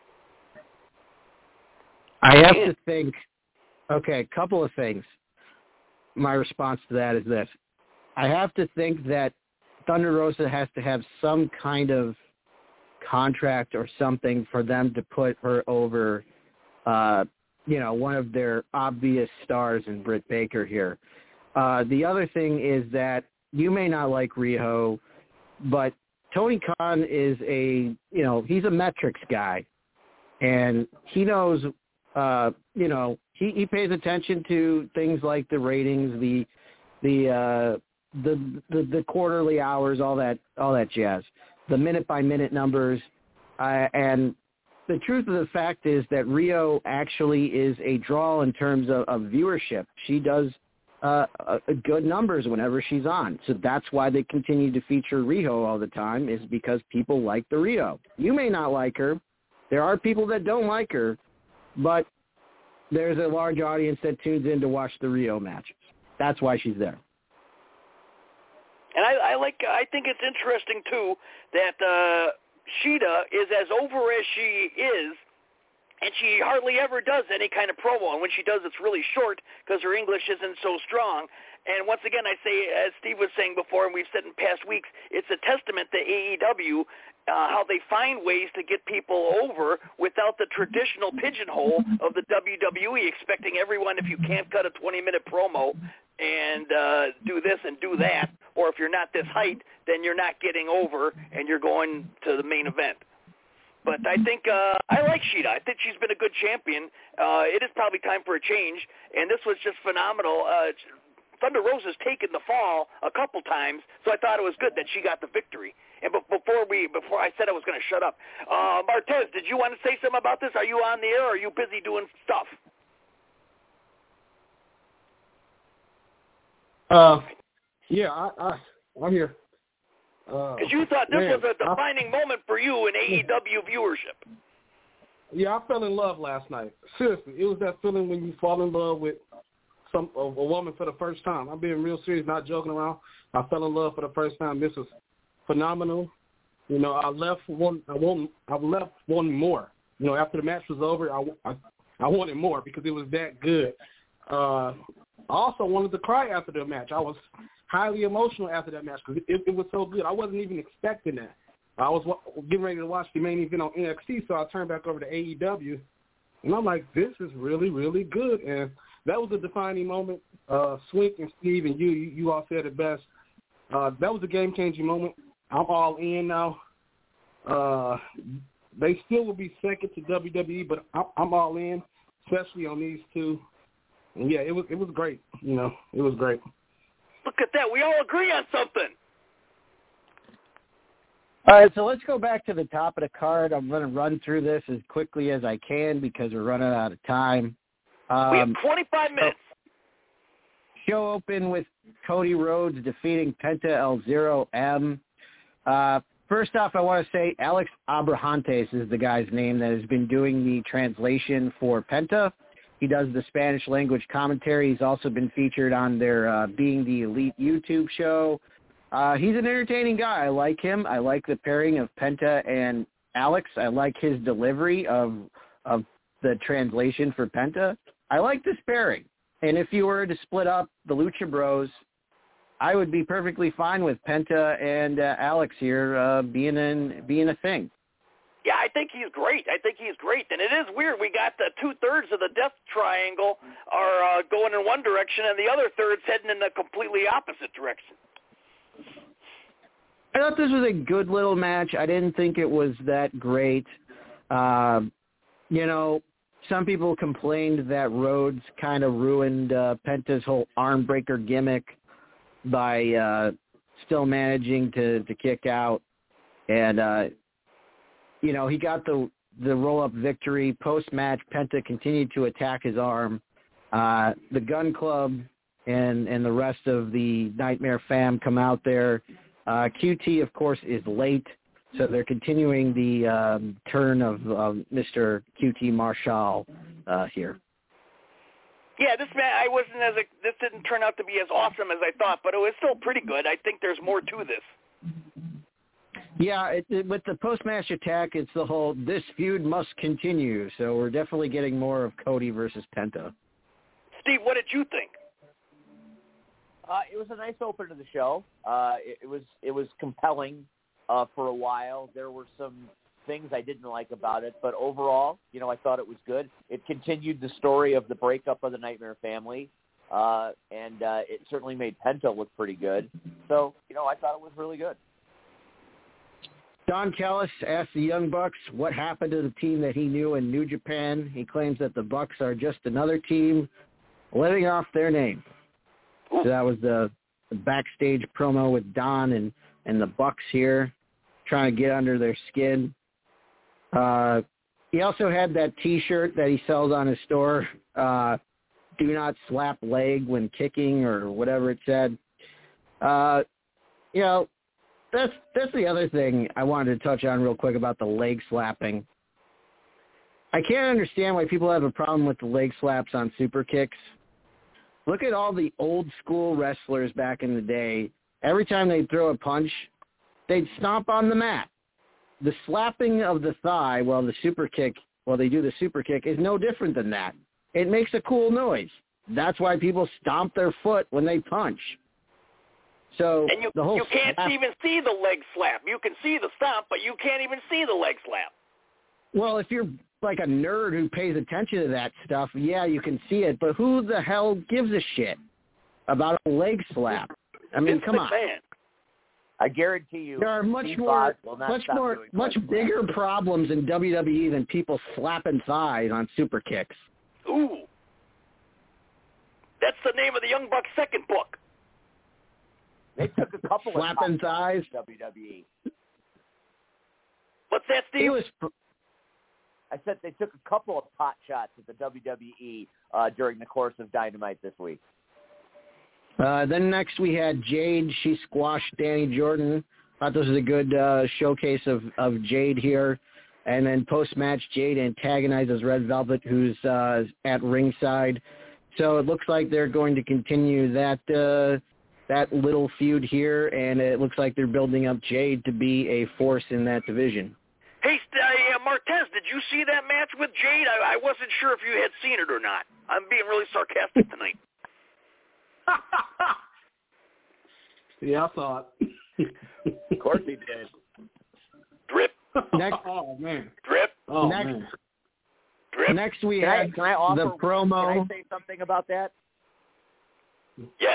I have to think. Okay, a couple of things. My response to that is this. I have to think that Thunder Rosa has to have some kind of contract or something for them to put her over, one of their obvious stars in Britt Baker here. The other thing is that you may not like Riho, but Tony Khan is he's a metrics guy, and he knows, he pays attention to things like the ratings, the quarterly hours, all that jazz, the minute by minute numbers, and the truth of the fact is that Rio actually is a draw in terms of viewership. She does good numbers whenever she's on. So that's why they continue to feature Riho all the time, is because people like the Rio. You may not like her. There are people that don't like her, but there's a large audience that tunes in to watch the Rio matches. That's why she's there. And I think it's interesting, too, that Shida is as over as she is, and she hardly ever does any kind of promo. And when she does, it's really short because her English isn't so strong. And once again, I say, as Steve was saying before, and we've said in past weeks, it's a testament to AEW, how they find ways to get people over without the traditional pigeonhole of the WWE, expecting everyone, if you can't cut a 20-minute promo, and do this and do that, or if you're not this height, then you're not getting over and you're going to the main event. But I think I like Shida. I think she's been a good champion. It is probably time for a change, and this was just phenomenal. Thunder Rosa has taken the fall a couple times, so I thought it was good that she got the victory. And before I said I was going to shut up, Martez, did you want to say something about this? Are you on the air, or are you busy doing stuff? Yeah, I'm here. Because you thought this was a defining moment for you in AEW viewership. Yeah, I fell in love last night. Seriously, it was that feeling when you fall in love with a woman for the first time. I'm being real serious, not joking around. I fell in love for the first time. This was phenomenal. You know, I left wanting more. You know, after the match was over, I wanted more because it was that good. I also wanted to cry after the match. I was highly emotional after that match because it was so good. I wasn't even expecting that. I was getting ready to watch the main event on NXT, so I turned back over to AEW, and I'm like, this is really, really good. And that was a defining moment. Swink and Steve and you all said it best. That was a game-changing moment. I'm all in now. They still will be second to WWE, but I'm all in, especially on these two. And yeah, it was great. You know, it was great. Look at that. We all agree on something. All right, so let's go back to the top of the card. I'm going to run through this as quickly as I can because we're running out of time. We have 25 minutes. Show open with Cody Rhodes defeating Penta El Zero M. First off, I want to say Alex Abrahantes is the guy's name that has been doing the translation for Penta. He does the Spanish language commentary. He's also been featured on their Being the Elite YouTube show. He's an entertaining guy. I like him. I like the pairing of Penta and Alex. I like his delivery of the translation for Penta. I like this pairing. And if you were to split up the Lucha Bros, I would be perfectly fine with Penta and Alex here being a thing. Yeah, I think he's great. And it is weird. We got the 2/3 of the Death Triangle are going in one direction, and the other third's heading in the completely opposite direction. I thought this was a good little match. I didn't think it was that great. You know, some people complained that Rhodes kind of ruined Penta's whole arm breaker gimmick by still managing to kick out. And, you know, he got the roll-up victory. Post-match, Penta continued to attack his arm. The Gun Club and the rest of the Nightmare fam come out there. QT, of course, is late, so they're continuing the turn of Mr. QT Marshall here. Yeah, this didn't turn out to be as awesome as I thought, but it was still pretty good. I think there's more to this. Yeah, with the post-match attack, it's the whole, this feud must continue, so we're definitely getting more of Cody versus Penta. Steve, what did you think? It was a nice opener to the show. It was compelling for a while. There were some things I didn't like about it, but overall, you know, I thought it was good. It continued the story of the breakup of the Nightmare family, and it certainly made Penta look pretty good. So, you know, I thought it was really good. Don Callis asked the Young Bucks what happened to the team that he knew in New Japan. He claims that the Bucks are just another team letting off their name. So that was the backstage promo with Don and the Bucks here trying to get under their skin. He also had that T-shirt that he sells on his store, do not slap leg when kicking or whatever it said. You know, that's the other thing I wanted to touch on real quick about the leg slapping. I can't understand why people have a problem with the leg slaps on super kicks. Look at all the old school wrestlers back in the day. Every time they'd throw a punch, they'd stomp on the mat. The slapping of the thigh while they do the super kick is no different than that. It makes a cool noise. That's why people stomp their foot when they punch. So and you can't even see the leg slap. You can see the stomp, but you can't even see the leg slap. Well, if you're like a nerd who pays attention to that stuff, yeah, you can see it. But who the hell gives a shit? about a leg slap. I mean, come on. I guarantee you, there are much bigger problems in WWE than people slapping thighs on super kicks. Ooh, that's the name of the Young Bucks' second book. They took a couple slapping of thighs. WWE. What's that, Steve? I said they took a couple of pot shots at the WWE during the course of Dynamite this week. Then next we had Jade. She squashed Danny Jordan. Thought this was a good showcase of Jade here. And then post-match, Jade antagonizes Red Velvet, who's at ringside. So it looks like they're going to continue that little feud here, and it looks like they're building up Jade to be a force in that division. Hey, Martez, did you see that match with Jade? I wasn't sure if you had seen it or not. I'm being really sarcastic tonight. Yeah, I saw it. Of course he did. Drip. Next, oh, man. Drip. Oh, next, man. Drip. Next we can I offer, the promo. Can I say something about that? Yes.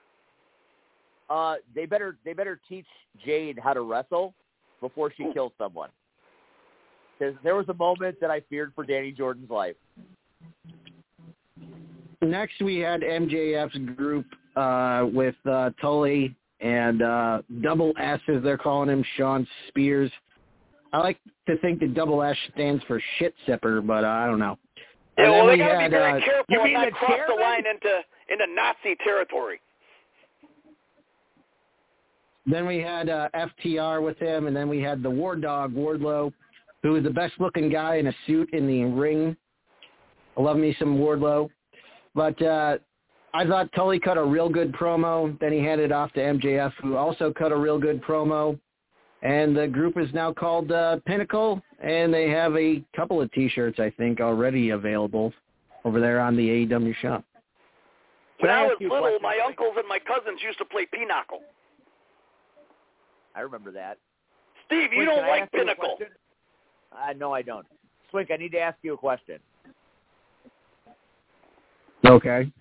They better teach Jade how to wrestle before she kills someone. Because there was a moment that I feared for Danny Jordan's life. Next, we had MJF's group with Tully and Double S, as they're calling him, Sean Spears. I like to think that Double S stands for shit sipper, but I don't know. Yeah, and well, they we got to be had, very careful and not the cross the chairman? line into Nazi territory. Then we had FTR with him, and then we had the War Dog, Wardlow, who is the best-looking guy in a suit in the ring. I love me some Wardlow. But I thought Tully cut a real good promo. Then he handed it off to MJF, who also cut a real good promo. And the group is now called Pinnacle, and they have a couple of T-shirts, I think, already available over there on the AEW shop. When I was little, my uncles and my cousins used to play Pinochle. I remember that. Steve, you don't like Pinnacle. No, I don't. Swink, I need to ask you a question. Okay.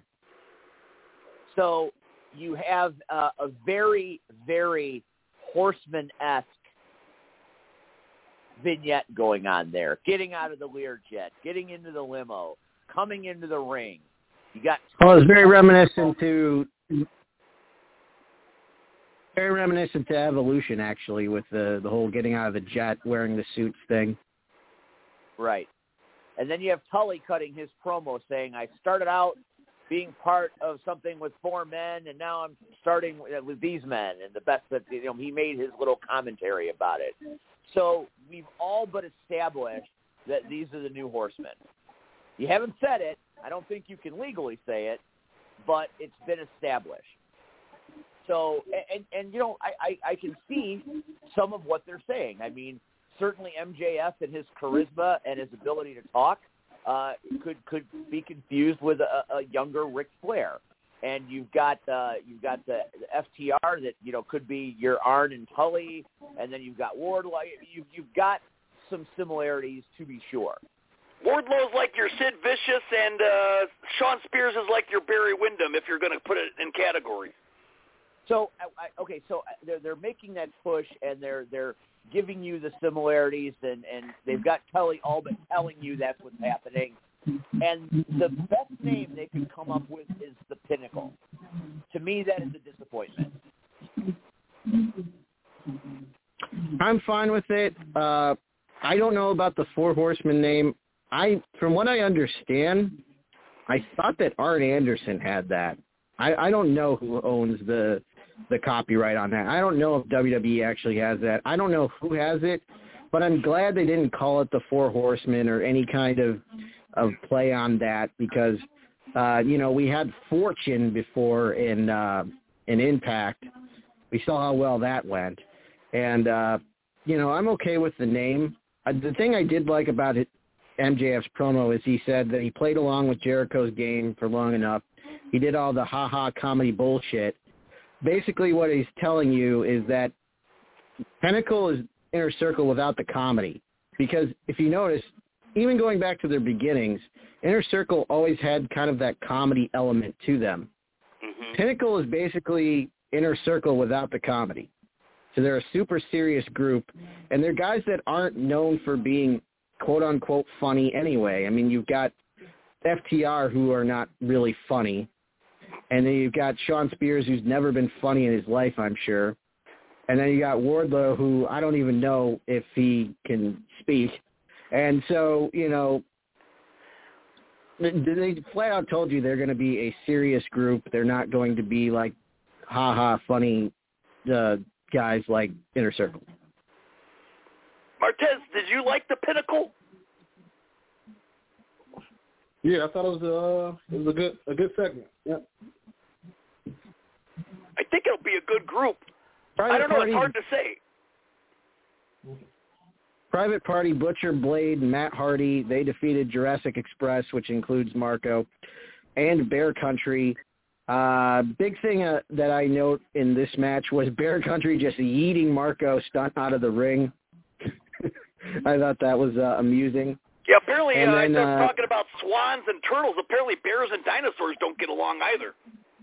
So you have a very, very Horseman-esque vignette going on there. Getting out of the Learjet, getting into the limo, coming into the ring. You got. Well, it's very reminiscent to Evolution, actually, with the whole getting out of the jet, wearing the suits thing. Right. And then you have Tully cutting his promo saying, I started out being part of something with 4 men, and now I'm starting with these men, and the best that, he made his little commentary about it. So we've all but established that these are the new Horsemen. You haven't said it. I don't think you can legally say it, but it's been established. So, I can see some of what they're saying. I mean, certainly MJF and his charisma and his ability to talk could be confused with a younger Ric Flair. And you've got the FTR that, could be your Arn and Tully, and then you've got Wardlow. You've got some similarities, to be sure. Wardlow's like your Sid Vicious, and Sean Spears is like your Barry Windham, if you're going to put it in categories. So, so they're making that push, and they're giving you the similarities, and they've got Tully all but telling you that's what's happening. And the best name they could come up with is the Pinnacle. To me, that is a disappointment. I'm fine with it. I don't know about the 4 Horsemen name. From what I understand, I thought that Arn Anderson had that. I don't know who owns the copyright on that. I don't know if WWE actually has that. I don't know who has it, but I'm glad they didn't call it the 4 Horsemen or any kind of play on that, because we had Fortune before in Impact. We saw how well that went, and I'm okay with the name. The thing I did like about MJF's promo is he said that he played along with Jericho's game for long enough. He did all the ha-ha comedy bullshit. Basically what he's telling you is that Pinnacle is Inner Circle without the comedy. Because if you notice, even going back to their beginnings, Inner Circle always had kind of that comedy element to them. Mm-hmm. Pinnacle is basically Inner Circle without the comedy. So they're a super serious group, and they're guys that aren't known for being quote-unquote funny anyway. I mean, you've got FTR, who are not really funny, and then you've got Sean Spears, who's never been funny in his life, I'm sure. And then you got Wardlow, who I don't even know if he can speak. And so, you know, they flat out told you they're going to be a serious group. They're not going to be like ha-ha funny guys like Inner Circle. Martez, did you like the Pinnacle? Yeah, I thought it was a good segment. Yeah. I think it'll be a good group. Private I don't know. Party, it's hard to say. Private Party, Butcher, Blade, Matt Hardy, they defeated Jurassic Express, which includes Marco, and Bear Country. Big thing that I note in this match was Bear Country just yeeting Marco stunt out of the ring. I thought that was amusing. Yeah, apparently then, they're talking about swans and turtles. Apparently bears and dinosaurs don't get along either.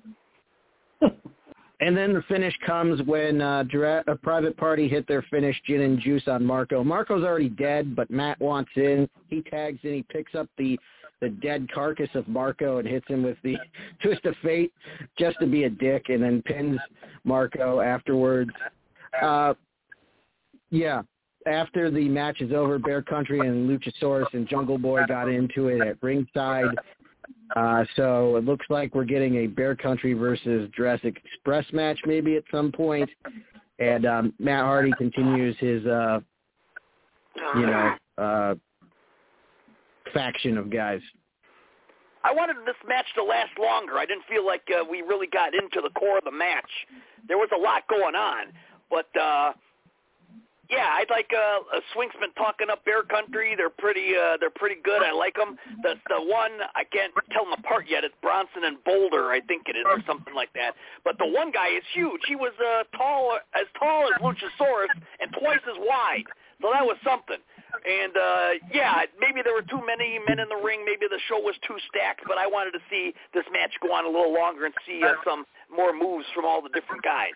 And then the finish comes when Private Party hit their finish, Gin and Juice on Marco. Marco's already dead, but Matt wants in. He tags in. He picks up the dead carcass of Marco and hits him with the Twist of Fate just to be a dick, and then pins Marco afterwards. Yeah. After the match is over, Bear Country and Luchasaurus and Jungle Boy got into it at ringside. So it looks like we're getting a Bear Country versus Jurassic Express match maybe at some point. And Matt Hardy continues his, faction of guys. I wanted this match to last longer. I didn't feel like we really got into the core of the match. There was a lot going on. But, yeah, I'd like Swinksman talking up Bear Country. They're pretty good. I like them. The one, I can't tell them apart yet. It's Bronson and Boulder, I think it is, or something like that. But the one guy is huge. He was as tall as Luchasaurus and twice as wide. So that was something. And, yeah, maybe there were too many men in the ring. Maybe the show was too stacked. But I wanted to see this match go on a little longer and see some more moves from all the different guys.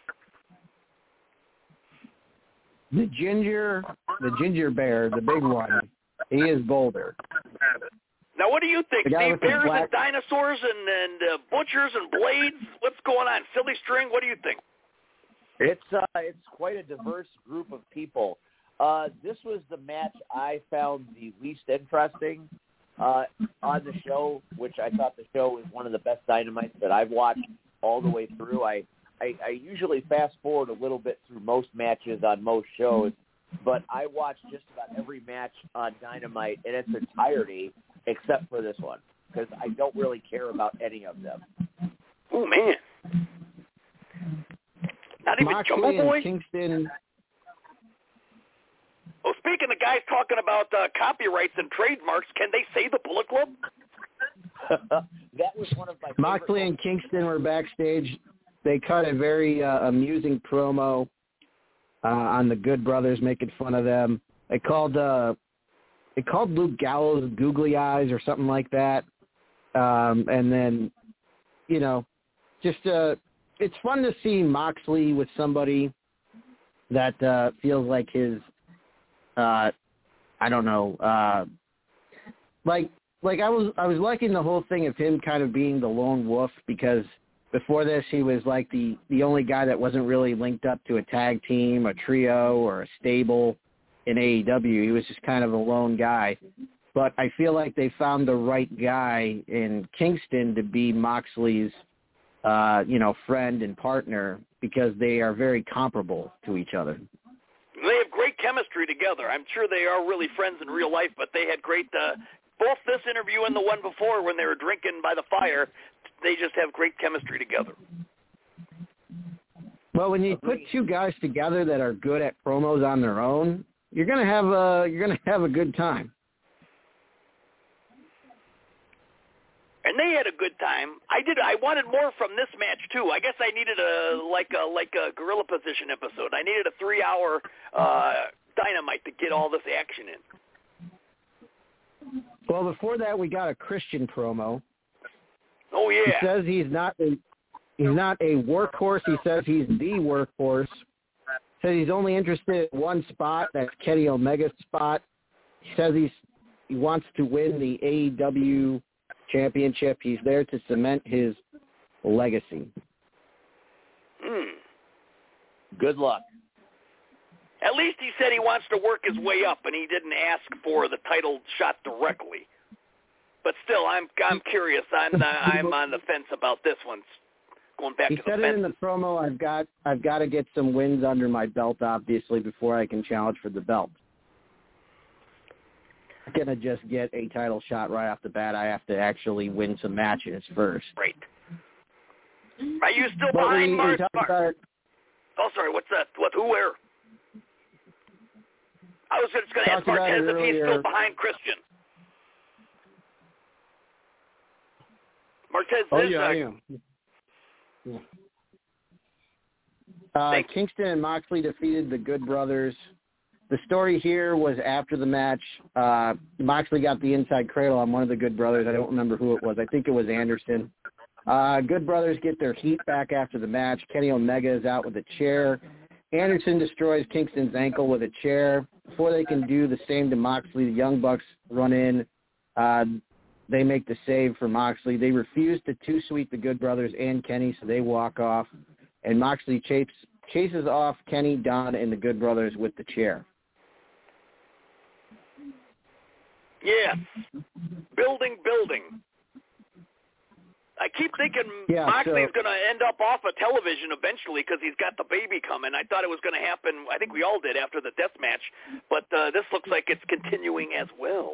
The ginger bear, the big one, he is Boulder. Now, what do you think? Steve, bears and dinosaurs and butchers and blades? What's going on? Silly string, what do you think? It's quite a diverse group of people. This was the match I found the least interesting on the show, which I thought the show was one of the best Dynamites that I've watched all the way through. I usually fast forward a little bit through most matches on most shows, but I watched just about every match on Dynamite in its entirety except for this one because I don't really care about any of them. Oh, man. Not even Moxley Jungle Boy? and Kingston. Well, speaking of guys talking about copyrights and trademarks, can they say the Bullet Club? That was one of my Moxley and Kingston were backstage. They cut a very amusing promo on the Good Brothers, making fun of them. They called Luke Gallows googly eyes or something like that. And then, just it's fun to see Moxley with somebody that feels like his, I don't know, like I was liking the whole thing of him kind of being the lone wolf because before this he was like the only guy that wasn't really linked up to a tag team, a trio, or a stable in AEW. He was just kind of a lone guy. But I feel like they found the right guy in Kingston to be Moxley's, friend and partner because they are very comparable to each other. They have great chemistry together. I'm sure they are really friends in real life, but they had great, both this interview and the one before when they were drinking by the fire, they just have great chemistry together. Well, when you put two guys together that are good at promos on their own, you're gonna have a good time. And they had a good time. I wanted more from this match too. I guess I needed a gorilla position episode. I needed a 3-hour Dynamite to get all this action in. Well, before that, we got a Christian promo. Oh yeah. He says he's not a workhorse. He says he's the workhorse. Says he's only interested in one spot. That's Kenny Omega's spot. He says he wants to win the AEW championship. He's there to cement his legacy. Good luck. At least he said he wants to work his way up, and he didn't ask for the title shot directly. But still, I'm curious. I'm on the fence about this one. Going back he to the said fence. it in the promo. I've got to get some wins under my belt, obviously, before I can challenge for the belt. I'm gonna just get a title shot right off the bat. I have to actually win some matches first. Right. Are you still behind Mark? Oh, sorry. What's that? What? Who? Where? I was just going to ask Marquez if he's still behind Christian. Marquez is. I am. Kingston and Moxley defeated the Good Brothers. The story here was after the match, Moxley got the inside cradle on one of the Good Brothers. I don't remember who it was. I think it was Anderson. Good Brothers get their heat back after the match. Kenny Omega is out with a chair. Anderson destroys Kingston's ankle with a chair. Before they can do the same to Moxley, the Young Bucks run in. They make the save for Moxley. They refuse to two-sweep the Good Brothers and Kenny, so they walk off. And Moxley chases off Kenny, Don, and the Good Brothers with the chair. Yes. Building. I keep thinking Moxley's going to end up off of television eventually because he's got the baby coming. I thought it was going to happen, I think we all did, after the death match. But this looks like it's continuing as well.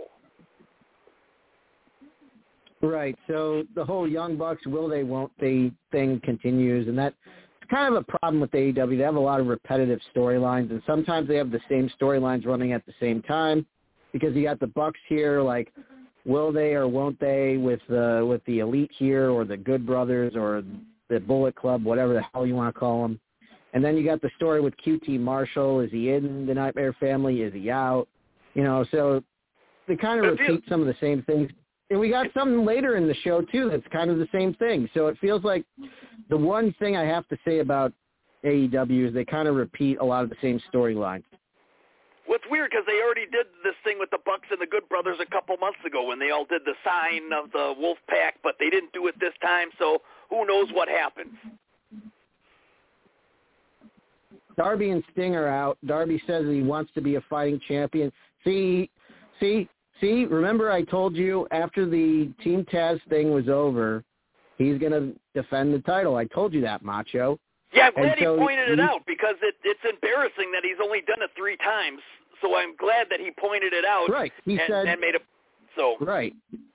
Right. So the whole Young Bucks, will they, won't they thing continues. And that's kind of a problem with AEW. They have a lot of repetitive storylines, and sometimes they have the same storylines running at the same time because you got the Bucks here, like, will they or won't they with the Elite here, or the Good Brothers, or the Bullet Club, whatever the hell you want to call them. And then you got the story with QT Marshall. Is he in the Nightmare Family? Is he out? You know, so they kind of repeat some of the same things. And we got something later in the show, too, that's kind of the same thing. So it feels like the one thing I have to say about AEW is they kind of repeat a lot of the same storylines. Well, it's weird because they already did this thing with the Bucks and the Good Brothers a couple months ago when they all did the sign of the Wolf Pack, but they didn't do it this time, so who knows what happens. Darby and Sting are out. Darby says that he wants to be a fighting champion. See, remember I told you after the Team Taz thing was over, he's going to defend the title. I told you that, Macho. Yeah, I'm glad he pointed it out because it's embarrassing that he's only done it 3 times. So I'm glad that he pointed it out. Right. He said, made a so. Right.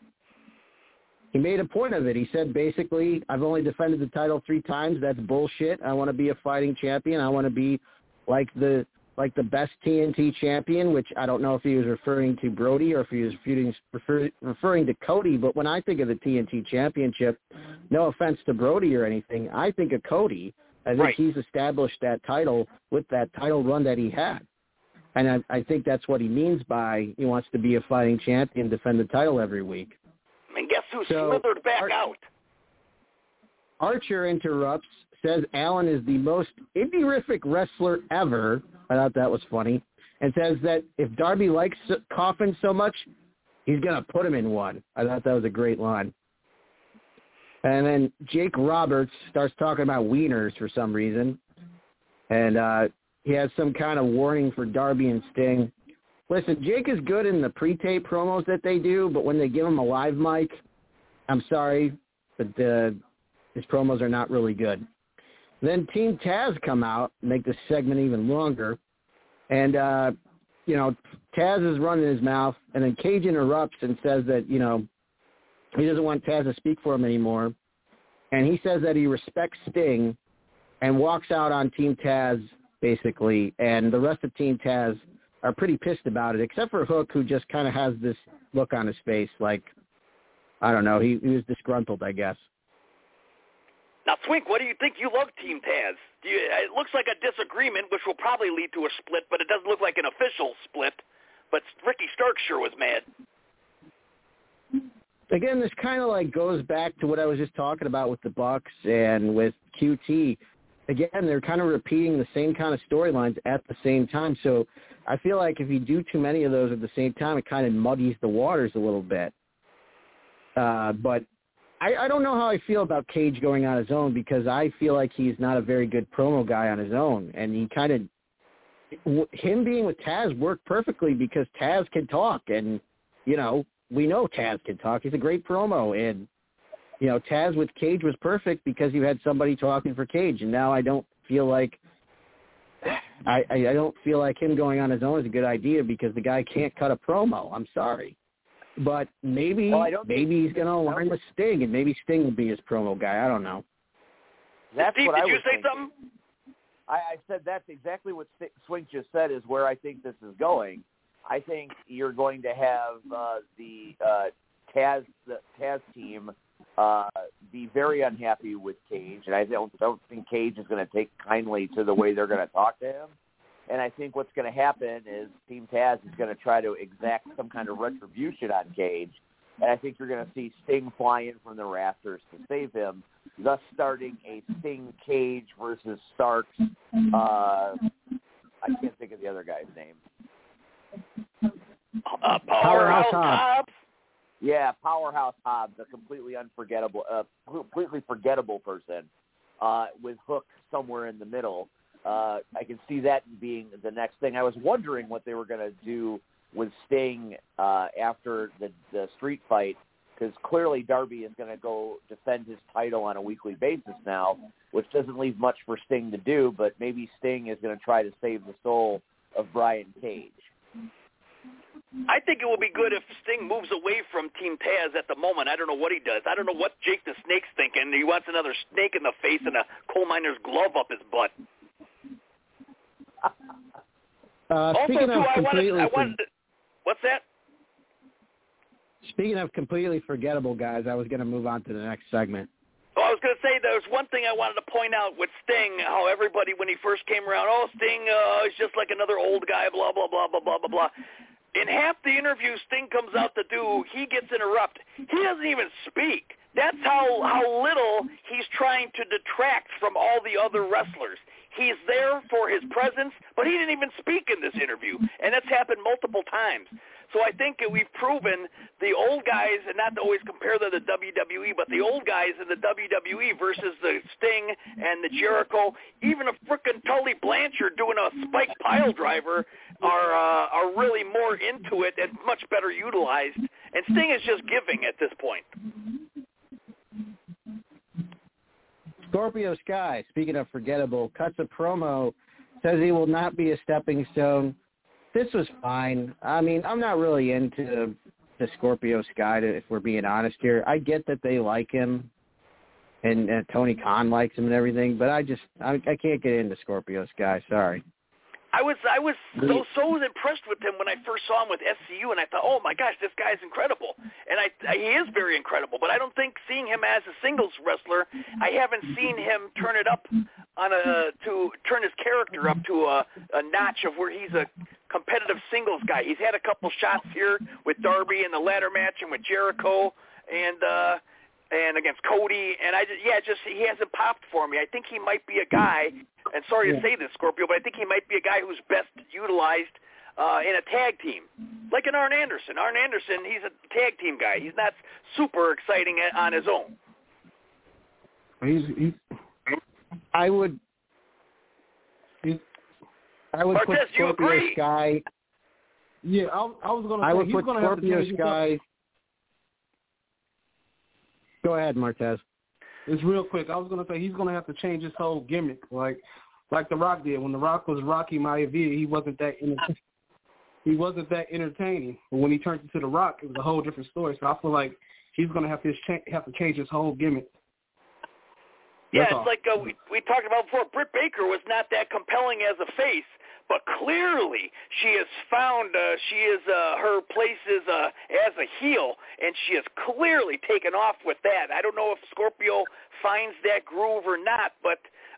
He made a point of it. He said basically, I've only defended the title 3 times. That's bullshit. I want to be a fighting champion. I want to be like the best TNT champion, which I don't know if he was referring to Brody or if he was referring to Cody. But when I think of the TNT championship, no offense to Brody or anything, I think of Cody. I think he's established that title with that title run that he had. And I think that's what he means by he wants to be a fighting champion, defend the title every week. And guess who slithered back out? Archer interrupts, says Allen is the most indie-rific wrestler ever. I thought that was funny. And says that if Darby likes coffins so much, he's going to put him in one. I thought that was a great line. And then Jake Roberts starts talking about wieners for some reason. And he has some kind of warning for Darby and Sting. Listen, Jake is good in the pre-tape promos that they do, but when they give him a live mic, I'm sorry, but his promos are not really good. Then Team Taz come out and make this segment even longer. And, Taz is running his mouth, and then Cage interrupts and says that, he doesn't want Taz to speak for him anymore. And he says that he respects Sting and walks out on Team Taz, basically. And the rest of Team Taz are pretty pissed about it, except for Hook, who just kind of has this look on his face like, I don't know, he was disgruntled, I guess. Now, Swink, what do you think? You love Team Taz. It looks like a disagreement, which will probably lead to a split, but it doesn't look like an official split. But Ricky Stark sure was mad. again, this kind of like goes back to what I was just talking about with the Bucks and with QT. Again, they're kind of repeating the same kind of storylines at the same time. So I feel like if you do too many of those at the same time, it kind of muddies the waters a little bit. But I don't know how I feel about Cage going on his own, because I feel like he's not a very good promo guy on his own. And he kind of, him being with Taz worked perfectly because Taz can talk. And, you know, we know Taz can talk. He's a great promo. And, you know, Taz with Cage was perfect because you had somebody talking for Cage. And now I don't feel like, I don't feel like him going on his own is a good idea because the guy can't cut a promo. I'm sorry. But maybe he's going to align with Sting, and maybe Sting will be his promo guy. I don't know. That's Steve, what did I you was say thinking. something? I said that's exactly what Swink just said is where I think this is going. I think you're going to have the Taz team be very unhappy with Cage, and I don't think Cage is going to take kindly to the way they're going to talk to him. And I think what's going to happen is Team Taz is going to try to exact some kind of retribution on Cage. And I think you're going to see Sting fly in from the rafters to save him, thus starting a Sting Cage versus Starks. I can't think of the other guy's name. Powerhouse Hobbs. Yeah, Powerhouse Hobbs, a completely forgettable person with Hook somewhere in the middle. I can see that being the next thing. I was wondering what they were going to do with Sting after the street fight, because clearly Darby is going to go defend his title on a weekly basis now, which doesn't leave much for Sting to do, but maybe Sting is going to try to save the soul of Brian Cage. I think it will be good if Sting moves away from Team Taz at the moment. I don't know what he does. I don't know what Jake the Snake's thinking. He wants another snake in the face and a coal miner's glove up his butt. Speaking of what's that? Speaking of completely forgettable guys, I was going to move on to the next segment. Oh, I was going to say there's one thing I wanted to point out with Sting, how everybody, when he first came around, Sting is just like another old guy, blah, blah, blah, blah, blah, blah, blah. In half the interview Sting comes out to do, he gets interrupted. He doesn't even speak. That's how little he's trying to detract from all the other wrestlers. He's there for his presence, but he didn't even speak in this interview, and that's happened multiple times. So I think we've proven the old guys, and not to always compare them to the WWE, but the old guys in the WWE versus the Sting and the Jericho, even a frickin' Tully Blanchard doing a spike pile driver are really more into it and much better utilized. And Sting is just giving at this point. Scorpio Sky, speaking of forgettable, cuts a promo, says he will not be a stepping stone. This was fine. I mean, I'm not really into the Scorpio Sky, if we're being honest here. I get that they like him, and Tony Khan likes him and everything, but I can't get into Scorpio Sky. Sorry. I was so impressed with him when I first saw him with SCU, and I thought, oh my gosh, this guy's incredible, and he is very incredible. But I don't think seeing him as a singles wrestler, I haven't seen him turn it up to turn his character up to a notch of where he's a competitive singles guy. He's had a couple shots here with Darby in the ladder match and with Jericho and against Cody, and he hasn't popped for me. I think he might be a guy, and sorry to say this, Scorpio, but I think he might be a guy who's best utilized in a tag team, like an Arn Anderson. Arn Anderson, he's a tag team guy. He's not super exciting on his own. I would Martez, put Scorpio Sky. Yeah, I was going to say would he's put going to have to Scorpio change Sky. Go ahead, Martez. It's real quick. I was going to say he's going to have to change his whole gimmick, like The Rock did. When The Rock was Rocky Maivia, he wasn't that entertaining. But when he turned into The Rock, it was a whole different story. So I feel like he's going to have to change his whole gimmick. Yeah, it's like we talked about before. Britt Baker was not that compelling as a face, but clearly she has found her place is as a heel, and she has clearly taken off with that. I don't know if Scorpio finds that groove or not, but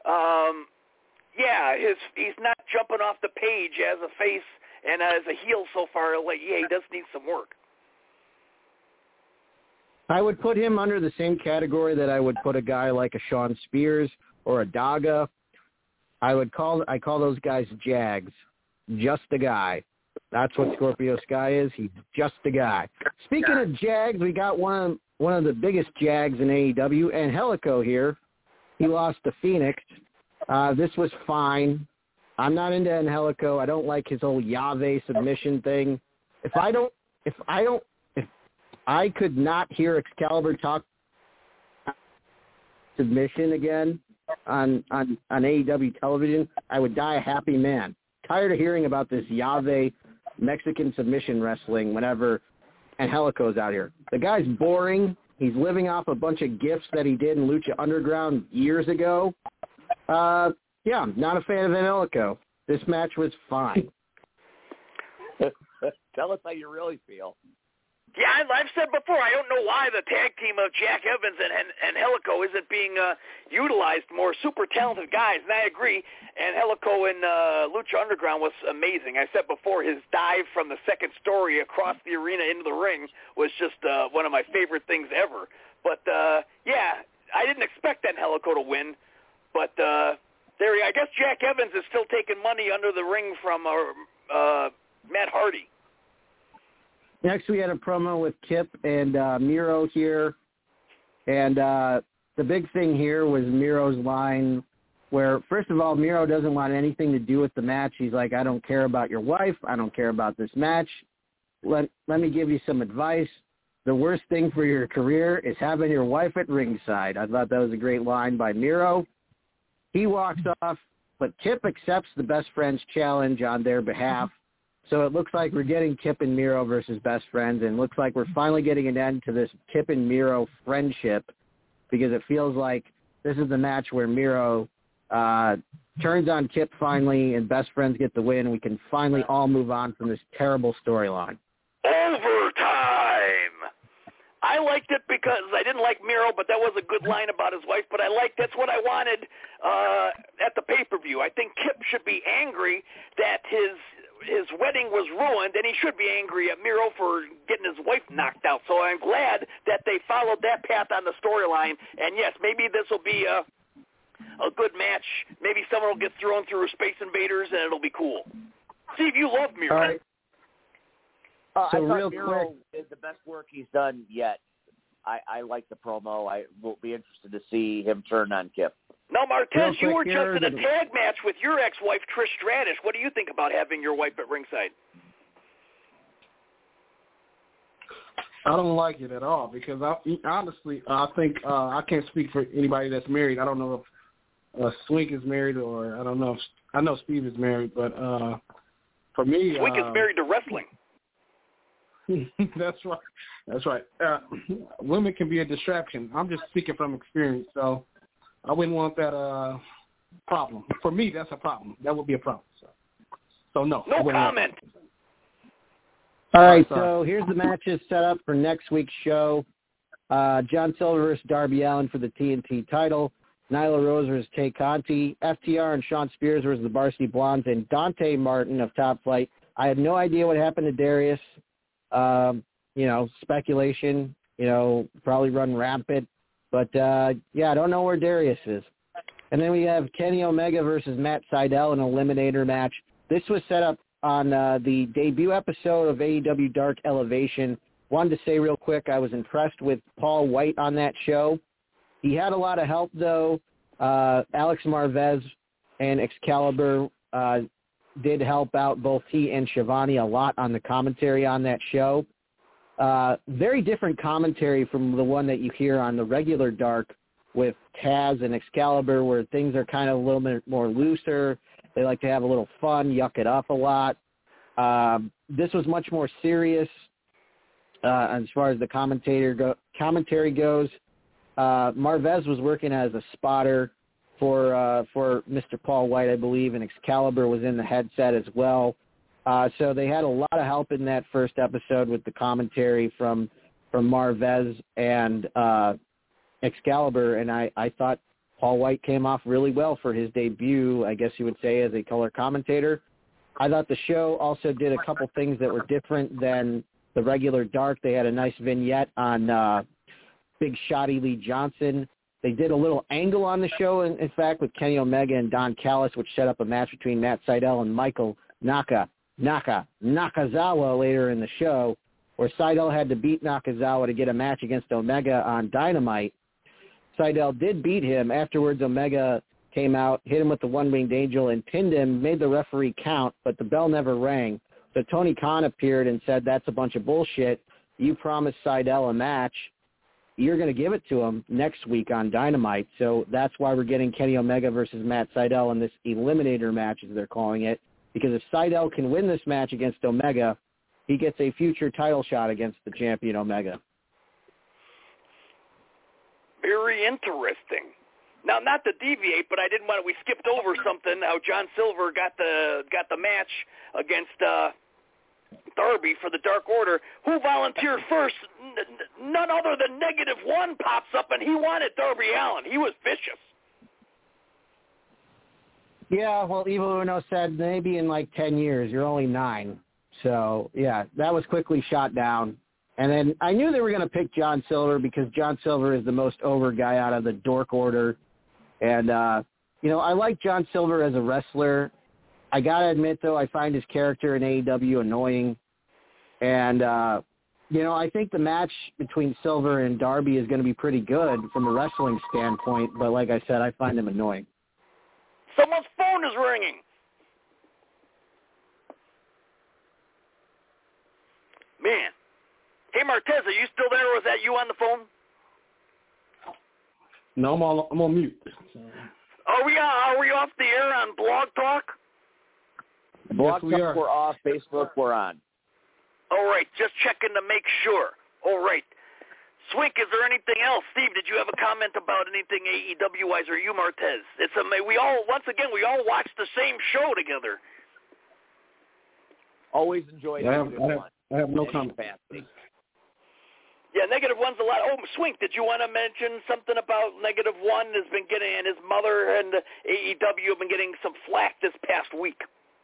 he's not jumping off the page as a face and as a heel so far. Like, he does need some work. I would put him under the same category that I would put a guy like a Sean Spears or a Daga. I call those guys Jags. Just a guy. That's what Scorpio Sky is. He's just a guy. Speaking of Jags, we got one of the biggest Jags in AEW, Angelico here. He lost to Phoenix. This was fine. I'm not into Angelico. I don't like his whole Yahweh submission thing. If I could not hear Excalibur talk submission again on AEW television, I would die a happy man. Tired of hearing about this Yahweh Mexican submission wrestling whenever Angelico's out here. The guy's boring. He's living off a bunch of gifts that he did in Lucha Underground years ago. Yeah, not a fan of Angelico. This match was fine. Tell us how you really feel. Yeah, I've said before, I don't know why the tag team of Jack Evans and Angelico isn't being utilized more. Super talented guys, and I agree. Angelico in Lucha Underground was amazing. I said before, his dive from the second story across the arena into the ring was just one of my favorite things ever. But, yeah, I didn't expect Angelico to win. But I guess Jack Evans is still taking money under the ring from Matt Hardy. Next, we had a promo with Kip and Miro here. And the big thing here was Miro's line where, first of all, Miro doesn't want anything to do with the match. He's like, I don't care about your wife. I don't care about this match. Let me give you some advice. The worst thing for your career is having your wife at ringside. I thought that was a great line by Miro. He walks off, but Kip accepts the Best Friends challenge on their behalf. So it looks like we're getting Kip and Miro versus Best Friends, and looks like we're finally getting an end to this Kip and Miro friendship, because it feels like this is the match where Miro turns on Kip finally, and Best Friends get the win. We can finally all move on from this terrible storyline. Overtime! I liked it because I didn't like Miro, but that was a good line about his wife. But that's what I wanted at the pay-per-view. I think Kip should be angry that his wedding was ruined, and he should be angry at Miro for getting his wife knocked out. So I'm glad that they followed that path on the storyline. And, yes, maybe this will be a good match. Maybe someone will get thrown through Space Invaders, and it'll be cool. Steve, you love Miro. All right. So I thought real Miro quick, did the best work he's done yet. I like the promo. I will be interested to see him turn on Kip. Now, Martez, you were just here, in a tag match with your ex-wife, Trish Stratus. What do you think about having your wife at ringside? I don't like it at all because honestly, I think I can't speak for anybody that's married. I don't know if Swink is married, or I don't know. I know Steve is married, but for me, Swink is married to wrestling. That's right. That's right. Women can be a distraction. I'm just speaking from experience, so I wouldn't want that problem. For me, that's a problem. That would be a problem. So no. No comment. All right, so here's the matches set up for next week's show. John Silver versus Darby Allin for the TNT title. Nyla Rose versus Tay Conti. FTR and Sean Spears versus the Varsity Blondes. And Dante Martin of Top Flight. I have no idea what happened to Darius. Speculation, probably run rampant. But, I don't know where Darius is. And then we have Kenny Omega versus Matt Sydal in an eliminator match. This was set up on the debut episode of AEW Dark Elevation. Wanted to say real quick, I was impressed with Paul White on that show. He had a lot of help, though. Alex Marvez and Excalibur did help out both he and Shivani a lot on the commentary on that show. Very different commentary from the one that you hear on the regular Dark with Taz and Excalibur, where things are kind of a little bit more looser. They like to have a little fun, yuck it up a lot. This was much more serious as far as the commentary goes. Marvez was working as a spotter for Mr. Paul White, I believe, and Excalibur was in the headset as well. So they had a lot of help in that first episode with the commentary from Marvez and Excalibur, and I thought Paul White came off really well for his debut, I guess you would say, as a color commentator. I thought the show also did a couple things that were different than the regular Dark. They had a nice vignette on Big Shotty Lee Johnson. They did a little angle on the show, in fact, with Kenny Omega and Don Callis, which set up a match between Matt Sydal and Michael Nakazawa later in the show, where Sydal had to beat Nakazawa to get a match against Omega on Dynamite. Sydal did beat him. Afterwards, Omega came out, hit him with the one-winged angel, and pinned him, made the referee count, but the bell never rang. So Tony Khan appeared and said, that's a bunch of bullshit. You promised Sydal a match. You're going to give it to him next week on Dynamite. So that's why we're getting Kenny Omega versus Matt Sydal in this eliminator match, as they're calling it. Because if Sydal can win this match against Omega, he gets a future title shot against the champion Omega. Very interesting. Now, not to deviate, but I didn't want to. We skipped over something. How John Silver got the match against Darby for the Dark Order. Who volunteered first? None other than -1 pops up, and he wanted Darby Allin. He was vicious. Yeah, well, Evil Uno said maybe in like 10 years. You're only 9. So, yeah, that was quickly shot down. And then I knew they were going to pick John Silver because John Silver is the most over guy out of the Dork Order. And, you know, I like John Silver as a wrestler. I got to admit, though, I find his character in AEW annoying. And, you know, I think the match between Silver and Darby is going to be pretty good from a wrestling standpoint. But like I said, I find him annoying. Someone's phone is ringing. Man. Hey, Martez, are you still there, or was that you on the phone? No, I'm on mute. Are we off the air on Blog Talk? Blog Talk, we're off. Facebook, we're on. All right, just checking to make sure. All right. Swink, is there anything else? Steve, did you have a comment about anything AEW-wise, or you, Martez? We all watch the same show together. Always enjoy I have no comment. Yeah, -1's a lot. Oh, Swink, did you want to mention something about -1 has been getting, and his mother and AEW have been getting some flack this past week?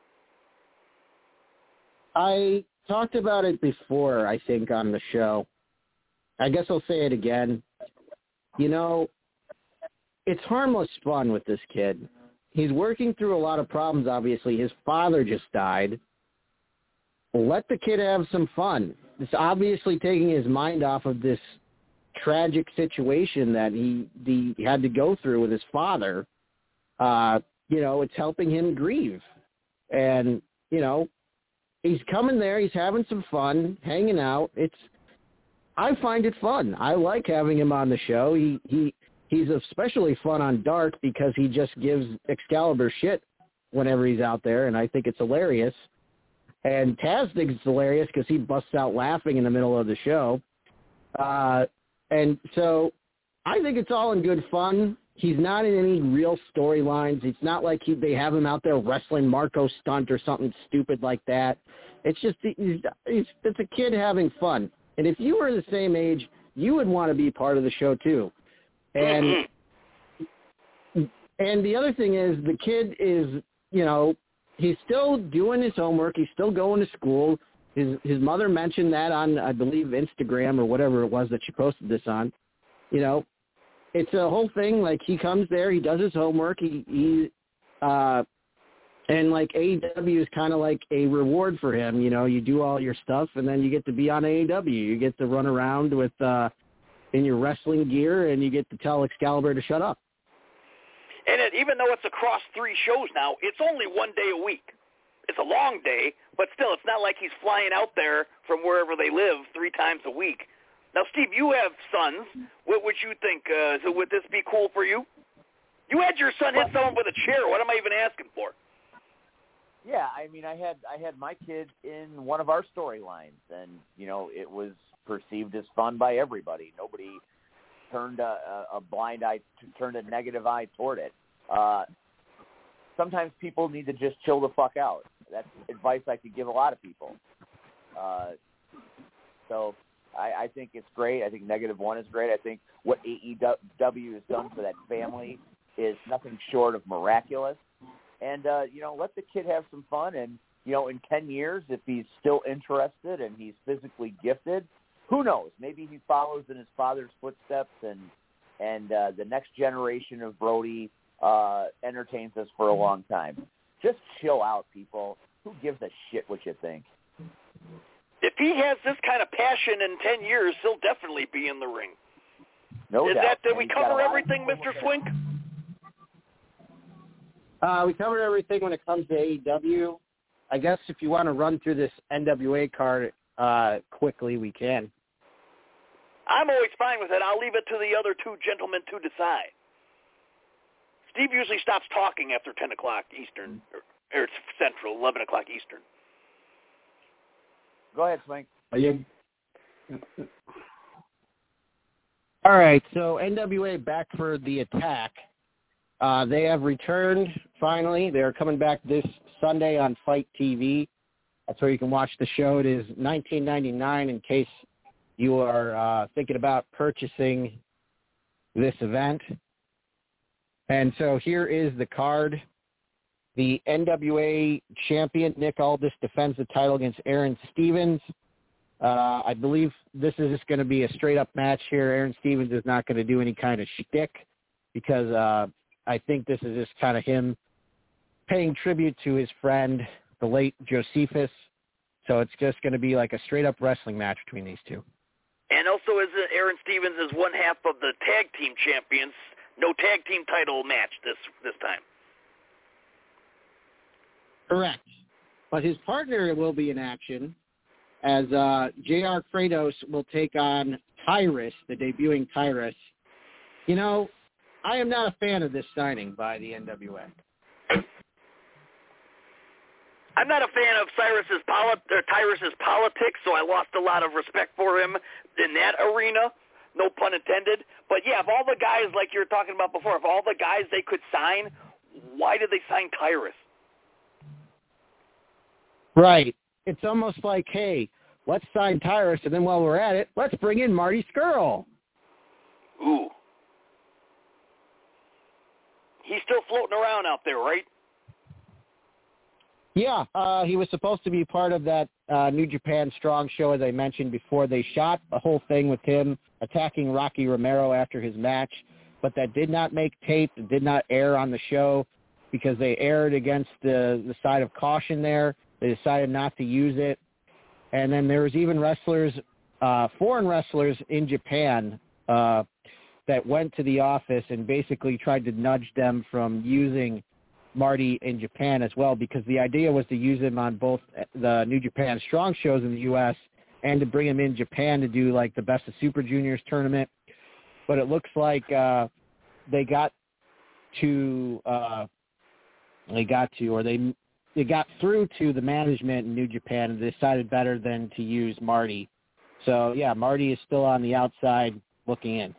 I talked about it before, I think, on the show. I guess I'll say it again. You know, it's harmless fun with this kid. He's working through a lot of problems, obviously. His father just died. Let the kid have some fun. It's obviously taking his mind off of this tragic situation that he had to go through with his father. You know, it's helping him grieve. And, you know, he's coming there. He's having some fun, hanging out. I find it fun. I like having him on the show. He's especially fun on Dark because he just gives Excalibur shit whenever he's out there, and I think it's hilarious. And Taz thinks it's hilarious because he busts out laughing in the middle of the show. And so I think it's all in good fun. He's not in any real storylines. It's not like they have him out there wrestling Marco Stunt or something stupid like that. It's just it's a kid having fun. And if you were the same age, you would want to be part of the show too. And the other thing is the kid is, you know, he's still doing his homework. He's still going to school. His mother mentioned that on, I believe, Instagram or whatever it was that she posted this on. You know, it's a whole thing. Like, he comes there, he does his homework, and like AEW is kind of like a reward for him. You know, you do all your stuff, and then you get to be on AEW. You get to run around with in your wrestling gear, and you get to tell Excalibur to shut up. And even though it's across 3 shows now, it's only 1 day a week. It's a long day, but still, it's not like he's flying out there from wherever they live 3 times a week. Now, Steve, you have sons. What would you think? Would this be cool for you? You had your son hit someone with a chair. What am I even asking for? Yeah, I mean, I had my kid in one of our storylines, and you know, it was perceived as fun by everybody. Nobody turned a blind eye, turned a negative eye toward it. Sometimes people need to just chill the fuck out. That's advice I could give a lot of people. So I think it's great. I think -1 is great. I think what AEW has done for that family is nothing short of miraculous. And, you know, let the kid have some fun. And, you know, in 10 years, if he's still interested and he's physically gifted, who knows? Maybe he follows in his father's footsteps, and the next generation of Brody entertains us for a long time. Just chill out, people. Who gives a shit what you think? If he has this kind of passion in 10 years, he'll definitely be in the ring. No doubt. Did we cover everything, Mr. Swink? We covered everything when it comes to AEW. I guess if you want to run through this NWA card quickly, we can. I'm always fine with it. I'll leave it to the other two gentlemen to decide. Steve usually stops talking after 10 o'clock Eastern, or Central, 11 o'clock Eastern. Go ahead, Swink. All right, so NWA back for the attack. They have returned, finally. They're coming back this Sunday on Fight TV. That's where you can watch the show. It is $19.99 in case you are thinking about purchasing this event. And so here is the card. The NWA champion, Nick Aldis, defends the title against Aaron Stevens. I believe this is just going to be a straight-up match here. Aaron Stevens is not going to do any kind of shtick because I think this is just kind of him paying tribute to his friend, the late Josephus. So it's just going to be like a straight-up wrestling match between these two. And also, as Aaron Stevens is one half of the tag team champions, no tag team title match this time. Correct. But his partner will be in action as J.R. Kratos will take on Tyrus, the debuting Tyrus. You know, I am not a fan of this signing by the NWA. I'm not a fan of Tyrus's politics, so I lost a lot of respect for him in that arena. No pun intended. But, yeah, if all the guys, like you were talking about before, if all the guys they could sign, why did they sign Tyrus? Right. It's almost like, hey, let's sign Tyrus, and then while we're at it, let's bring in Marty Scurll. Ooh. He's still floating around out there, right? Yeah, he was supposed to be part of that New Japan Strong show, as I mentioned before. They shot a whole thing with him attacking Rocky Romero after his match, but that did not make tape. It did not air on the show because they aired against the side of caution there. They decided not to use it. And then there was even wrestlers, foreign wrestlers in Japan that went to the office and basically tried to nudge them from using Marty in Japan as well, because the idea was to use him on both the New Japan Strong shows in the U.S. and to bring him in Japan to do like the Best of Super Juniors tournament. But it looks like they got through to the management in New Japan and decided better than to use Marty. So, yeah, Marty is still on the outside looking in.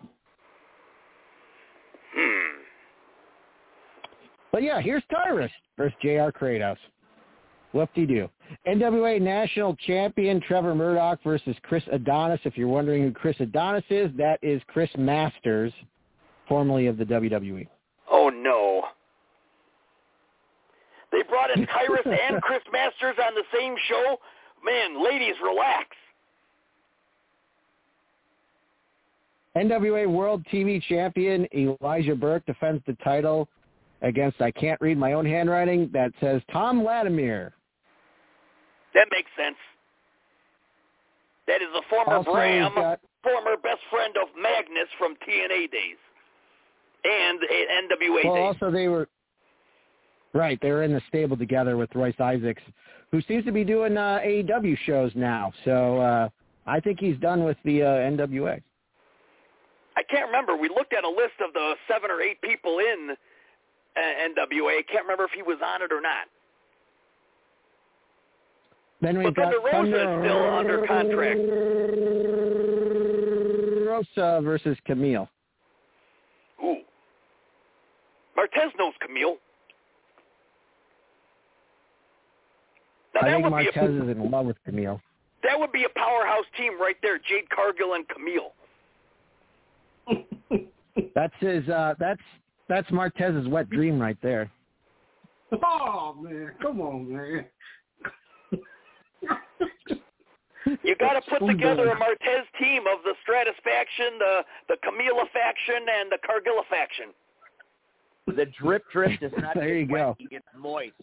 But, yeah, here's Tyrus versus J.R. Kratos. Whoop-de-doo. NWA National Champion Trevor Murdoch versus Chris Adonis. If you're wondering who Chris Adonis is, that is Chris Masters, formerly of the WWE. Oh, no. They brought in Tyrus and Chris Masters on the same show? Man, ladies, relax. NWA World TV Champion Elijah Burke defends the title against, I can't read my own handwriting, that says Tom Latimer. That makes sense. That is a former Also, Bram, former best friend of Magnus from TNA days and NWA days. Also, they were in the stable together with Royce Isaacs, who seems to be doing AEW shows now. So I think he's done with the NWA. I can't remember. We looked at a list of the 7 or 8 people in NWA. I can't remember if he was on it or not. Then we've got Thunder Rosa is still under contract. Rosa versus Camille. Ooh. Martez knows Camille. Now, I think Martez is in love with Camille. That would be a powerhouse team right there, Jade Cargill and Camille. That's his. That's Martez's wet dream right there. Oh man, come on, man. You got to put together a Martez team of the Stratus faction, the Camila faction, and the Cargilla faction. The drip does not there you get go. wet, it gets moist.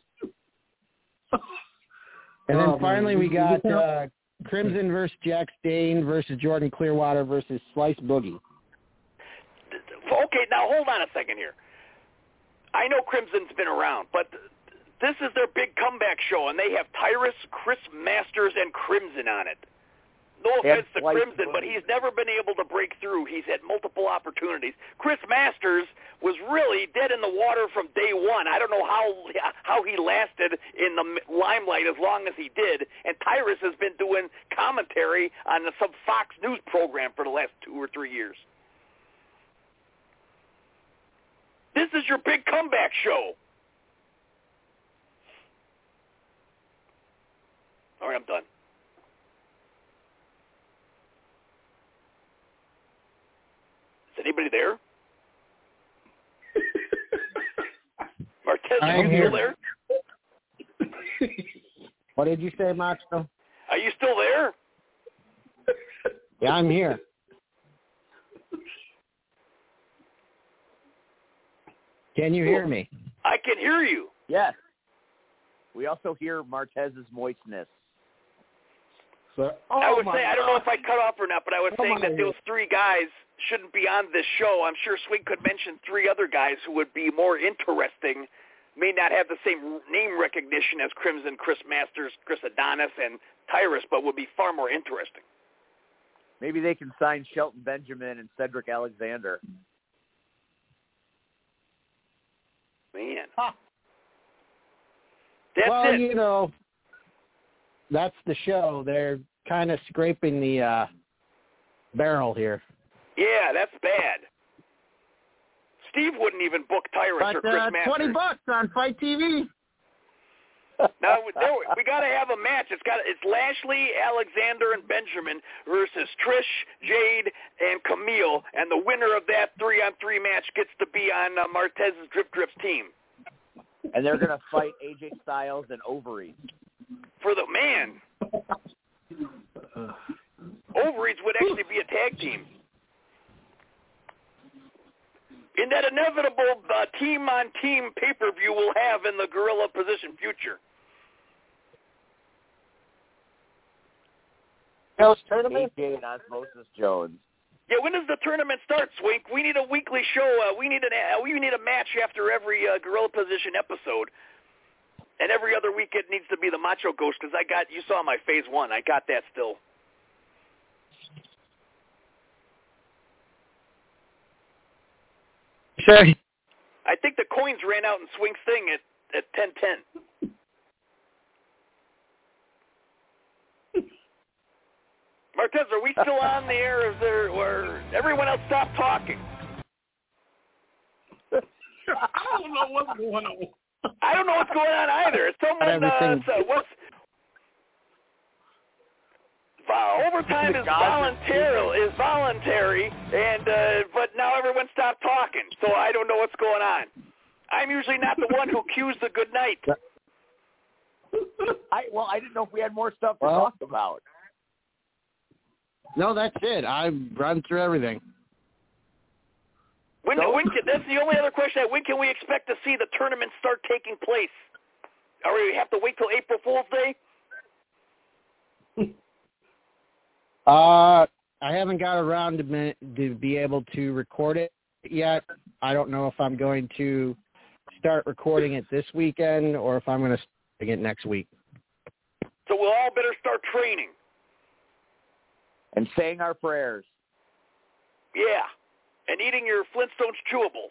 And then finally we got Crimson versus Jack Stain versus Jordan Clearwater versus Slice Boogie. Okay, now hold on a second here. I know Crimson's been around, but this is their big comeback show, and they have Tyrus, Chris Masters, and Crimson on it. No offense to Crimson, but he's never been able to break through. He's had multiple opportunities. Chris Masters was really dead in the water from day one. I don't know how he lasted in the limelight as long as he did. And Tyrus has been doing commentary on some Fox News program for the last 2 or 3 years. This is your big comeback show. All right, I'm done. Is anybody there? Martez, are you still there? What did you say, Macho? Are you still there? Yeah, I'm here. Can you hear me? I can hear you. Yes. We also hear Martez's moistness. I was saying, I don't know if I cut off or not, but I was saying that those 3 guys shouldn't be on this show. I'm sure Swing could mention 3 other guys who would be more interesting, may not have the same name recognition as Crimson, Chris Masters, Chris Adonis, and Tyrus, but would be far more interesting. Maybe they can sign Shelton Benjamin and Cedric Alexander. Man. Huh. That's it. You know, that's the show. They're kind of scraping the barrel here. Yeah, that's bad. Steve wouldn't even book Tyrus or Chris Masters. $20 on Fight TV. Now we got to have a match. It's Lashley, Alexander, and Benjamin versus Trish, Jade, and Camille, and the winner of that 3-on-3 match gets to be on Martez's Drip's team. And they're going to fight AJ Styles and Ovaries. For the man, Ovaries would actually be a tag team. In that inevitable team-on-team pay-per-view we'll have in the Gorilla Position future. AJ and Osmosis Jones. Yeah, when does the tournament start, Swink? We need a weekly show. We need a match after every Gorilla Position episode. And every other week it needs to be the Macho Ghost because you saw my phase 1. I got that still. Sure. I think the coins ran out in Swink's thing at 10:10. Martez, are we still on the air? Or everyone else stopped talking? I don't know what's going on. I don't know what's going on either. Someone, overtime is voluntary, and but now everyone stopped talking, so I don't know what's going on. I'm usually not the one who cues the good night. I didn't know if we had more stuff to talk about. No, that's it. I've run through everything. That's the only other question. When can we expect to see the tournament start taking place? Or we have to wait till April Fool's Day? I haven't got around to be able to record it yet. I don't know if I'm going to start recording it this weekend or if I'm going to start it next week. So we'll all better start training. And saying our prayers. Yeah. And eating your Flintstones chewables.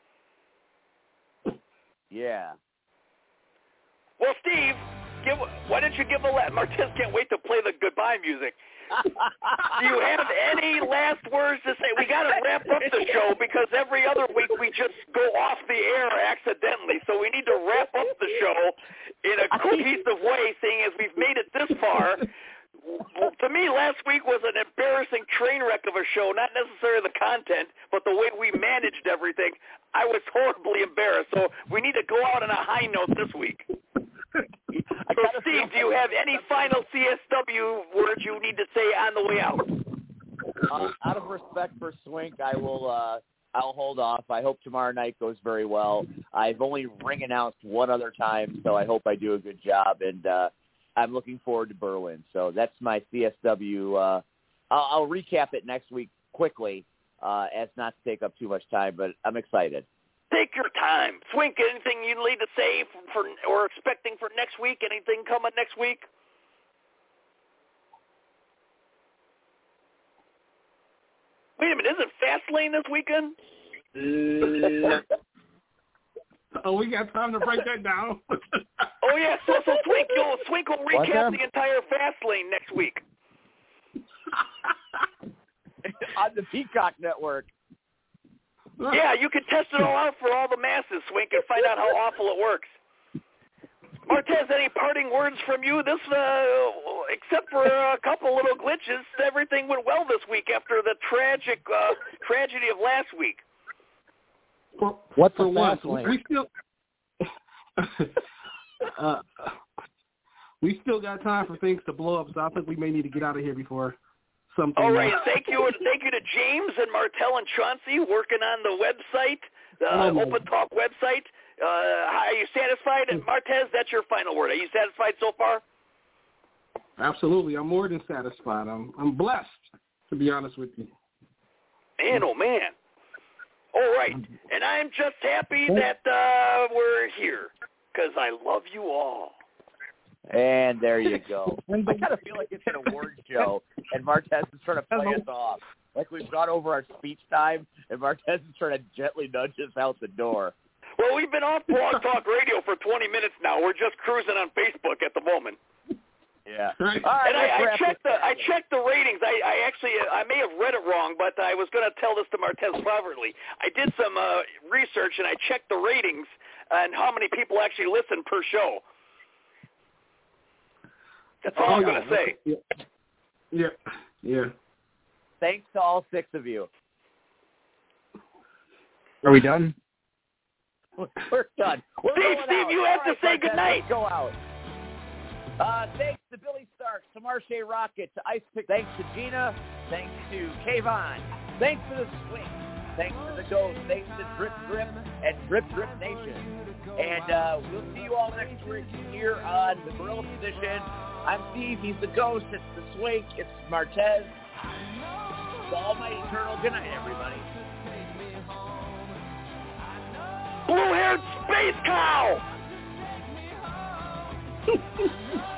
Yeah. Well, Steve, why didn't you give Martez can't wait to play the goodbye music. Do you have any last words to say? We got to wrap up the show because every other week we just go off the air accidentally. So we need to wrap up the show in a cohesive way, seeing as we've made it this far. To me, last week was an embarrassing train wreck of a show, not necessarily the content, but the way we managed everything. I was horribly embarrassed, so we need to go out on a high note this week. I So, Steve, do you have any final CSW words you need to say on the way out? Out of respect for Swink, I'll hold off. I hope tomorrow night goes very well. I've only ring announced one other time, so I hope I do a good job, and I'm looking forward to Berlin. So that's my CSW. I'll recap it next week quickly, as not to take up too much time, but I'm excited. Take your time. Swink, anything you need to say for or expecting for next week? Anything coming next week? Wait a minute, isn't Fastlane this weekend? Oh, we got time to break that down. Oh, yeah, so Swink will recap the entire Fastlane next week. On the Peacock Network. Yeah, you can test it all out for all the masses, Swink, and find out how awful it works. Martez, any parting words from you? This, except for a couple little glitches, everything went well this week after the tragedy of last week. What's for the once, Fastlane? We still got time for things to blow up, so I think we may need to get out of here before something. All right, thank you to James and Martel and Chauncey working on the website, the Open Talk website. Are you satisfied? And Martez, that's your final word. Are you satisfied so far? Absolutely. I'm more than satisfied. I'm blessed, to be honest with you. Man, oh, man. All right. And I'm just happy that we're here because I love you all. And there you go. I kind of feel like it's an award show, and Martez is trying to play us off. Like we've gone over our speech time, and Martez is trying to gently nudge us out the door. Well, we've been off Blog Talk Radio for 20 minutes now. We're just cruising on Facebook at the moment. Yeah. All right, and I checked the ratings. I may have read it wrong, but I was going to tell this to Martez privately. I did some research, and I checked the ratings and how many people actually listen per show. That's all I'm going to say. Yeah. Thanks to all 6 of you. Are we done? We're done. Steve, you have to say goodnight. Let's go out. Thanks to Billy Starks, to Marche Rocket, to Ice Pick. Thanks to Gina. Thanks to Kayvon. Thanks to the Swing. Thanks to the Ghost. Thanks to Drip Drip and Drip Drip Nation. And we'll see you all next week here on the Gorilla Position. I'm Steve. He's the Ghost. It's the Swing. It's Martez. The Almighty Eternal. Good night, everybody. Blue-haired space cow!